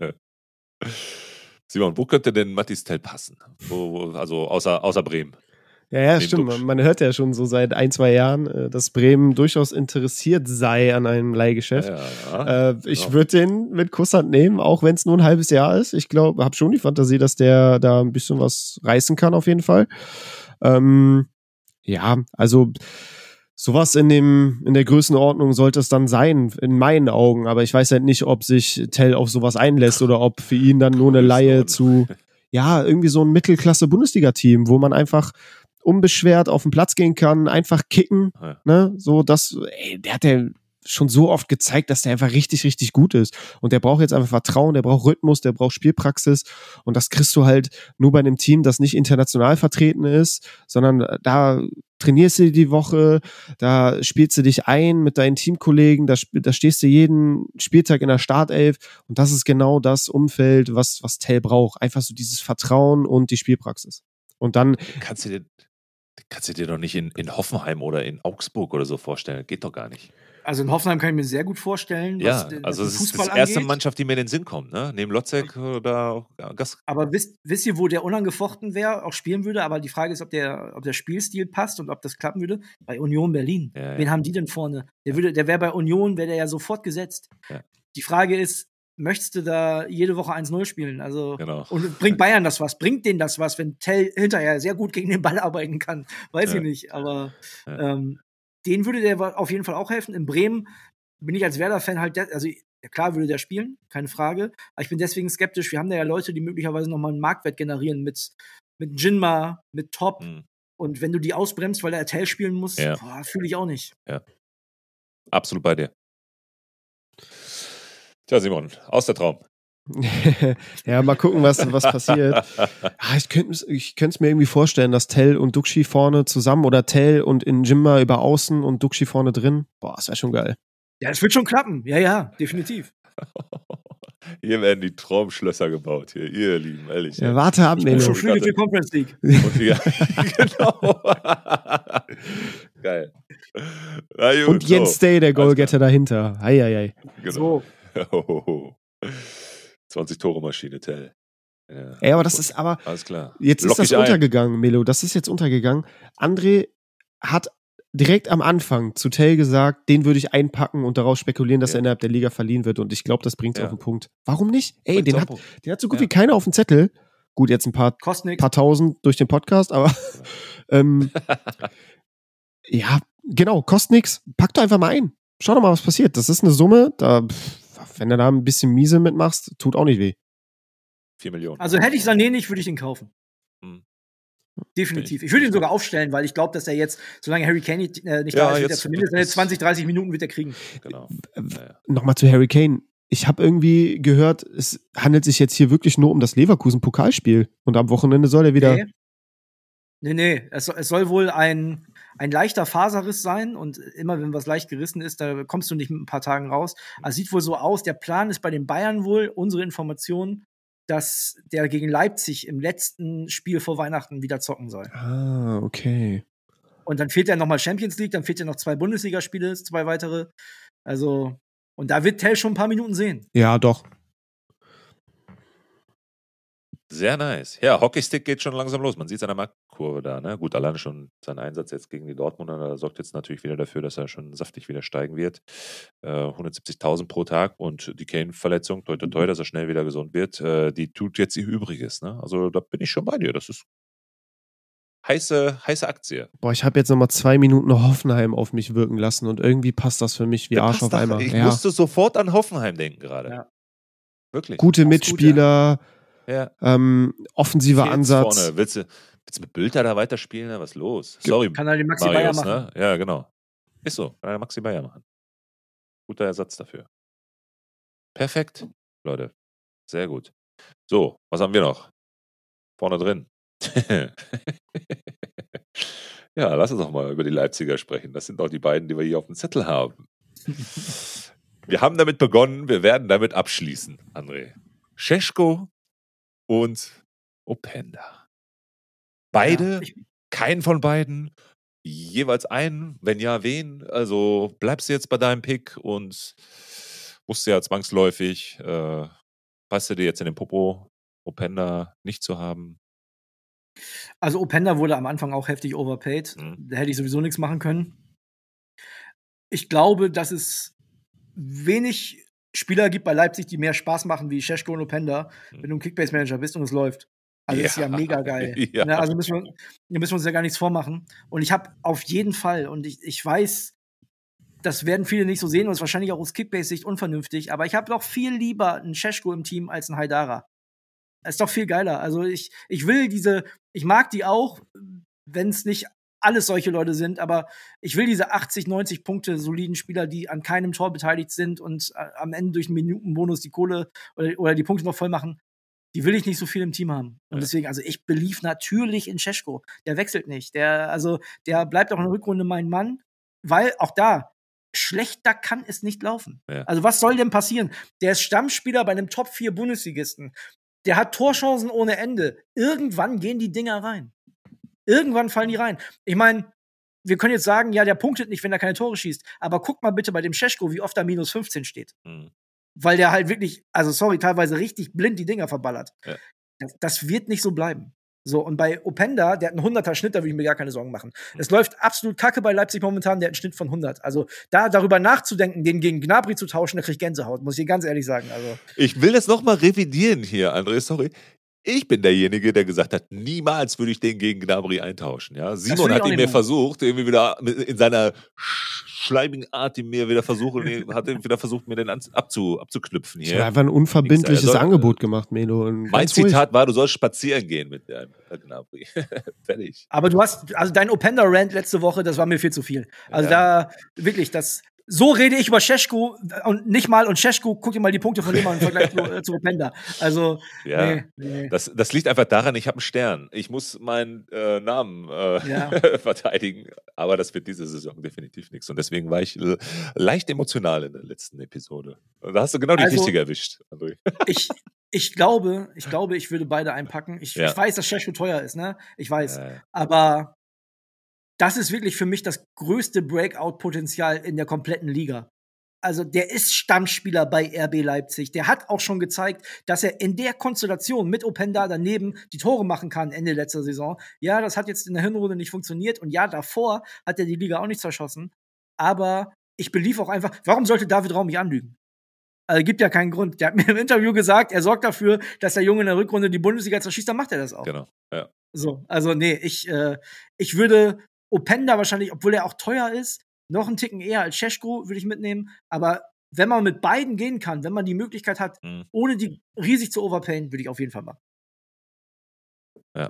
Simon, wo könnte denn Mathys Tell passen? Wo, wo, also außer, außer Bremen. Ja, ja, stimmt. Man, man hört ja schon so seit ein, zwei Jahren, dass Bremen durchaus interessiert sei an einem Leihgeschäft. Ja, ja, äh, ich genau. würde den mit Kusshand nehmen, auch wenn es nur ein halbes Jahr ist. Ich glaube, habe schon die Fantasie, dass der da ein bisschen was reißen kann, auf jeden Fall. Ähm, ja, also sowas in dem in der Größenordnung sollte es dann sein, in meinen Augen. Aber ich weiß halt nicht, ob sich Tell auf sowas einlässt oder ob für ihn dann nur eine Leihe zu, ja, irgendwie so ein Mittelklasse-Bundesliga-Team, wo man einfach unbeschwert auf den Platz gehen kann, einfach kicken, ja. ne, so das, ey, der hat ja schon so oft gezeigt, dass der einfach richtig, richtig gut ist und der braucht jetzt einfach Vertrauen, der braucht Rhythmus, der braucht Spielpraxis und das kriegst du halt nur bei einem Team, das nicht international vertreten ist, sondern da trainierst du die Woche, da spielst du dich ein mit deinen Teamkollegen, da, da stehst du jeden Spieltag in der Startelf und das ist genau das Umfeld, was, was Tell braucht, einfach so dieses Vertrauen und die Spielpraxis. Und dann kannst du dir Kannst du dir doch nicht in, in Hoffenheim oder in Augsburg oder so vorstellen. Geht doch gar nicht. Also in Hoffenheim kann ich mir sehr gut vorstellen, was Ja, den, also was es den ist Fußball die erste angeht. Mannschaft, die mir in den Sinn kommt, ne? Neben Lotzek oder Gas. Aber wisst, wisst ihr, wo der unangefochten wäre, auch spielen würde? Aber die Frage ist, ob der, ob der Spielstil passt und ob das klappen würde. Bei Union Berlin. Ja, Wen ja. haben die denn vorne? Der würde, der wäre bei Union, wäre der ja sofort gesetzt. Ja. Die Frage ist, möchtest du da jede Woche eins null spielen? Also, Genau. und bringt Bayern das was? Bringt denen das was, wenn Tell hinterher sehr gut gegen den Ball arbeiten kann? Weiß Ja. ich nicht. Aber Ja. ähm, denen würde der auf jeden Fall auch helfen. In Bremen bin ich als Werder-Fan halt, de- also ja, klar würde der spielen, keine Frage. Aber ich bin deswegen skeptisch. Wir haben da ja Leute, die möglicherweise nochmal einen Marktwert generieren mit, mit Jinma, mit Top. Hm. Und wenn du die ausbremst, weil der Tell spielen muss, Ja. fühle ich auch nicht. Absolut bei dir. Tja, Simon, aus der Traum. Ja, mal gucken, was, was passiert. Ah, ich könnte ich es mir irgendwie vorstellen, dass Tell und Duxi vorne zusammen oder Tell und in Jimma über außen und Duxi vorne drin. Boah, das wäre schon geil. Ja, das wird schon klappen. Ja, ja, definitiv. Hier werden die Traumschlösser gebaut, hier, ihr Lieben, ehrlich. Ja, warte ab, Ich bin Melo. schon Flüge für Conference League. Und die, genau. Geil. Na gut, Und Jens so. Stay, der Goalgetter dahinter. Eieiei. Genau. So. zwanzig Tore Maschine, Tell. Ja. Ey, aber das ist aber, Alles klar. jetzt ist Lock das dich ein. untergegangen, Melo. Das ist jetzt untergegangen. André hat direkt am Anfang zu Tell gesagt, den würde ich einpacken und daraus spekulieren, dass Ja. er innerhalb der Liga verliehen wird. Und ich glaube, das bringt es Ja. auf den Punkt. Warum nicht? Ey, Bringt's den auf hat, den Punkt. den hat so gut Ja. wie keiner auf dem Zettel. Gut, jetzt ein paar, Kostet nichts. paar tausend durch den Podcast, aber ähm, ja, genau, kostet nix. Pack doch einfach mal ein. Schau doch mal, was passiert. Das ist eine Summe, da, pff, wenn du da ein bisschen miese mitmachst, tut auch nicht weh. Vier Millionen. Also hätte ich Sané nicht, würde ich ihn kaufen. Hm. Definitiv. Ich würde ihn sogar aufstellen, weil ich glaube, dass er jetzt, solange Harry Kane nicht, äh, nicht Ja, da ist, wird er jetzt- zumindest seine jetzt- zwanzig, dreißig Minuten wird er kriegen. Genau. Äh, Ja, ja. Nochmal zu Harry Kane. Ich habe irgendwie gehört, es handelt sich jetzt hier wirklich nur um das Leverkusen-Pokalspiel. Und am Wochenende soll er wieder. Nee, nee, nee. Es, soll- es soll wohl ein, ein leichter Faserriss sein und immer wenn was leicht gerissen ist, da kommst du nicht mit ein paar Tagen raus. Also sieht wohl so aus, der Plan ist bei den Bayern wohl, unsere Information, dass der gegen Leipzig im letzten Spiel vor Weihnachten wieder zocken soll. Ah, okay. Und dann fehlt ja nochmal Champions League, dann fehlt ja noch zwei Bundesligaspiele, zwei weitere. Also, und da wird Tell schon ein paar Minuten sehen. Ja, doch. Sehr nice. Ja, Hockeystick geht schon langsam los. Man sieht es an der Marktkurve da. Ne? Gut, alleine schon sein Einsatz jetzt gegen die Dortmunder, da sorgt jetzt natürlich wieder dafür, dass er schon saftig wieder steigen wird. Äh, hundertsiebzigtausend pro Tag und die Kane-Verletzung, toi toi toi, dass er schnell wieder gesund wird, äh, die tut jetzt ihr Übriges. Ne? Also da bin ich schon bei dir. Das ist heiße, heiße Aktie. Boah, ich habe jetzt nochmal zwei Minuten Hoffenheim auf mich wirken lassen und irgendwie passt das für mich wie Der Arsch passt auf doch- einmal. Ich Ja. musste sofort an Hoffenheim denken gerade. Ja. Wirklich. Gute Passt gut, Mitspieler, Ja. ähm, offensiver Fehlt's Ansatz. Vorne. Willst, du, willst du mit Bülter da weiterspielen? Ne? Was ist los? Sorry, Kann er den Maxi Marius, Bayer machen. ne? Ja, genau. Ist so. Kann er Maxi Bayer machen. Guter Ersatz dafür. Perfekt, Leute. Sehr gut. So, was haben wir noch? Vorne drin. Ja, lass uns doch mal über die Leipziger sprechen. Das sind doch die beiden, die wir hier auf dem Zettel haben. Wir haben damit begonnen, wir werden damit abschließen, André. Šeško und Openda. Beide, Ja, ich, keinen von beiden, jeweils einen, wenn ja, wen? Also bleibst du jetzt bei deinem Pick und musst du ja zwangsläufig, äh, passt du dir jetzt in den Popo, Openda nicht zu haben? also Openda wurde am Anfang auch heftig overpaid. Mhm. Da hätte ich sowieso nichts machen können. Ich glaube, dass es wenig Spieler gibt bei Leipzig, die mehr Spaß machen wie Šeško und Openda, Mhm. wenn du ein Kickbase-Manager bist und es läuft. Also Ja. ist ja mega geil. Ja. Ne, also müssen wir, da müssen wir uns ja gar nichts vormachen. Und ich habe auf jeden Fall, und ich, ich weiß, das werden viele nicht so sehen und ist wahrscheinlich auch aus Kickbase-Sicht unvernünftig, aber ich habe doch viel lieber einen Šeško im Team als einen Haidara. Das ist doch viel geiler. Also ich, ich will diese, ich mag die auch, wenn es nicht alles solche Leute sind, aber ich will diese achtzig, neunzig Punkte soliden Spieler, die an keinem Tor beteiligt sind und äh, am Ende durch einen Minutenbonus die Kohle oder, oder die Punkte noch voll machen. Die will ich nicht so viel im Team haben. Und Ja. deswegen, also ich belief natürlich in Šeško. Der wechselt nicht. Der, also, der bleibt auch in der Rückrunde mein Mann, weil auch da, schlechter kann es nicht laufen. Ja. Also was soll denn passieren? Der ist Stammspieler bei einem Top vier Bundesligisten. Der hat Torchancen ohne Ende. Irgendwann gehen die Dinger rein. Irgendwann fallen die rein. Ich meine, wir können jetzt sagen, ja, der punktet nicht, wenn er keine Tore schießt. Aber guck mal bitte bei dem Šeško, wie oft da minus fünfzehn steht. Mhm. Weil der halt wirklich, also sorry, teilweise richtig blind die Dinger verballert. Ja. Das, das wird nicht so bleiben. So, und bei Openda, der hat einen hunderter Schnitt, da würde ich mir gar keine Sorgen machen. Mhm. Es läuft absolut kacke bei Leipzig momentan, der hat einen Schnitt von hundert. Also da darüber nachzudenken, den gegen Gnabry zu tauschen, da krieg ich Gänsehaut, muss ich dir ganz ehrlich sagen. Also, ich will das nochmal revidieren hier, André, sorry. Ich bin derjenige, der gesagt hat, niemals würde ich den gegen Gnabry eintauschen. Ja? Simon hat ihn mir versucht, irgendwie wieder in seiner schleimigen Art, ihn mir wieder versucht, hat ihn wieder versucht, mir den abzu, abzuknüpfen. Hier. Ich habe einfach ein unverbindliches soll, Angebot gemacht, Melo. Mein Zitat ruhig. war, du sollst spazieren gehen mit deinem Gnabry. Fertig. Aber du hast, also dein Openda-Rant letzte Woche, das war mir viel zu viel. Also ja. da, wirklich, das so rede ich über Šeško und nicht mal, und Šeško, guck dir mal die Punkte von dem an im Vergleich zu, zu Openda. Also, ja, nee, nee. Das, das liegt einfach daran, ich habe einen Stern. Ich muss meinen äh, Namen äh, ja. verteidigen, aber das wird diese Saison definitiv nichts. Und deswegen war ich äh, leicht emotional in der letzten Episode. Da hast du genau die also, richtige erwischt, André. Ich, ich glaube, ich glaube, ich würde beide einpacken. Ich, ja. ich weiß, dass Šeško teuer ist, ne? Ich weiß. Ja. Aber das ist wirklich für mich das größte Breakout-Potenzial in der kompletten Liga. Also der ist Stammspieler bei R B Leipzig. Der hat auch schon gezeigt, dass er in der Konstellation mit Openda daneben die Tore machen kann Ende letzter Saison. Ja, das hat jetzt in der Hinrunde nicht funktioniert. Und ja, davor hat er die Liga auch nicht zerschossen. Aber ich belief auch einfach, warum sollte David Raum mich anlügen? Also gibt ja keinen Grund. Der hat mir im Interview gesagt, er sorgt dafür, dass der Junge in der Rückrunde die Bundesliga zerschießt, dann macht er das auch. Genau, ja. So, also nee, ich, äh, ich würde Openda wahrscheinlich, obwohl er auch teuer ist, noch einen Ticken eher als Šeško würde ich mitnehmen. Aber wenn man mit beiden gehen kann, wenn man die Möglichkeit hat, mhm. ohne die riesig zu overpayen, würde ich auf jeden Fall machen. Ja.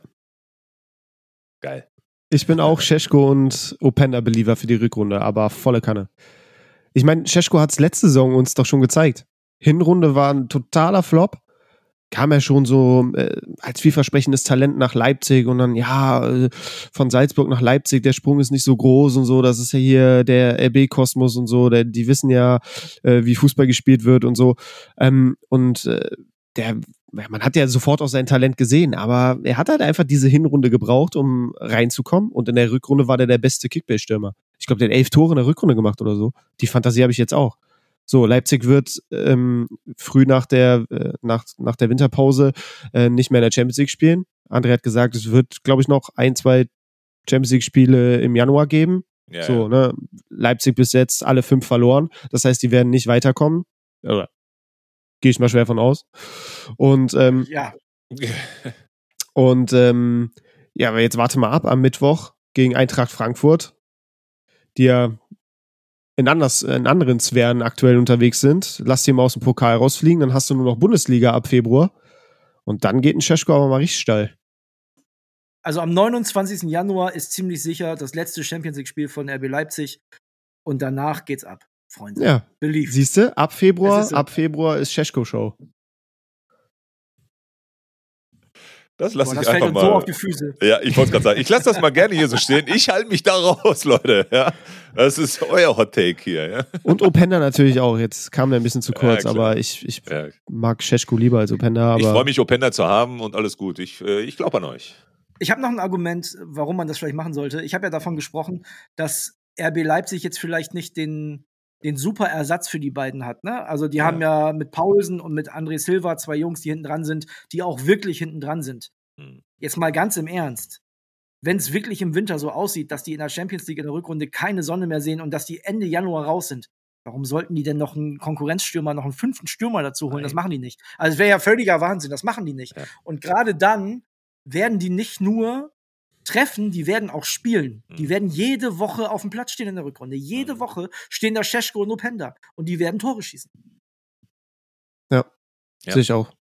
Geil. Ich bin auch Šeško und Openda-Believer für die Rückrunde, aber volle Kanne. Ich meine, Šeško hat es letzte Saison uns doch schon gezeigt. Hinrunde war ein totaler Flop. Kam er schon so äh, als vielversprechendes Talent nach Leipzig und dann, ja, äh, von Salzburg nach Leipzig, der Sprung ist nicht so groß und so, das ist ja hier der R B-Kosmos und so, der, die wissen ja, äh, wie Fußball gespielt wird und so. Ähm, und äh, der, man hat ja sofort auch sein Talent gesehen, aber er hat halt einfach diese Hinrunde gebraucht, um reinzukommen und in der Rückrunde war der der beste Kickbase-Stürmer. Ich glaube, der hat elf Tore in der Rückrunde gemacht oder so. Die Fantasie habe ich jetzt auch. So, Leipzig wird ähm, früh nach der äh, nach, nach der Winterpause äh, nicht mehr in der Champions League spielen. André hat gesagt, es wird, glaube ich, noch ein, zwei Champions League-Spiele im Januar geben. Ja, so, ja. Ne? Leipzig bis jetzt alle fünf verloren. Das heißt, die werden nicht weiterkommen. Oder gehe ich mal schwer von aus. Und ähm, ja. und ähm, ja, aber jetzt warte mal ab am Mittwoch gegen Eintracht Frankfurt, die ja in, anders, in anderen Sphären aktuell unterwegs sind. Lass die mal aus dem Pokal rausfliegen, dann hast du nur noch Bundesliga ab Februar. Und dann geht ein Šeško aber mal richtig steil. Also am neunundzwanzigsten Januar ist ziemlich sicher das letzte Champions-League-Spiel von R B Leipzig. Und danach geht's ab, Freunde. Ja, siehst du, ab Februar, so. ab Februar ist Šeško-Show. Das lasse ich das einfach fällt uns mal. So auf die Füße. Ja, ich wollte es gerade sagen. Ich lasse das mal gerne hier so stehen. Ich halte mich da raus, Leute. Ja, das ist euer Hot Take hier. Ja? Und Openda natürlich auch. Jetzt kam der ein bisschen zu kurz, ja, aber ich, ich ja. mag Šeško lieber als Openda. Aber ich freue mich, Openda zu haben und alles gut. Ich, äh, ich glaube an euch. Ich habe noch ein Argument, warum man das vielleicht machen sollte. Ich habe ja davon gesprochen, dass R B Leipzig jetzt vielleicht nicht den den super Ersatz für die beiden hat, ne? Also die ja. haben ja mit Paulsen und mit André Silva zwei Jungs, die hinten dran sind, die auch wirklich hinten dran sind. Hm. Jetzt mal ganz im Ernst. Wenn es wirklich im Winter so aussieht, dass die in der Champions League in der Rückrunde keine Sonne mehr sehen und dass die Ende Januar raus sind, warum sollten die denn noch einen Konkurrenzstürmer, noch einen fünften Stürmer dazu holen? Nein. Das machen die nicht. Also es wäre ja völliger Wahnsinn, das machen die nicht. Ja. Und gerade dann werden die nicht nur treffen, die werden auch spielen. Mhm. Die werden jede Woche auf dem Platz stehen in der Rückrunde. Jede mhm. Woche stehen da Šeško und Openda. Und die werden Tore schießen. Ja, ja. Sehe ich auch.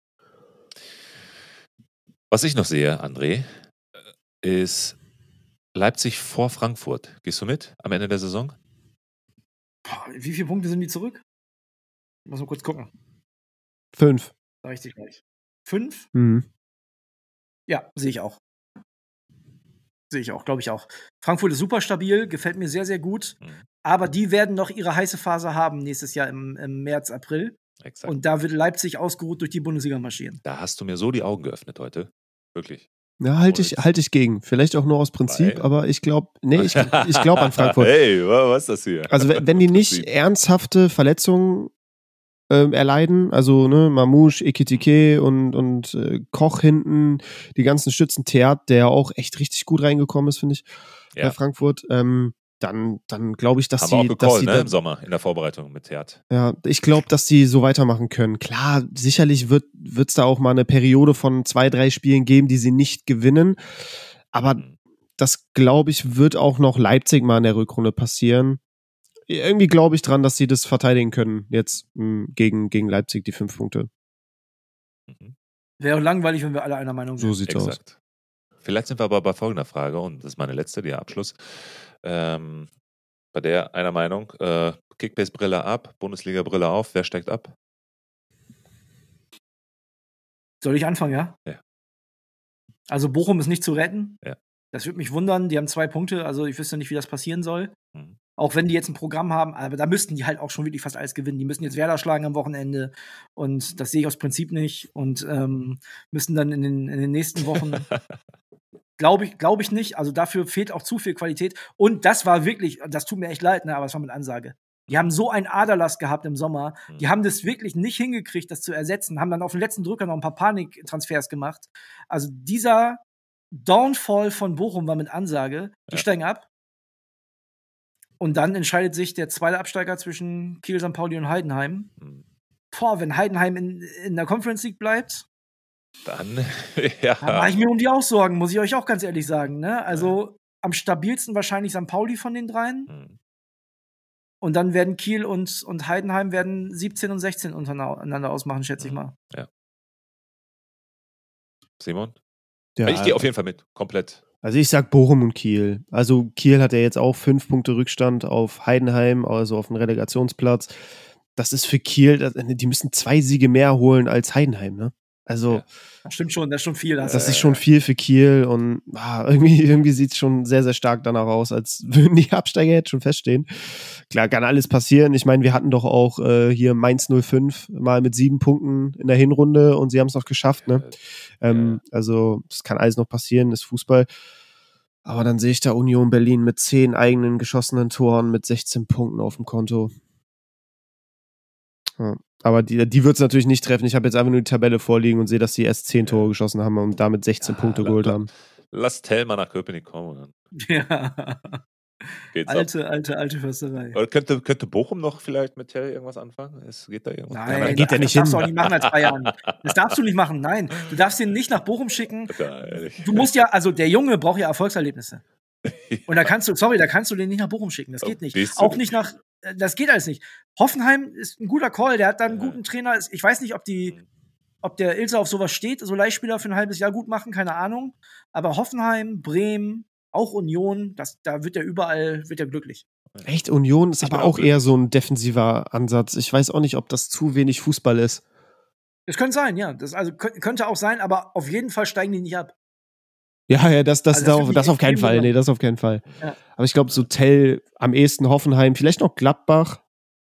Was ich noch sehe, André, ist Leipzig vor Frankfurt. Gehst du mit am Ende der Saison? Wie viele Punkte sind die zurück? Ich muss mal kurz gucken. Fünf. Sag ich dir gleich. Fünf? Mhm. Ja, sehe ich auch. Sehe ich auch, glaube ich auch. Frankfurt ist super stabil, gefällt mir sehr, sehr gut. Mhm. Aber die werden noch ihre heiße Phase haben nächstes Jahr im, im März, April. Exakt. Und da wird Leipzig ausgeruht durch die Bundesliga marschieren. Da hast du mir so die Augen geöffnet heute. Wirklich. Ja, halte ich, halt ich gegen. Vielleicht auch nur aus Prinzip, Weil? aber ich glaube, nee, ich, ich glaube an Frankfurt. Hey, was ist das hier? Also wenn wenn die nicht Prinzip. ernsthafte Verletzungen ähm, erleiden, also ne, Mamouche, Ekitike und, und äh, Koch hinten, die ganzen Stützen, Theat, der auch echt richtig gut reingekommen ist, finde ich, Ja. bei Frankfurt, ähm, dann, dann glaube ich, dass Haben wir auch sie, dass gecallt, sie ne, da, im Sommer in der Vorbereitung mit Theat. ja, ich glaube, dass die so weitermachen können. Klar, sicherlich wird es da auch mal eine Periode von zwei, drei Spielen geben, die sie nicht gewinnen. Aber Mhm. das, glaube ich, wird auch noch Leipzig mal in der Rückrunde passieren. Irgendwie glaube ich dran, dass sie das verteidigen können, jetzt mh, gegen, gegen Leipzig, die fünf Punkte. Mhm. Wäre auch langweilig, wenn wir alle einer Meinung So sind. sieht's aus. Exakt. Vielleicht sind wir aber bei folgender Frage, und das ist meine letzte, der Abschluss. Ähm, bei der einer Meinung, äh, Kickbase-Brille ab, Bundesliga-Brille auf, wer steigt ab? Soll ich anfangen, ja? Ja. Also Bochum ist nicht zu retten. Ja. Das würde mich wundern. Die haben zwei Punkte, also ich wüsste nicht, wie das passieren soll. Mhm. Auch wenn die jetzt ein Programm haben, aber da müssten die halt auch schon wirklich fast alles gewinnen. Die müssen jetzt Werder schlagen am Wochenende und das sehe ich aus Prinzip nicht und ähm, müssen dann in den, in den nächsten Wochen, glaube ich, glaube ich nicht. Also dafür fehlt auch zu viel Qualität. Und das war wirklich, das tut mir echt leid, ne, aber es war mit Ansage. Die haben so einen Aderlass gehabt im Sommer. Die haben das wirklich nicht hingekriegt, das zu ersetzen. Haben dann auf den letzten Drücker noch ein paar Paniktransfers gemacht. Also dieser Downfall von Bochum war mit Ansage. Die Ja. steigen ab. Und dann entscheidet sich der zweite Absteiger zwischen Kiel, Sankt Pauli und Heidenheim. Mhm. Boah, wenn Heidenheim in, in der Conference League bleibt, Dann, ja. dann mache ich mir um die auch Sorgen, muss ich euch auch ganz ehrlich sagen. Ne? Also am stabilsten wahrscheinlich Sankt Pauli von den dreien. Mhm. Und dann werden Kiel und, und Heidenheim werden siebzehn und sechzehn untereinander ausmachen, schätze ich Mhm. mal. Ja. Simon? Ja, Ich gehe auf jeden Fall mit, komplett. also ich sag Bochum und Kiel. Also Kiel hat ja jetzt auch fünf Punkte Rückstand auf Heidenheim, also auf dem Relegationsplatz. Das ist für Kiel, das, die müssen zwei Siege mehr holen als Heidenheim, ne? Also Ja. Das stimmt schon, das ist schon viel. das ist schon viel für Kiel und ah, irgendwie, irgendwie sieht es schon sehr, sehr stark danach aus, als würden die Absteiger jetzt schon feststehen. Klar, kann alles passieren. Ich meine, wir hatten doch auch äh, hier Mainz null fünf mal mit sieben Punkten in der Hinrunde und sie haben es noch geschafft. Ne? Ja. Ähm, also das kann alles noch passieren, ist Fußball. Aber dann sehe ich da Union Berlin mit zehn eigenen geschossenen Toren mit sechzehn Punkten auf dem Konto. Ja. Aber die, die wird es natürlich nicht treffen. Ich habe jetzt einfach nur die Tabelle vorliegen und sehe, dass die erst zehn Tore geschossen haben und damit sechzehn Ja, Punkte la- geholt la- haben. Lass Tell mal nach Köpenick kommen. Dann Ja. geht's ab. Alte, alte, alte Försterei. Oder könnte, könnte Bochum noch vielleicht mit Tell irgendwas anfangen? Es geht da irgendwas? Nein, aber geht ja das nicht darfst hin. du auch nicht machen als Bayern. Das darfst du nicht machen, nein. Du darfst ihn nicht nach Bochum schicken. Ja, ehrlich. Du musst ja, also der Junge braucht ja Erfolgserlebnisse. Und da kannst du, sorry, da kannst du den nicht nach Bochum schicken. Das Oh, geht nicht. bist du Auch nicht. nicht nach, äh, das geht alles nicht. Hoffenheim ist ein guter Call, der hat da einen Ja. guten Trainer. Ich weiß nicht, ob die, ob der Ilse auf sowas steht, so Leihspieler für ein halbes Jahr gut machen, keine Ahnung. Aber Hoffenheim, Bremen, auch Union, das, da wird er überall, wird er glücklich. Echt, Union ist Ich aber bin auch auch eher so ein defensiver Ansatz. Ich weiß auch nicht, ob das zu wenig Fußball ist. Das könnte sein, ja. Das also kö- könnte auch sein, aber auf jeden Fall steigen die nicht ab. Ja, ja, das, das, Also das das, würde auf, mich das auf keinen extrem Fall. wundern. Nee, das auf keinen Fall. Ja. Aber ich glaube, so Tell am ehesten Hoffenheim, vielleicht noch Gladbach.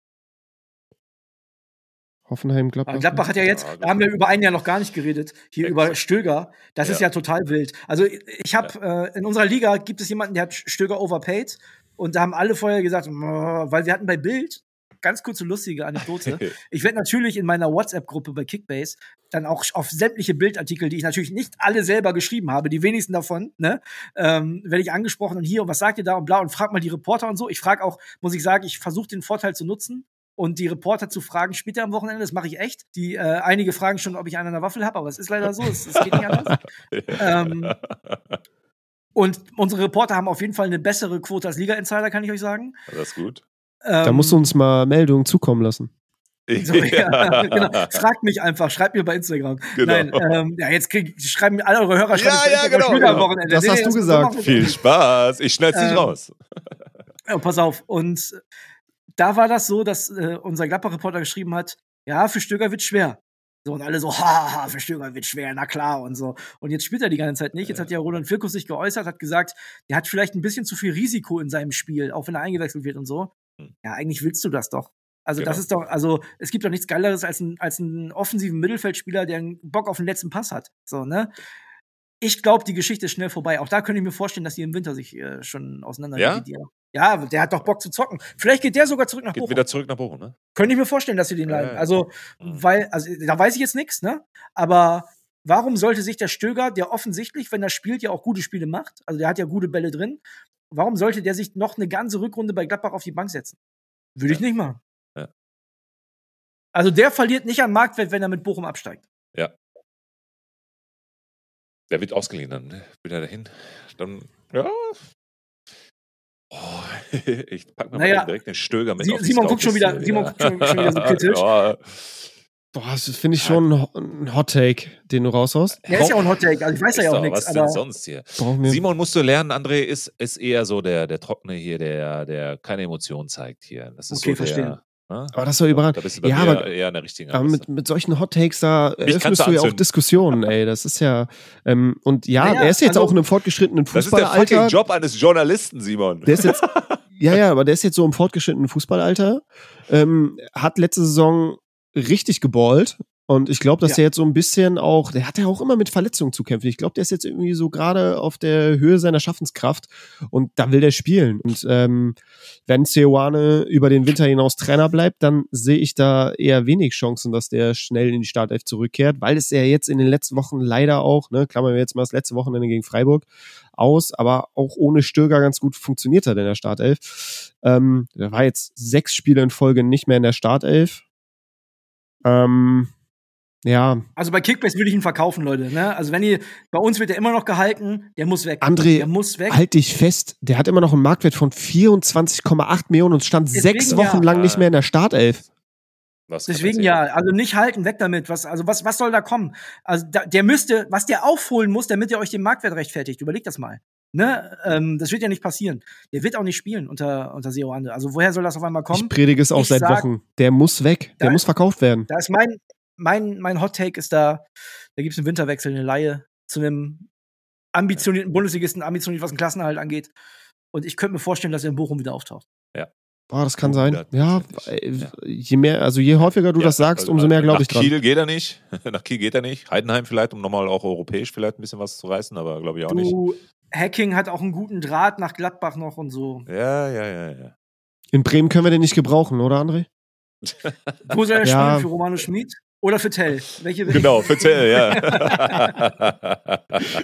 Hoffenheim, Gladbach. Aber Gladbach hat ja jetzt, Ja, da haben wir über ein Jahr noch gar nicht geredet, hier Exakt. über Stöger. Das Ja. ist ja total wild. Also ich habe äh, in unserer Liga gibt es jemanden, der hat Stöger overpaid und da haben alle vorher gesagt, weil wir hatten bei Bild, ganz kurze lustige Anekdote, ich werde natürlich in meiner WhatsApp-Gruppe bei Kickbase dann auch auf sämtliche Bildartikel, die ich natürlich nicht alle selber geschrieben habe, die wenigsten davon, ne, ähm, werde ich angesprochen und hier und was sagt ihr da und bla und frag mal die Reporter und so. Ich frage auch, muss ich sagen, ich versuche den Vorteil zu nutzen und die Reporter zu fragen später am Wochenende, das mache ich echt. Die äh, einige fragen schon, ob ich einen an der Waffel habe, aber es ist leider so, es, es geht nicht anders. ähm, und unsere Reporter haben auf jeden Fall eine bessere Quote als Liga-Insider, kann ich euch sagen. Das ist gut. Ähm, Da musst du uns mal Meldungen zukommen lassen. So, ja, genau. Fragt mich einfach, schreibt mir bei Instagram. Genau. Nein, ähm, ja, jetzt krieg, schreiben mir alle eure Hörer, schreiben Ja, mir ja, Instagram, genau, Schlüter am genau. Wochenende. Das hast du so gesagt. machen wir Viel das. Spaß. Ich schneid's nicht Ähm, raus. Ja, pass auf. Und da war das so, dass äh, unser Gladbach-Reporter geschrieben hat, ja, für Stöger wird schwer. So, und alle so, haha, für Stöger wird schwer, na klar und so. Und jetzt spielt er die ganze Zeit nicht. Jetzt hat ja Roland Firkus sich geäußert, hat gesagt, der hat vielleicht ein bisschen zu viel Risiko in seinem Spiel, auch wenn er eingewechselt wird und so. Ja, eigentlich willst du das doch. Also Genau. das ist doch, also es gibt doch nichts Geileres als, ein, als einen offensiven Mittelfeldspieler, der einen Bock auf den letzten Pass hat. So, ne? ich glaube, die Geschichte ist schnell vorbei. Auch da könnte ich mir vorstellen, dass die im Winter sich äh, schon auseinander Ja? dividieren. Ja, der hat doch Bock zu zocken. Vielleicht geht der sogar zurück nach Geht Bochum. wieder zurück nach Bochum, ne? Könnte ich mir vorstellen, dass sie den Ja, leiden. ja. Also, Mhm. weil, also da weiß ich jetzt nichts, ne? Aber warum sollte sich der Stöger, der offensichtlich, wenn er spielt, ja auch gute Spiele macht, also der hat ja gute Bälle drin, warum sollte der sich noch eine ganze Rückrunde bei Gladbach auf die Bank setzen? Würde ich Ja. nicht machen. Ja. Also der verliert nicht an Marktwert, wenn er mit Bochum absteigt. Ja. Der wird ausgeliehen dann, ne? Wieder dahin. Dann, ja. Oh, ich pack mir Naja, mal direkt den Stöger mit Sie- auf die Simon guckt schon wieder- Scoutliste. Simon guckt schon- schon wieder so kritisch. Ja. Boah, das finde ich schon ein Ho- ein Hot-Take, den du raushaust. Der ist ja auch ein Hottake, also ich weiß Ist ja auch doch, nichts, was denn aber sonst hier? Brauchen wir Simon, musst du lernen, André ist, ist eher so der, der Trockene hier, der, der keine Emotionen zeigt hier. Das ist Okay, so der, verstehe. ne? Aber das ist doch überragend. Da bist du bei Ja, mir aber- eher an der richtigen Aber mit, Adresse. mit solchen Hot Takes da kannst eröffnest du du ja auch anzünden. Diskussionen, ey. Das ist ja. Ähm, und ja, Naja, er ist jetzt also- auch in einem fortgeschrittenen Das ist der fucking Fußballalter. Job eines Journalisten, Simon. Der ist jetzt. Ja, ja, aber der ist jetzt so im fortgeschrittenen Fußballalter. Ähm, hat letzte Saison richtig geballt. Und ich glaube, dass Ja. der jetzt so ein bisschen auch, der hat ja auch immer mit Verletzungen zu kämpfen. Ich glaube, der ist jetzt irgendwie so gerade auf der Höhe seiner Schaffenskraft und da will der spielen. Und ähm, wenn Seoane über den Winter hinaus Trainer bleibt, dann sehe ich da eher wenig Chancen, dass der schnell in die Startelf zurückkehrt, weil es ja jetzt in den letzten Wochen leider auch, ne, klammern wir jetzt mal das letzte Wochenende gegen Freiburg aus, aber auch ohne Stöger ganz gut funktioniert hat in der Startelf. Ähm, der war jetzt sechs Spiele in Folge nicht mehr in der Startelf. Ähm, ja, also bei Kickbase würde ich ihn verkaufen, Leute. Ne? Also wenn ihr, bei uns wird er immer noch gehalten, der muss weg. André, der muss weg. halt dich fest, der hat immer noch einen Marktwert von vierundzwanzig Komma acht Millionen und stand Deswegen sechs Wochen ja. lang nicht mehr in der Startelf. Was kann Deswegen passieren? ja, also nicht halten, weg damit. Was, also was, was soll da kommen? Also da, der müsste, was der aufholen muss, damit er euch den Marktwert rechtfertigt. Überlegt das mal. Ne? Ähm, das wird ja nicht passieren. Der wird auch nicht spielen unter, unter Seoane. Also woher soll das auf einmal kommen? Ich predige es auch Ich seit sag- Wochen. Der muss weg. Der Da- muss verkauft werden. Da ist mein, mein, mein Hot Take ist da, da gibt es einen Winterwechsel, eine Laie zu einem ambitionierten Bundesligisten, ambitioniert, was den Klassenerhalt angeht. Und ich könnte mir vorstellen, dass er in Bochum wieder auftaucht. Boah, das kann sein. Ja, hundertprozentig. äh, je mehr, also je häufiger du Ja, das sagst, also umso mehr glaube ich Nach dran. Kiel geht er nicht. Nach Kiel geht er nicht. Heidenheim vielleicht, um nochmal auch europäisch vielleicht ein bisschen was zu reißen, aber glaube ich auch nicht. Du, Hacking hat auch einen guten Draht nach Gladbach noch und so. Ja, ja, ja, ja. In Bremen können wir den nicht gebrauchen, oder André? Wo soll er Ja. spielen? Für Romano Schmid? Oder für Tell? Welche welche- Genau, für Tell, ja.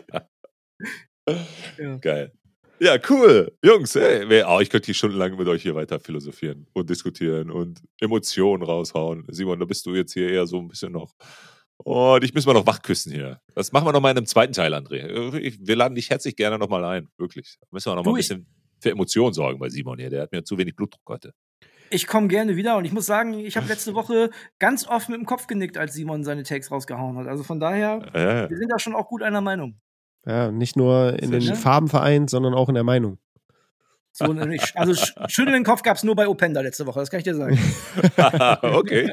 Ja. Geil. Ja, cool. Jungs, ey, wer- oh, ich könnte hier stundenlang mit euch hier weiter philosophieren und diskutieren und Emotionen raushauen. Simon, da bist du jetzt hier eher so ein bisschen noch. Oh, dich müssen wir noch wachküssen hier. Das machen wir noch mal in einem zweiten Teil, André. Ich- Wir laden dich herzlich gerne noch mal ein. Wirklich. Da müssen wir noch mal Du, ein ich- bisschen für Emotionen sorgen bei Simon hier. Der hat mir zu wenig Blutdruck heute. Ich komme gerne wieder und ich muss sagen, ich habe letzte Woche ganz oft mit dem Kopf genickt, als Simon seine Takes rausgehauen hat. Also von daher, Ja, ja. wir sind da schon auch gut einer Meinung. Ja, nicht nur in Sehr den schön. Farben vereint, sondern auch in der Meinung. So, nämlich- also sch schütteln den Kopf gab es nur bei Openda letzte Woche, das kann ich dir sagen. Okay.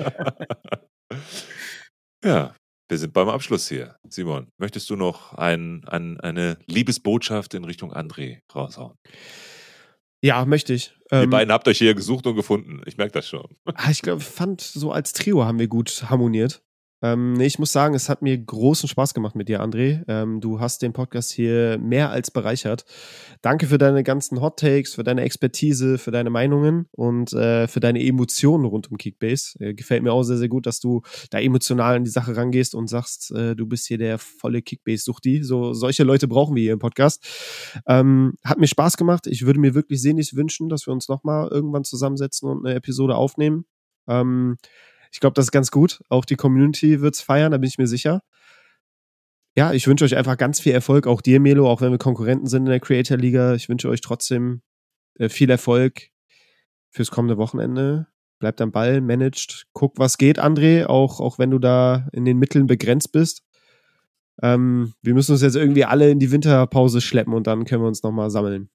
Ja, wir sind beim Abschluss hier. Simon, möchtest du noch ein, ein, eine Liebesbotschaft in Richtung André raushauen? Ja, möchte ich. Ihr Ähm, beiden habt euch hier gesucht und gefunden. Ich merke das schon. ah, ich glaube, fand so als Trio haben wir gut harmoniert. Ähm, nee, ich muss sagen, es hat mir großen Spaß gemacht mit dir, André. Ähm, du hast den Podcast hier mehr als bereichert. Danke für deine ganzen Hot Takes, für deine Expertise, für deine Meinungen und äh, für deine Emotionen rund um Kickbase. Äh, gefällt mir auch sehr, sehr gut, dass du da emotional an die Sache rangehst und sagst, äh, du bist hier der volle Kickbase-Suchti. So, solche Leute brauchen wir hier im Podcast. Ähm, hat mir Spaß gemacht. Ich würde mir wirklich sehnlichst wünschen, dass wir uns nochmal irgendwann zusammensetzen und eine Episode aufnehmen. Ähm, Ich glaube, das ist ganz gut. Auch die Community wird's feiern, da bin ich mir sicher. Ja, ich wünsche euch einfach ganz viel Erfolg. Auch dir, Melo, auch wenn wir Konkurrenten sind in der Creator-Liga. Ich wünsche euch trotzdem äh, viel Erfolg fürs kommende Wochenende. Bleibt am Ball, managt. Guck, was geht, André, auch, auch wenn du da in den Mitteln begrenzt bist. Ähm, wir müssen uns jetzt irgendwie alle in die Winterpause schleppen und dann können wir uns nochmal sammeln.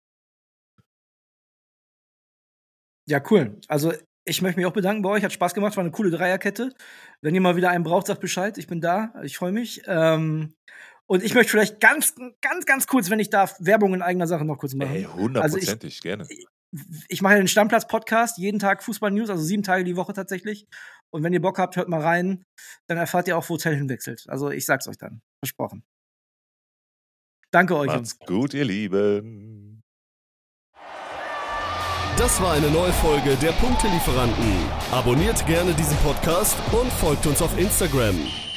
Ja, cool. Also ich möchte mich auch bedanken bei euch, hat Spaß gemacht, war eine coole Dreierkette. Wenn ihr mal wieder einen braucht, sagt Bescheid, ich bin da, ich freue mich. Ähm, und ich möchte vielleicht ganz, ganz, ganz kurz, wenn ich darf, Werbung in eigener Sache noch kurz machen. Ey, hundertprozentig, gerne. Ich mache ja den Stammplatz-Podcast, jeden Tag Fußball-News, also sieben Tage die Woche tatsächlich. Und wenn ihr Bock habt, hört mal rein, dann erfahrt ihr auch, wo Tell hinwechselt. Also ich sag's euch dann, versprochen. Danke euch. Macht's gut, ihr Lieben. Das war eine neue Folge der Punktelieferanten. Abonniert gerne diesen Podcast und folgt uns auf Instagram.